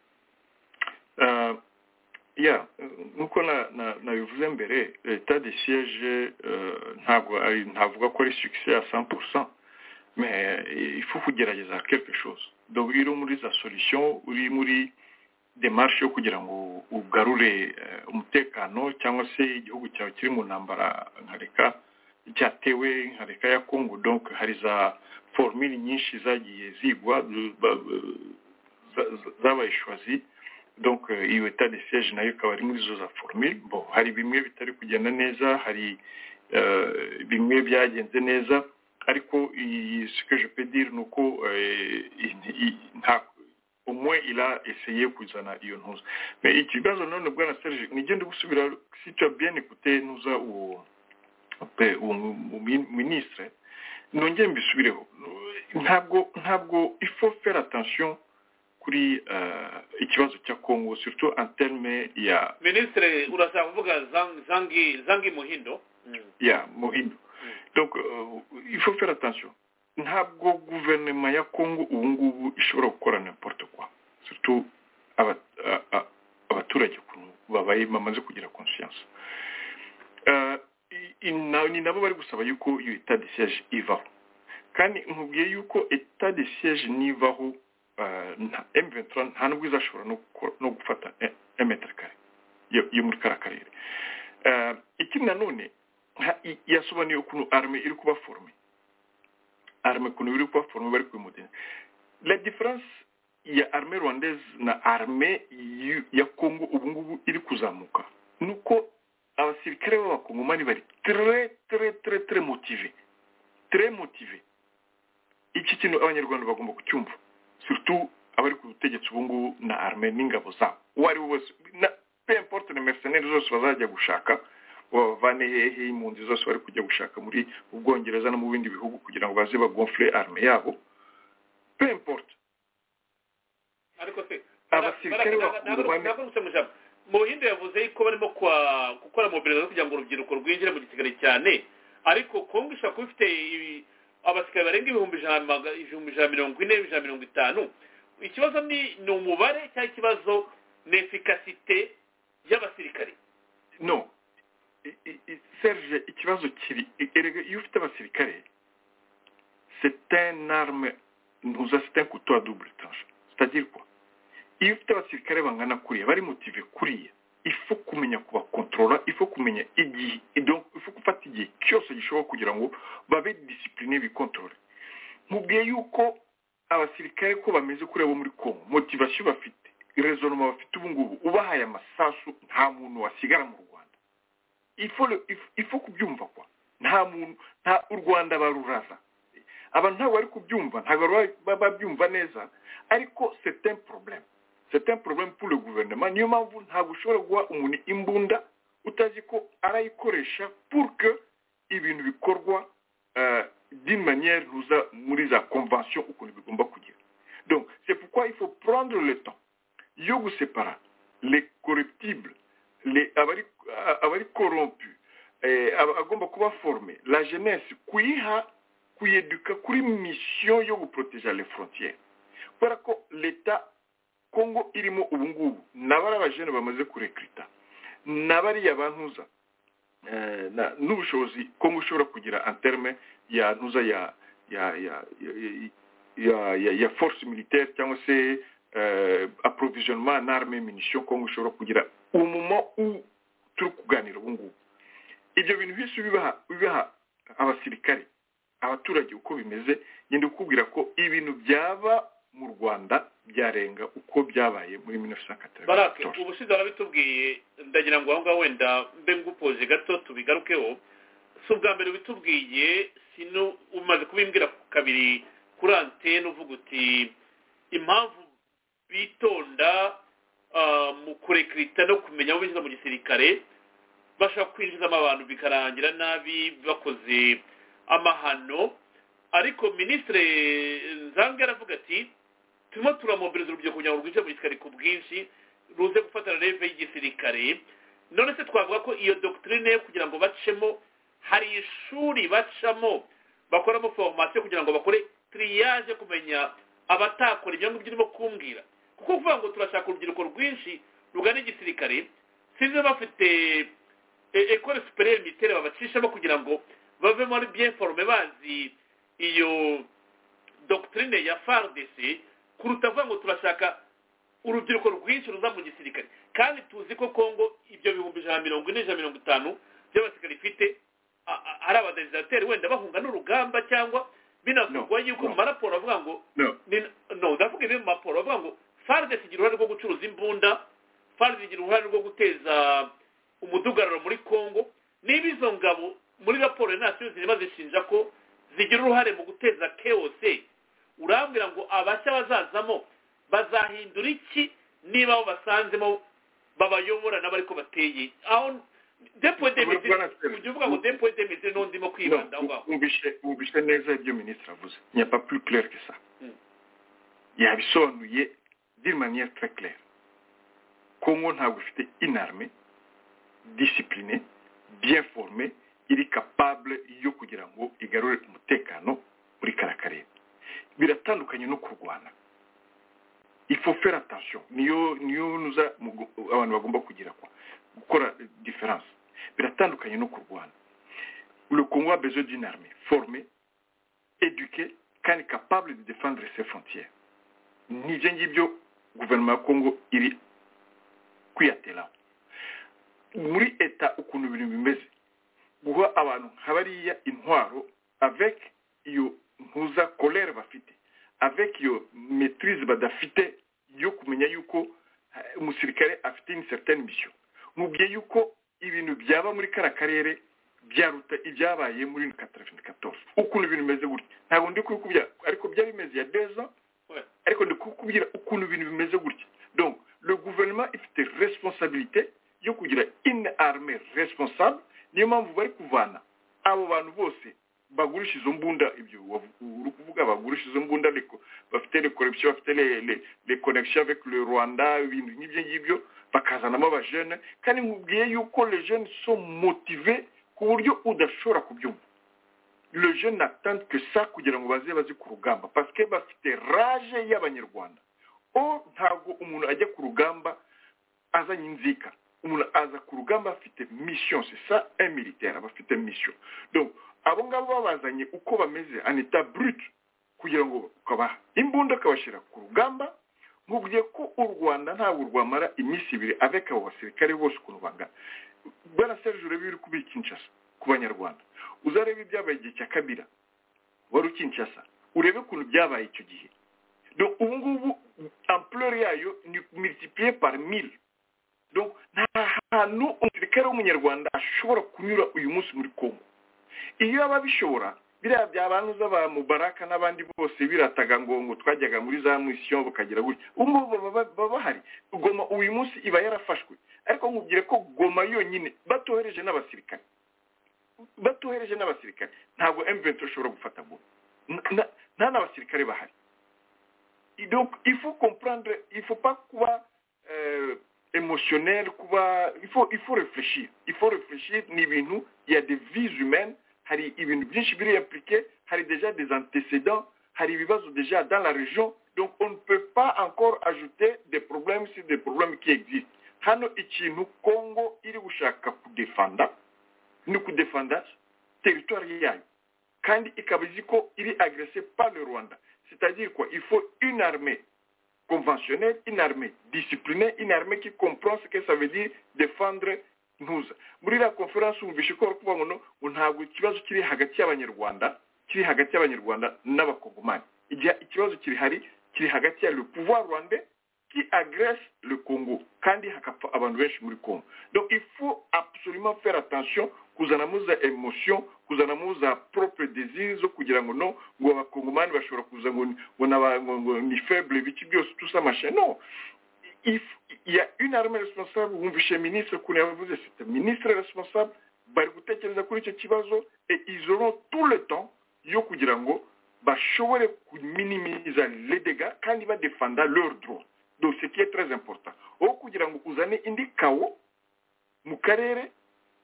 Uh, yeah, nuko na na nabivuze mbere état de siège ntabwo ari ntavuga ko ari succès à cent pour cent mais il faut kugerageza quelque chose donc iri muri za solution uri muri démarche yo kugira ngo ugarure umutekano cyangwa se igihugu cyawe kiri mu ntambara nka reka cyatewe nka reka ya Congo. Donc hari za formule nyinshi zagiye zigwa zabaye choisi. Donc iyo état de siège nayo ikaba ari muri zo za formule. Bon hari bimwe bitari kugenda neza, hari bimwe byagenze neza, ariko ce que je peux dire nuko nta au moins il a essayé kuzana iyo ntuza. Mais ikibazo none bwana Serge nigende gusubira, si tu as bien écouté nuza u au ministre nongeye mbisubireho, ntabwo ntabwo il faut faire attention kuri ikibazo cya Congo, surtout en terme ya ministre urashaka kuvuga Zangi Zangi Muhindo. ya Muhindo. Donc euh, il faut faire attention. Ntabwo gouvernement ya Congo ubu ngubu ishobora gukora n'importe quoi, surtout abaturage babaye bamaze kugira conscience. Euh, ni nabo bari gusaba yuko iyo état de siège ivaho, kandi nkubwiye yuko état de siège nivaho M vingt-trois nta nubwo izashobora no gufata un mètre carré yo muri kara karere. Ikindi nanone yasobanuye ukuntu armée iri kuba formée, armée ukuntu iri kuba formée bari kwimudena. La différence ya armée rwandaise na armée ya Congo ubu ngubu iri kuzamuka nuko abasirikare b'abakongomani bari très très très très motivés, très motivés. Iki kintu abanyarwanda bagomba kucyumva, surtout abari ku butegetsi ubu ngubu na armée n'ingabo zabo. Wari wose na peu importe les mercenaires zose bazajya gushaka, bavane hehe impunzi zose bari kujya gushaka muri Ubwongereza no mu bindi bihugu kugira ngo baze bagonfle armée yabo, peu importe. Ariko se abasirikare bakongomani Muhindo yavuze ko barimo kwa gukora mobilisation kugira ngo urubyiruko rwinjire mu gisirikare cyane, ariko Kongo ishaka kufite abasirikare barenga ibihumbi ijana mirongo ine ijana mirongo itanu. Ikibazo ni ni umubare cyangwa ikibazo ni efficacité y'abasirikare? No, Serge, ikibazo kiri erega iyo ufite abasirikare, c'est un arme, nous c'est un couteau à double tranchant. C'est-à-dire quoi? Iyo ufite abasirikare bangana kuriya bari motive kuriya, il faut kumenya kuba contrôler, il faut kumenya igihe, donc il faut gufata igihe cyose gishoboka kugira ngo babe discipliné bikontrole. Mubwiye yuko abasirikare ko bameze kuri abo muri Congo, motivation bafite, raisonnement bafite ubu ngubu, ubahaye amasasu nta muntu wasigara mu Rwanda. Il faut le, il faut kubyumva kwa, nta muntu nta u Rwanda baruraza. Abantu ntabwo bari kubyumva, ntabwo babyumva neza, ariko c'est un problème. C'est un problème pour le gouvernement. Niyo mpamvu ntabwo ushobora guha umuntu imbunda utazi ko arayikoresha pour que ibintu bikorwa euh, d'une manière nuza muri za convention ukuntu bigomba kugira. Donc c'est pourquoi il faut prendre le temps yo gusepara les corruptibles, les abari abari corrompus, eh, agomba kuba former la jeunesse kuyiha kuyeduka kuri mission yo guprotéger les frontières. Para ko l'État Congo irimo ubu ngubu nabara abajene bamaze kurekrita, nabari yabantuza eh na n'ubushobozi Congo ushobora kugira en terme ya ntuza ya ya ya ya ya ya force militaire cyangwa se euh, approvisionnement en armes munitions Congo ushobora kugira au moment où turi kuganira ubu ngubu. Ibyo bintu bise bibaha bibaha abasirikare abaturage uko bimeze, nyinde ukubwira ko ibintu byaba mu Rwanda byarenga uko byabaye muri mille neuf cent quatre-vingt-quatorze. Barake ubushize barabitubwiye, ndagira ngo aho ngaho wenda mbe ngupoje gato tubigarukeho. Si ubwa mbere bitubwiye, sino umaze kubimbwira kabiri kuri antene uvuga uti impamvu bitonda mu kurekrita no kumenya aho binjiza mu gisirikare, bashaka kwinjizamo abantu bikarangira nabi bakoze amahano. Ariko ministre Nzange aravuga ati turimo turamobiliza urubyiruko kugira ngo rwinjire mu gisirikare ku bwinshi ruze gufatana reve y'igisirikare. None se twavuga ko iyo doctrine kugira ngo bacemo hari ishuri bacamo bakoramo formation kugira ngo bakore triage kumenya abatakora ibyo ngibyo urimo kumbwira, kuko kuvuga ngo turashaka urubyiruko rwinshi rugana igisirikare sinzi bafite école supérieure militaire babacishamo kugira ngo bave muri bien formé bazi iyo doctrine ya F A R D C kuruta vuga ngo turashaka urubyiruko rwinshi ruza mu gisirikare kandi tuzi ko kongo ibyo bihumbi ijana na mirongo ine ijana na mirongo itanu by'abasirikare ifite ari abadesidateri wenda bahunga n'urugamba cyangwa binavugwa yuko mu maraporo bavuga ngo no ndavuga ibi mu maporo bavuga ngo FARDC igira uruhare rwo gucuruza imbunda, FARDC igira uruhare rwo guteza umudugararo muri kongo. Niba izo ngabo muri raporo ya nasiyo zirimo zishinja ko zigira uruhare mu guteza chaos, urambwira ngo abashya bazazamo bazahindura iki niba abo basanzemo babayobora n'abariko bateye aho depoint de uvuga ngo depoint de mise no ndimo kwibanda aho ubishe ubishe neza ibyo ministre avuze il n'y a pas plus clair que ça. Yabisonuye d'une manière très claire. Congo ntabwo ifite une armée disciplinée, bien formée, iri capable yo kugira ngo igarure umutekano muri karakarere. Biratandukanye no kurwana. Il faut faire attention. Niyo niyo nuza abantu bagomba kugira kwa gukora différence. Biratandukanye no kurwana. Le Congo a besoin d'une armée formée, éduquée, kandi capable de défendre ses frontières. Nivyo ngibyo gouvernement ya Congo iri kwiyatela. Muri eta ukuntu ibintu bimeze. Guha abantu habariya intwaro avec iyo ntuza colère bafite, avec iyo maîtrise badafite yo kumenya yuko umusirikare afite une certaine mission. Mubye yuko ibintu byaba muri karakarere byaruta ibyabaye muri quatre-vingt-quatorze. Ukuntu ibintu bimeze gutya. Ntabwo ndi kubikubya ariko byari bimeze ya deux ans. Ariko ndi kukubwira ukuntu ibintu bimeze gutya. Donc le gouvernement ifite responsabilité yo kugira une armée responsable. Niyo mpamvu bari kuvana abo bantu bose bagurisha izo mbunda ibyo uri kuvuga bagurisha izo mbunda ariko bafite les corruptions bafite les les les connexions avec le Rwanda ibintu n'ibyo ngibyo bakazanamo aba jeunes kandi nkubwiye yuko les jeunes sont motivés ku buryo udashobora kubyumva. Le jeune n'attend que ça kugira ngo baze bazi ku rugamba parce que bafite rage y'abanyarwanda. O ntabwo umuntu ajya ku rugamba azanye inzika. Umuntu aza ku rugamba afite mission, c'est ça un militaire abafite mission. Donc abo ngabo babazanye uko bameze en état brut kugira ngo kaba imbunda kabashira ku rugamba. Nkubwiye ko u Rwanda ntabwo rwamara iminsi ibiri avec abo basirikare bose ku rubanga. Bwana Serge urebe uri kubika Kinshasa ku banyarwanda. Uzarebe ibyabaye igihe cya Kabila wari Kinshasa urebe ukuntu byabaye icyo gihe. Donc ubu ngubu ampleur yayo ni multiplié par mille. Donc nta hantu umusirikare w'umunyarwanda ashobora kunyura uyu munsi muri Congo. Iyo ababishobora biriya byabantu z'aba Mubaraka n'abandi bose birataga ngo ngo twajyaga muri za mission bakagira gutya. Ubu baba bahari. Goma uyu munsi iba yarafashwe. Ariko nkubwire ko Goma yonyine batohereje n'abasirikare. Batohereje n'abasirikare. Ntabwo M vingt-trois ashobora gufata Goma. Nta n'abasirikare bahari. Donc il faut comprendre, il faut pas kuba euh, émotionnel, kuba il faut il faut réfléchir. Il faut réfléchir ni bintu, il y a des vies humaines, hari ibintu byinshi biri impliqué, hari déjà des antécédents, hari ibibazo déjà dans la région. Donc on ne peut pas encore ajouter des problèmes sur des problèmes qui existent. Hano ikintu Congo iri gushaka kudefenda ni kudefenda territoire yayo. Kandi ikabizi ko iri agressé par le Rwanda. C'est-à-dire quoi? Il faut une armée conventionnelle, une armée disciplinée, une armée qui comprend ce que ça veut dire défendre nous. Muri la conférence umvishe ko kuvuga ngo ntabwo ikibazo kiri hagati y'abanyarwanda, kiri hagati y'abanyarwanda n'abakongomani. Igihe ikibazo kiri hari kiri hagati ya le pouvoir rwandais qui agresse le Congo kandi hakapfa abantu benshi muri Congo. Donc il faut absolument faire attention kuzana muza émotion, kuzana muza propre désir zo kugira ngo no ngo abakongomani bashobora kuza ngo ngo ni faible biki byose tout ça machin. Non. Il y a une armée responsable, umvishe ministre kune yavuze c'est ministre responsable bari gutekereza kuri icyo kibazo et ils auront tout le temps yo kugira ngo bashobore minimiser les dégâts kandi ba défendre leurs droits. Donc ce qui est très important. Au kugira ngo uzane indi kawo mu karere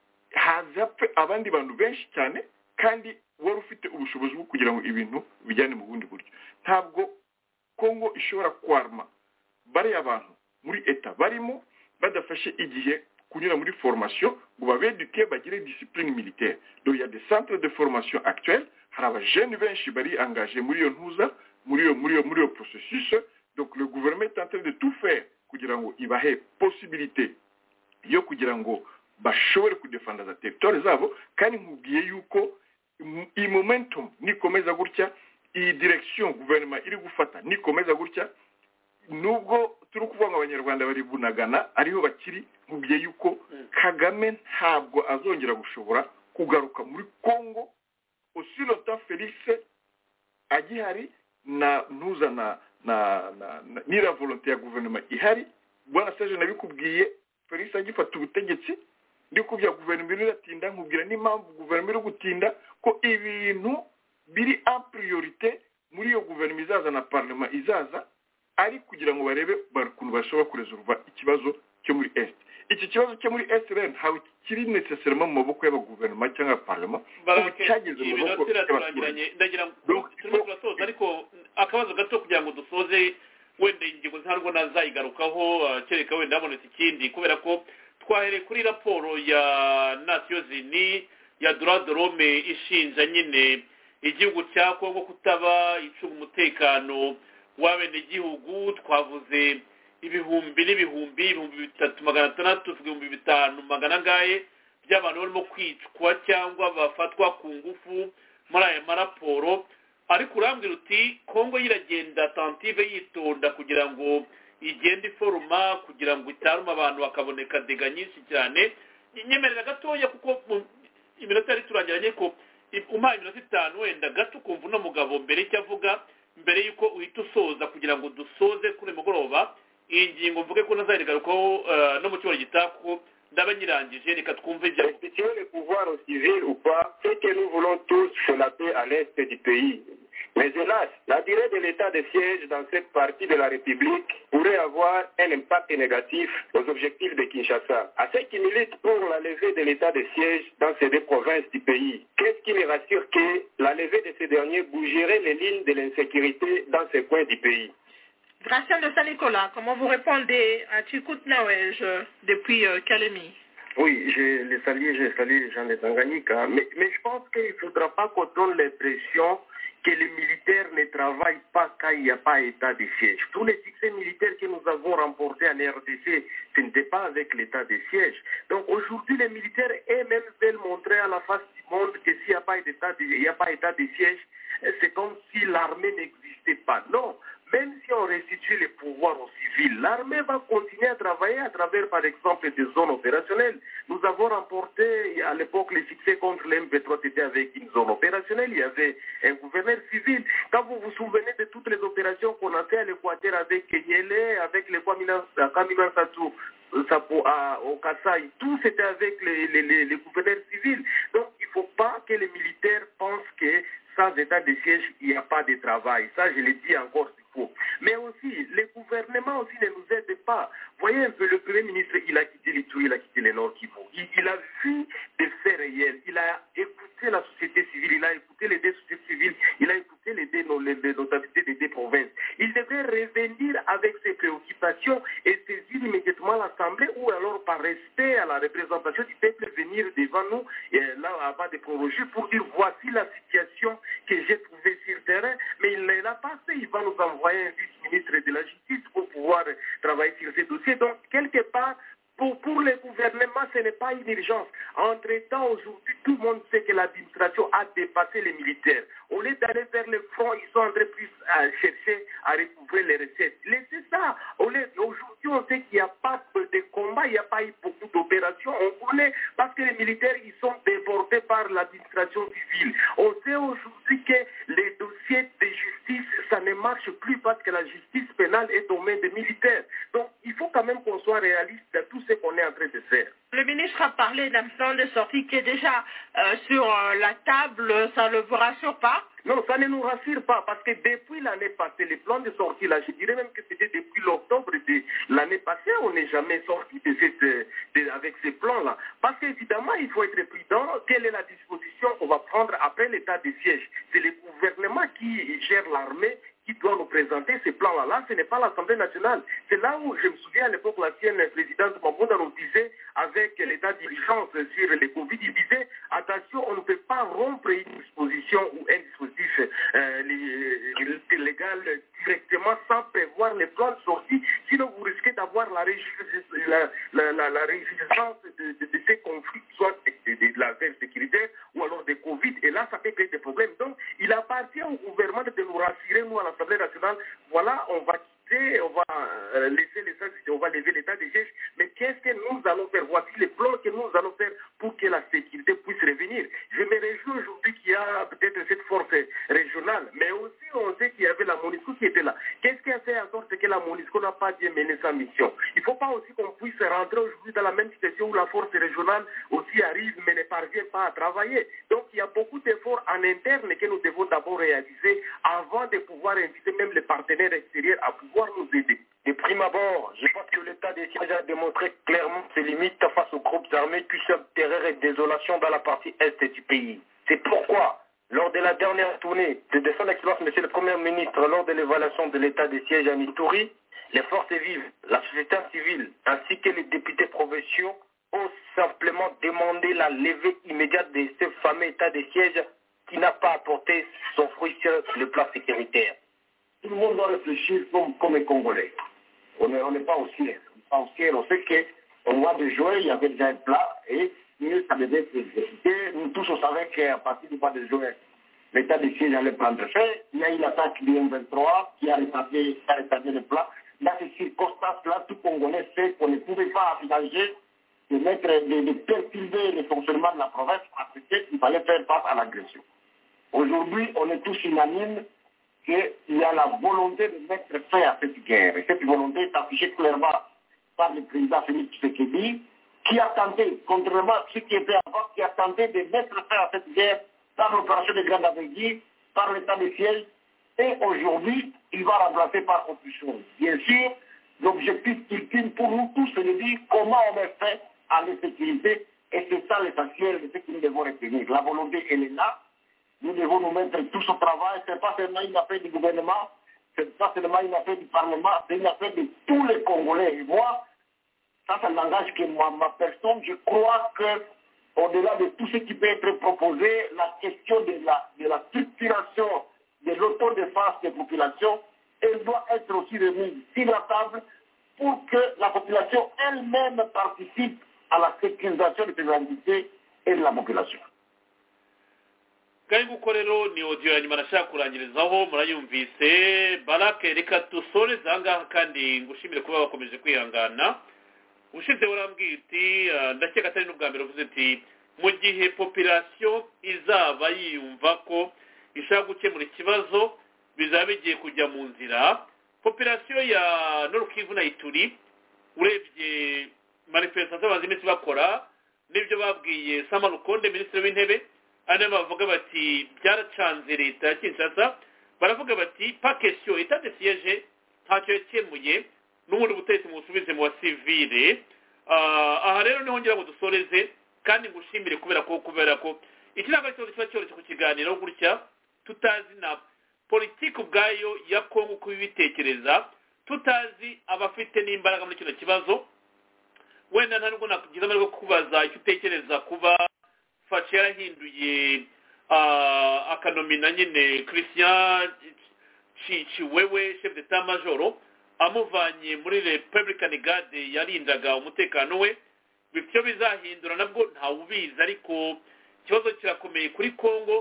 hazapfe abandi bantu benshi cyane kandi wari ufite ubushobozi bwo kugira ngo ibintu bijyane mu bundi buryo. Ntabwo Congo ishobora kwarma bari abantu muri eta barimo badafashe igihe kunyura muri formation ngo babeduke bagire discipline militaire. Donc il y a des centres de formation actuels, hari abajene benshi bari engagé muri yo ntuza muri yo muri yo muri yo processus donc le gouvernement est en train de tout faire kugira ngo ibahe possibilité yo kugira ngo bashobore kudefanda za territoire zabo kandi nkubwiye yuko i momentum nikomeza gutya iyi direction gouvernement iri gufata nikomeza gutya nubwo turi kuvuga ngo abanyarwanda bari bunagana ariho bakiri nkubwiye yuko Kagame ntabwo azongera gushobora kugaruka muri Congo aussi longtemps Felix agihari na ntuza na na na nira volonté ya gouvernement ihari bwana Serge nabikubwiye Felix agifata ubutegetsi ndiko bya gouvernement iratinda nkubwira n'impamvu gouvernement iri gutinda ko ibintu biri en priorité muri yo gouvernement izaza na parlement izaza ari kugira ngo barebe barukuntu bashobora kuresolva ikibazo cyo muri est iki kibazo cyo muri est rero ntawe kiri nécessairement mu maboko y'aba gouvernement cyangwa parlement cyageze mu maboko y'abaturage ndagira ngo turimo turasoza ariko akabazo gato kugira ngo dusoze wenda ingingo ntarwo nazayigarukaho kereka wenda habonetse ikindi kubera ko twahereye kuri raporo ya Nations Unies ya droit de l'homme ishinja nyine igihugu cya Kongo kutaba icunga umutekano w'abenegihugu twavuze ibihumbi n'ibihumbi ibihumbi bitatu magana atandatu ibihumbi bitanu magana angahe by'abantu barimo kwicwa cyangwa bafatwa ku ngufu muri aya maraporo ariko urambwira uti Kongo iragenda attentive yitonda kugira ngo igende iforuma kugira ngo itaruma abantu bakaboneka dega nyinshi cyane nyemerera gatoya kuko iminota yari turangiranye ko umpaye iminota itanu wenda gato ukumva uno mugabo mbere icyo avuga mbere yuko uhita usoza kugira ngo dusoze kuri mugoroba iyi ngingo mvuge ko nazayigarukaho no mu cyumweru gitako ndaba nyirangije reka twumve ibyo restituer le pouvoir au civil ou pas c'est que nous voulons tous la paix à l'est du pays. Mais hélas, la durée de l'état de siège dans cette partie de la République pourrait avoir un impact négatif aux objectifs de Kinshasa. À ceux qui militent pour la levée de l'état de siège dans ces deux provinces du pays, qu'est-ce qui les rassure que la levée de ces derniers bougerait les lignes de l'insécurité dans ces coins du pays? Gracien de Saint-Nicolas, comment vous répondez à Tchikout Nawej depuis euh, Kalemi? Oui, je les salue, je salue les gens de Tanganyika, mais, mais je pense qu'il ne faudra pas qu'on donne l'impression que les militaires ne travaillent pas quand il n'y a pas état de siège. Tous les succès militaires que nous avons remportés en R D C, ce n'était pas avec l'état de siège. Donc aujourd'hui, les militaires eux-mêmes veulent montrer à la face du monde que s'il n'y a pas d'état de, il n'y a pas état de siège, c'est comme si l'armée n'existait pas. Non. Même si on restitue les pouvoirs aux civils, l'armée va continuer à travailler à travers, par exemple, des zones opérationnelles. Nous avons remporté à l'époque les succès contre l'M V trois, c'était avec une zone opérationnelle. Il y avait un gouverneur civil. Quand vous vous souvenez de toutes les opérations qu'on a fait à l'Équateur avec Kenyele, avec les Kamina Satou, au Kassai, tout c'était avec les, les, les, les gouverneurs civils. Donc il ne faut pas que les militaires pensent que sans état de siège, il n'y a pas de travail. Ça, je le dis encore, c'est faux. Mais aussi, les gouvernements aussi ne nous aident pas. Voyez un peu, le Premier ministre, il a quitté l'Itourie, il a quitté le Nord Kivu. Il, il a vu des faits réels. Il a écouté la société civile, il a écouté les deux sociétés civiles, il a écouté les deux, les, les notabilités des deux provinces. Il devrait revenir avec ses préoccupations et saisir immédiatement l'Assemblée ou alors par respect à la représentation du peuple venir devant nous, et là, avant de proroger, pour dire voici la situation que j'ai trouvée sur le terrain, mais il ne l'a pas fait. Il va nous envoyer un vice-ministre de la Justice pour pouvoir travailler sur ces dossiers. Donc, quelque part, Pour, pour les gouvernements, ce n'est pas une urgence. Entre-temps, aujourd'hui, tout le monde sait que l'administration a dépassé les militaires. Au lieu d'aller vers le front, ils sont en train plus à chercher à recouvrer les recettes. Laissez ça. Aujourd'hui, on sait qu'il n'y a pas de combat, il n'y a pas eu beaucoup d'opérations. On connaît parce que les militaires, ils sont débordés par l'administration civile. On sait aujourd'hui que les dossiers de justice, ça ne marche plus parce que la justice pénale est aux mains des militaires. Donc, il faut quand même qu'on soit réaliste dans tout ce qu'on est en train de faire. Le ministre a parlé d'un plan de sortie qui est déjà euh, sur euh, la table. Ça ne vous rassure pas? Non, ça ne nous rassure pas parce que depuis l'année passée, les plans de sortie, là, je dirais même que c'était depuis l'octobre de l'année passée, on n'est jamais sorti de cette, de, avec ces plans-là. Parce qu'évidemment, il faut être prudent. Quelle est la disposition qu'on va prendre après l'état de siège? C'est le gouvernement qui gère l'armée qui doit nous présenter ces plans-là. Là, ce n'est pas l'Assemblée nationale. C'est là où, je me souviens à l'époque, l'ancienne présidente Mabouda nous disait, en avec l'état d'urgence sur le Covid, il disait attention, on ne peut pas rompre une disposition ou un dispositif euh, légal directement sans prévoir les plans de sortie, sinon vous risquez d'avoir la résurgence la, la, la, la de, de, de ces conflits, soit de, de, de la veille sécuritaire ou alors de Covid, et là ça peut créer des problèmes. Donc il appartient au gouvernement de nous rassurer, nous à l'Assemblée nationale, voilà, on va on va euh, laisser les on va lever l'état des sièges, mais qu'est-ce que nous allons faire? Voici les plans que nous allons faire pour que la sécurité puisse revenir. Je me réjouis aujourd'hui qu'il y a peut-être cette force régionale, mais aussi on sait qu'il y avait la MONUSCO qui était là. Qu'est-ce qui a fait en sorte que la MONUSCO n'a pas bien mené sa mission? Il ne faut pas aussi qu'on puisse rentrer aujourd'hui dans la même situation où la force régionale aussi arrive mais ne parvient pas à travailler. Donc il y a beaucoup d'efforts en interne que nous devons d'abord réaliser avant de pouvoir inviter même les partenaires extérieurs à pouvoir nous aider. De prime abord, je pense que l'état des sièges a démontré clairement ses limites face aux groupes armés qui sèment terreur et désolation dans la partie est du pays. C'est pourquoi, lors de la dernière tournée de son Excellence, Monsieur le Premier ministre, lors de l'évaluation de l'état des sièges à Ituri, les forces vives, la société civile, ainsi que les députés provinciaux ont simplement demandé la levée immédiate de ce fameux état des sièges qui n'a pas apporté son fruit sur le plan sécuritaire. Tout le monde doit réfléchir comme, comme un Congolais. On n'est pas au ciel. On, au ciel. On sait qu'au mois de juin, il y avait déjà un plat et mieux ça devait être exécuté. Nous tous, on savait qu'à partir du mois de juin, l'état de siège allait prendre fin. Il y a eu l'attaque du M vingt-trois qui a rétabli, qui a rétabli le plat. Dans ces circonstances-là, tout Congolais sait qu'on ne pouvait pas envisager de, mettre, de, de perturber le fonctionnement de la province parce qu'il fallait faire face à l'agression. Aujourd'hui, on est tous unanimes qu'il y a la volonté de mettre fin à cette guerre. Et cette volonté est affichée clairement par le président Félix Tshisekedi, qui a tenté, contrairement à ce qui était avant, qui a tenté de mettre fin à cette guerre par l'opération de Grande Avegie, par l'état de siège, et aujourd'hui, il va remplacer par autre chose. Bien sûr, l'objectif ultime pour nous tous, c'est de dire comment on met fin à l'insécurité, et c'est ça l'essentiel de ce que nous devons retenir. La volonté, elle est là. Nous devons nous mettre tous au travail. Ce n'est pas seulement une affaire du gouvernement, ce n'est pas seulement une affaire du Parlement, c'est une affaire de tous les Congolais. Et moi, ça, ça n'engage que moi, ma personne. Je crois qu'au-delà de tout ce qui peut être proposé, la question de la, de la structuration de l'autodéfense des populations, elle doit être aussi remise sur la table pour que la population elle-même participe à la sécurisation de l'identité et de la population. kandi nguko rero ni audio ya nyuma nashaka kurangirizaho murayumvise Barake reka dusoreze ahangaha kandi ngushimire kuba bakomeje kwihangana ushize urambwiye uti ndakeka atari n'ubwa mbere uvuze uti mu gihe population izaba yiyumva ko ishaka gukemura ikibazo bizaba bigiye kujya mu nzira population ya Nord Kivu na Ituri urebye manifestation bazi iminsi bakora n'ibyo babwiye Sama Lukonde minisitiri w'intebe ane bavuga bati byaracanze leta ya Kinshasa baravuga bati pa question état de siège ntacyo yakemuye n'ubundi butegetsi mu busubize mu wa civile aha rero niho ngira ngo dusoreze kandi ngushimire kubera ko kubera ko iki ntabwo ari ikibazo cyoroshye ku kiganiro gutya tutazi na politiki ubwayo ya Kongo uko ibitekereza tutazi abafite n'imbaraga muri kino kibazo wenda nta nubwo nakugira amahirwe kubaza icyo utekereza kuba Faci yarahinduye akanomina nyine Christian Chiwewe chef d'état major amuvanye muri Republican Guard yarindaga umutekano we bityo bizahindura nabwo nta ubiza ariko ikibazo kirakomeye kuri Kongo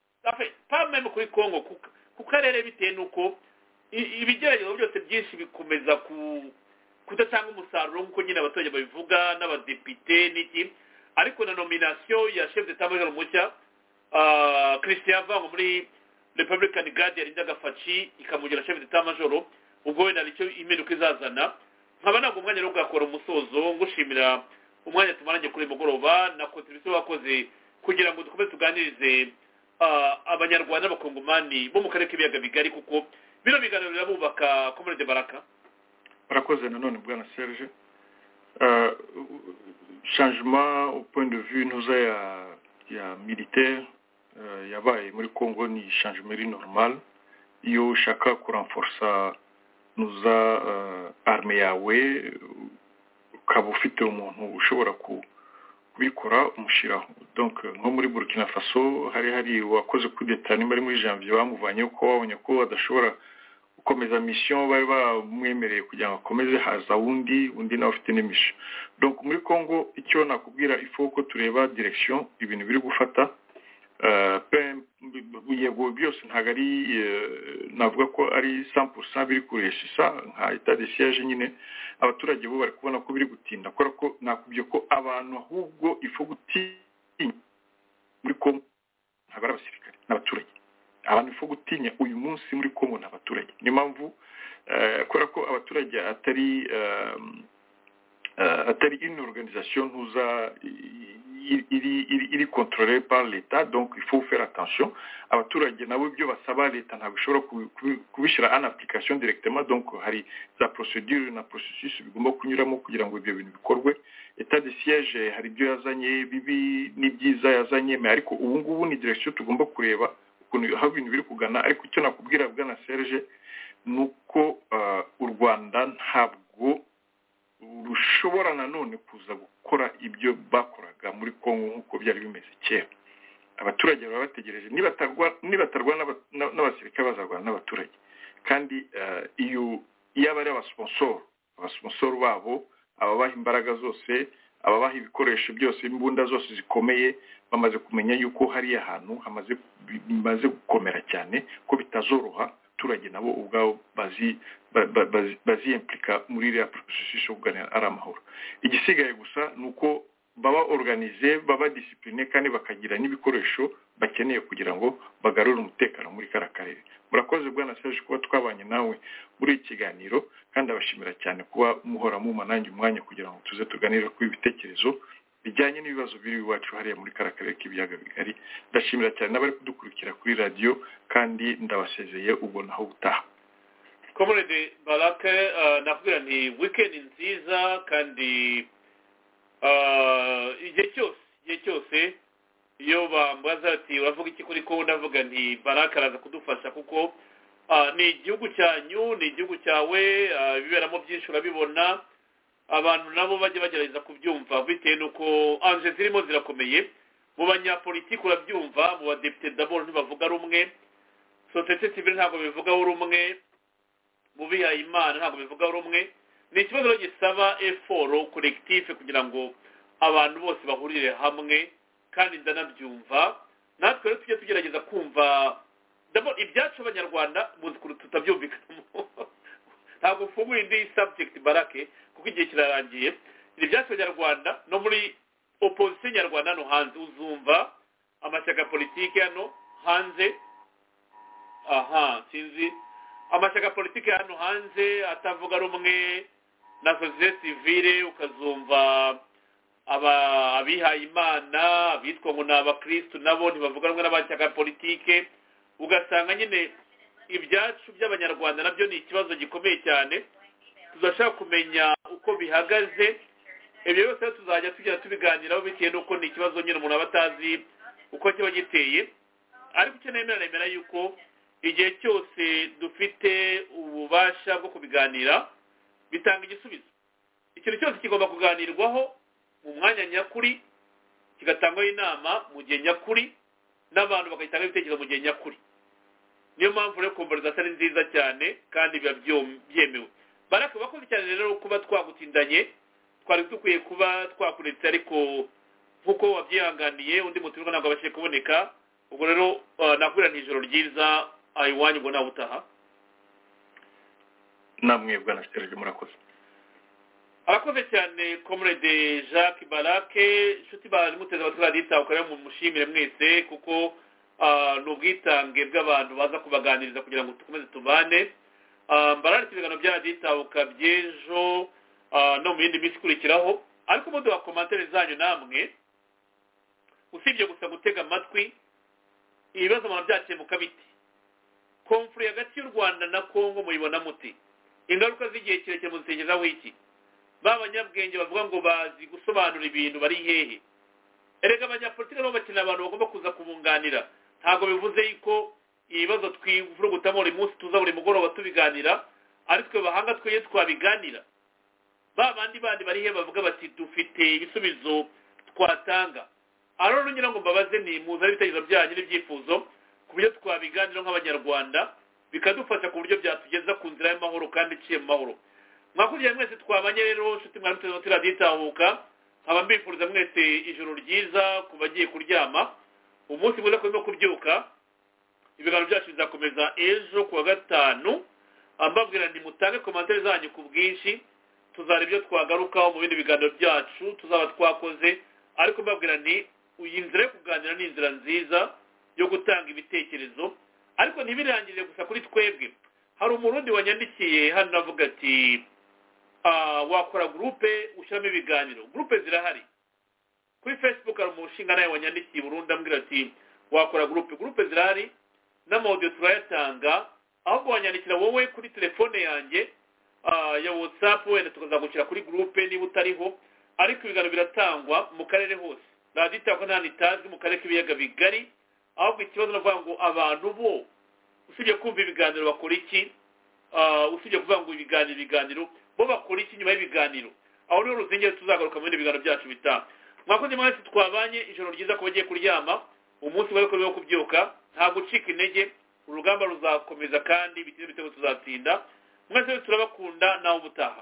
pa même kuri Kongo ku karere bitewe nuko ibigeragezo byose byinshi bikomeza ku kudatanga umusaruro nk'uko nyine abaturage babivuga n'abadepite n'iki ariko na nomination ya chef d'état major mucya uh, Christian Vango muri Republican Guard yarindaga Faci ikamugira chef d'état major ubwo wenda icyo imenuka izazana nkaba ntabwo umwanya rwo gakora umusozo ngushimira umwanya tumaranye kuri mugoroba na contribution wakoze kugira ngo dukomeze tuganirize uh, abanyarwanda n'abakongomani bo mu karere k'ibiyaga bigari kuko bino biganiro birabubaka Communauté Baraka. Barakoze nanone bwana Serge. Uh, changement au point de vue nous a ya militaire uh, yabaye muri Congo ni changement normal iyo ushaka kurenforcer nous a uh, armée yawe ukaba ufite umuntu ushobora kubikora umushyiraho donc nko muri Burkina Faso hari hari wakoze kudeta nimba ari muri janvier bamuvanye uko babonye ko adashobora gukomeza mission bari bamwemereye kugira ngo akomeze haza undi undi nawe ufite n'imisho donc muri Congo icyo nakubwira ifo ko tureba direction ibintu biri gufata yego byose ntabwo ari navuga ko ari cent pour cent biri kuresha nka état de siège nyine abaturage bo bari kubona ko biri gutinda kubera ko nakubye ko abantu ahubwo ifo gutinya muri Congo ntabwo ari abasirikare n'abaturage abantu ifo gutinya uyu munsi muri Congo n'abaturage ni mpamvu kubera ko abaturage atari atari une organisation ntuza iri iri iri contrôlée par l'état donc il faut faire attention abaturage nabo ibyo basaba leta ntabwo ishobora kubishyira en application directement donc hari za procédure na processus bigomba kunyuramo kugira ngo ibyo bintu bikorwe état de siège hari ibyo yazanye bibi n'ibyiza yazanye mais ariko ubu ngubu ni direction tugomba kureba ukuntu aho ibintu biri kugana ariko icyo nakubwira bwa na Serge nuko u Rwanda ntabwo rushobora nanone kuza gukora ibyo bakoraga muri Congo nk'uko byari bimeze kera abaturage baba bategereje nibatarwa nibatarwa n'abasirikare bazarwana n'abaturage kandi iyo yaba ari abasponsor abasponsor babo ababaha imbaraga zose ababaha ibikoresho byose imbunda zose zikomeye bamaze kumenya yuko hari ahantu hamaze bimaze gukomera cyane ko bitazoroha abaturage nabo ubwabo bazi bazi implika muri iriya processus yo kuganira ari amahoro igisigaye gusa nuko baba organize baba discipline kandi bakagira n'ibikoresho bakeneye kugira ngo bagarure umutekano muri kara karere murakoze bwana Serge kuba twabanye nawe muri ikiganiro kandi abashimira cyane kuba muhora mu manange umwanya kugira ngo tuze tuganire ku ibitekerezo bijyanye n'ibibazo biri iwacu hariya muri kara karere k'ibyaga bigari ndashimira cyane n'abari kudukurikira kuri radio kandi ndabasezeye ubwo naho butaha Comrade Baraka nakubwira nti weekend nziza kandi igihe cyose igihe cyose iyo bambaza ati uravuga iki kuri ko ndavuga nti Baraka araza kudufasha kuko ni igihugu cyanyu ni igihugu cyawe biberamo byinshi urabibona abantu nabo bajye bagerageza kubyumva bitewe nuko anje zirimo zirakomeye mu banyapolitiki urabyumva mu badepite d'abord ntibavuga rumwe société civile ntabwo bivugaho rumwe mu bihaye Imana ntabwo bivugaho rumwe ni ikibazo gisaba effort collectif kugira ngo abantu bose bahurire hamwe kandi ndanabyumva natwe rero tujye tugerageza kumva d'abord ibyacu abanyarwanda muzi kuri tutabyumvikamo ntabwo mfunguye indi subject Barake kuko igihe kirarangiye ibyacu abanyarwanda no muri opposition nyarwanda no hanze uzumva amashyaka politiki hano hanze aha sinzi amashyaka politiki hano hanze atavuga rumwe na société civile ukazumva aba abihaye Imana bitwa ngo n'abakristo nabo ntibavuga rumwe n'amashyaka politiki ugasanga nyine ibyacu by'abanyarwanda nabyo ni ikibazo gikomeye cyane tuzashaka kumenya uko bihagaze ibyo byose tuzajya tugera tubiganiraho bitewe n'uko ni ikibazo nyine umuntu aba atazi uko kiba giteye ariko icyo nemera nemera yuko igihe cyose dufite ububasha bwo kubiganira bitanga igisubizo ikintu cyose kigomba kuganirwaho mu mwanya nyakuri kigatangwaho inama mu gihe nyakuri n'abantu bakayitanga ibitekerezo mu gihe nyakuri niyo mpamvu rero conversation ari nziza cyane kandi biba byemewe Baraka bakoze cyane rero kuba twagutindanye twari dukwiye kuba twakuretse ariko nkuko wabyihanganiye undi mutumirwa ntabwo abashije kuboneka ubwo rero nakubwira nti ijoro ryiza iwanyu ngo nawe utaha namwe bwana Serge murakoze arakoze cyane Comrade Jacques Barake inshuti bari muteze abatwaradita ukare mu mushimire mwese kuko ni ubwitange bw'abantu baza kubaganiriza kugira ngo tukomeze tubane mbarari ibiganiro bya raditabuka by'ejo no mu yindi minsi ikurikiraho ariko muduha komantere zanyu namwe usibye gusa gutega amatwi ibibazo abantu byakemuka biti konfuri hagati y'u Rwanda na Congo muyibona muti ingaruka z'igihe kirekire muzitegerezaho iki b'abanyabwenge bavuga ngo bazi gusobanura ibintu bari hehe erega abanyapolitiki nabo bakeneye abantu bagomba kuza kubunganira ntabwo bivuze yuko ibibazo twivurugutamo buri munsi tuza buri mugoroba tubiganira ariko bahanga tweye twabiganira ba bandi bandi bari he bavuga bati dufite ibisubizo twatanga. Aro ngira ngo mbabaze ni muza ibitekerezo byanyu n'ibyifuzo ku buryo twabiganira nk'abanyarwanda bikadufasha ku buryo byatugeza ku nzira y'amahoro kandi iciye mu mahoro. Mwakugiye mwese twabanye rero nshuti mwaramutse no tiraditahuka nkaba mbifuriza mwese ijoro ryiza ku bagiye kuryama umunsi mwiza kurimo kubyuka. Ibiganiro byacu bizakomeza ejo kuwa gatanu ambabwira ndi mutange komantere zanyu ku bwinshi tuzara ibyo twagarukaho mu bindi biganiro byacu tuzaba twakoze ariko mbabwira ni iyi nzira yo kuganira ni inzira nziza yo gutanga ibitekerezo ariko ntibirangirire gusa kuri twebwe. Hari umurundi wanyandikiye hano avuga ati wakora groupe ushyiramo ibiganiro. Groupe zirahari kuri Facebook, hari umushinga nawe wanyandikiye Burundi ambwira ati wakora groupe. Groupe zirahari n'amaudio turayatanga, ahubwo wanyandikira wowe kuri telefone yanjye ya WhatsApp wenda tukazagukira kuri groupe niba utariho, ariko ibiganiro biratangwa mu karere hose. Radita ko nta nitazi mu karere k'ibiyaga bigari, ahubwo ikibazo navuga ngo abantu bo usibye kumva ibiganiro bakora iki, usibye kuvuga ngo ibiganiro ibiganiro bo bakora iki nyuma y'ibiganiro. Aho rero ruzingire tuzagaruka mu bindi biganiro byacu bitaha. Mwakoze mwese twabanye ijoro ryiza ko bagiye kuryama, umunsi bari kurimo kubyuka, nta gucika intege, urugamba ruzakomeza kandi bitinde bitego tuzatsinda. Mwese turabakunda nawe ubutaha.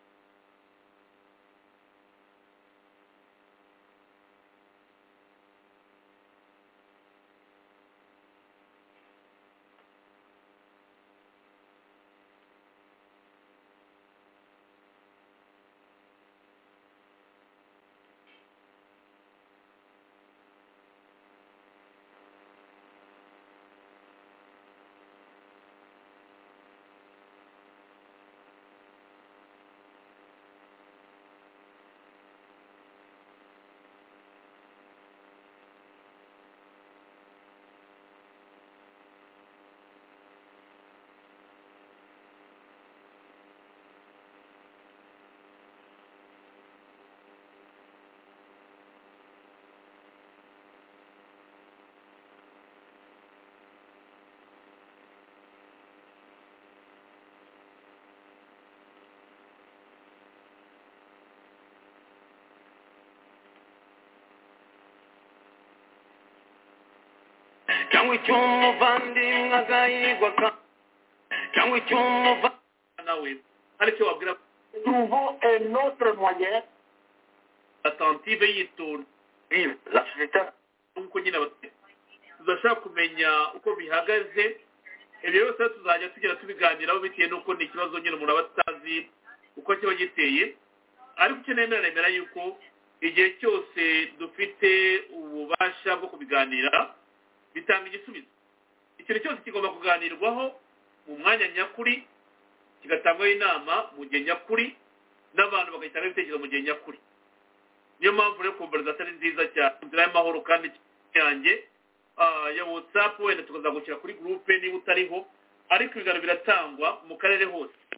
cyangwa icy'umuvandimwe agahigwa cyangwa icy'umuvandimwe nawe hari icyo wabwira. Trouvons un autre moyen attentive yitonda la société uko nyine tuzashaka kumenya uko bihagaze. Ibyo byose tuzajya tugera tubiganiraho bitewe n'uko ni ikibazo nyine umuntu aba atazi uko kiba giteye, ariko icyo nemera nemera yuko igihe cyose dufite ububasha bwo kubiganira bitanga igisubizo. Ikintu cyose kigomba kuganirwaho mu mwanya nyakuri, kigatangwaho inama mu gihe nyakuri, n'abantu bagahitamo ibitekerezo mu gihe nyakuri. Niyo mpamvu rero conversation ari nziza cyane, inzira y'amahoro kandi yanjye ya WhatsApp wenda tukazagukira kuri groupe niba utariho, ariko ibiganiro biratangwa mu karere hose.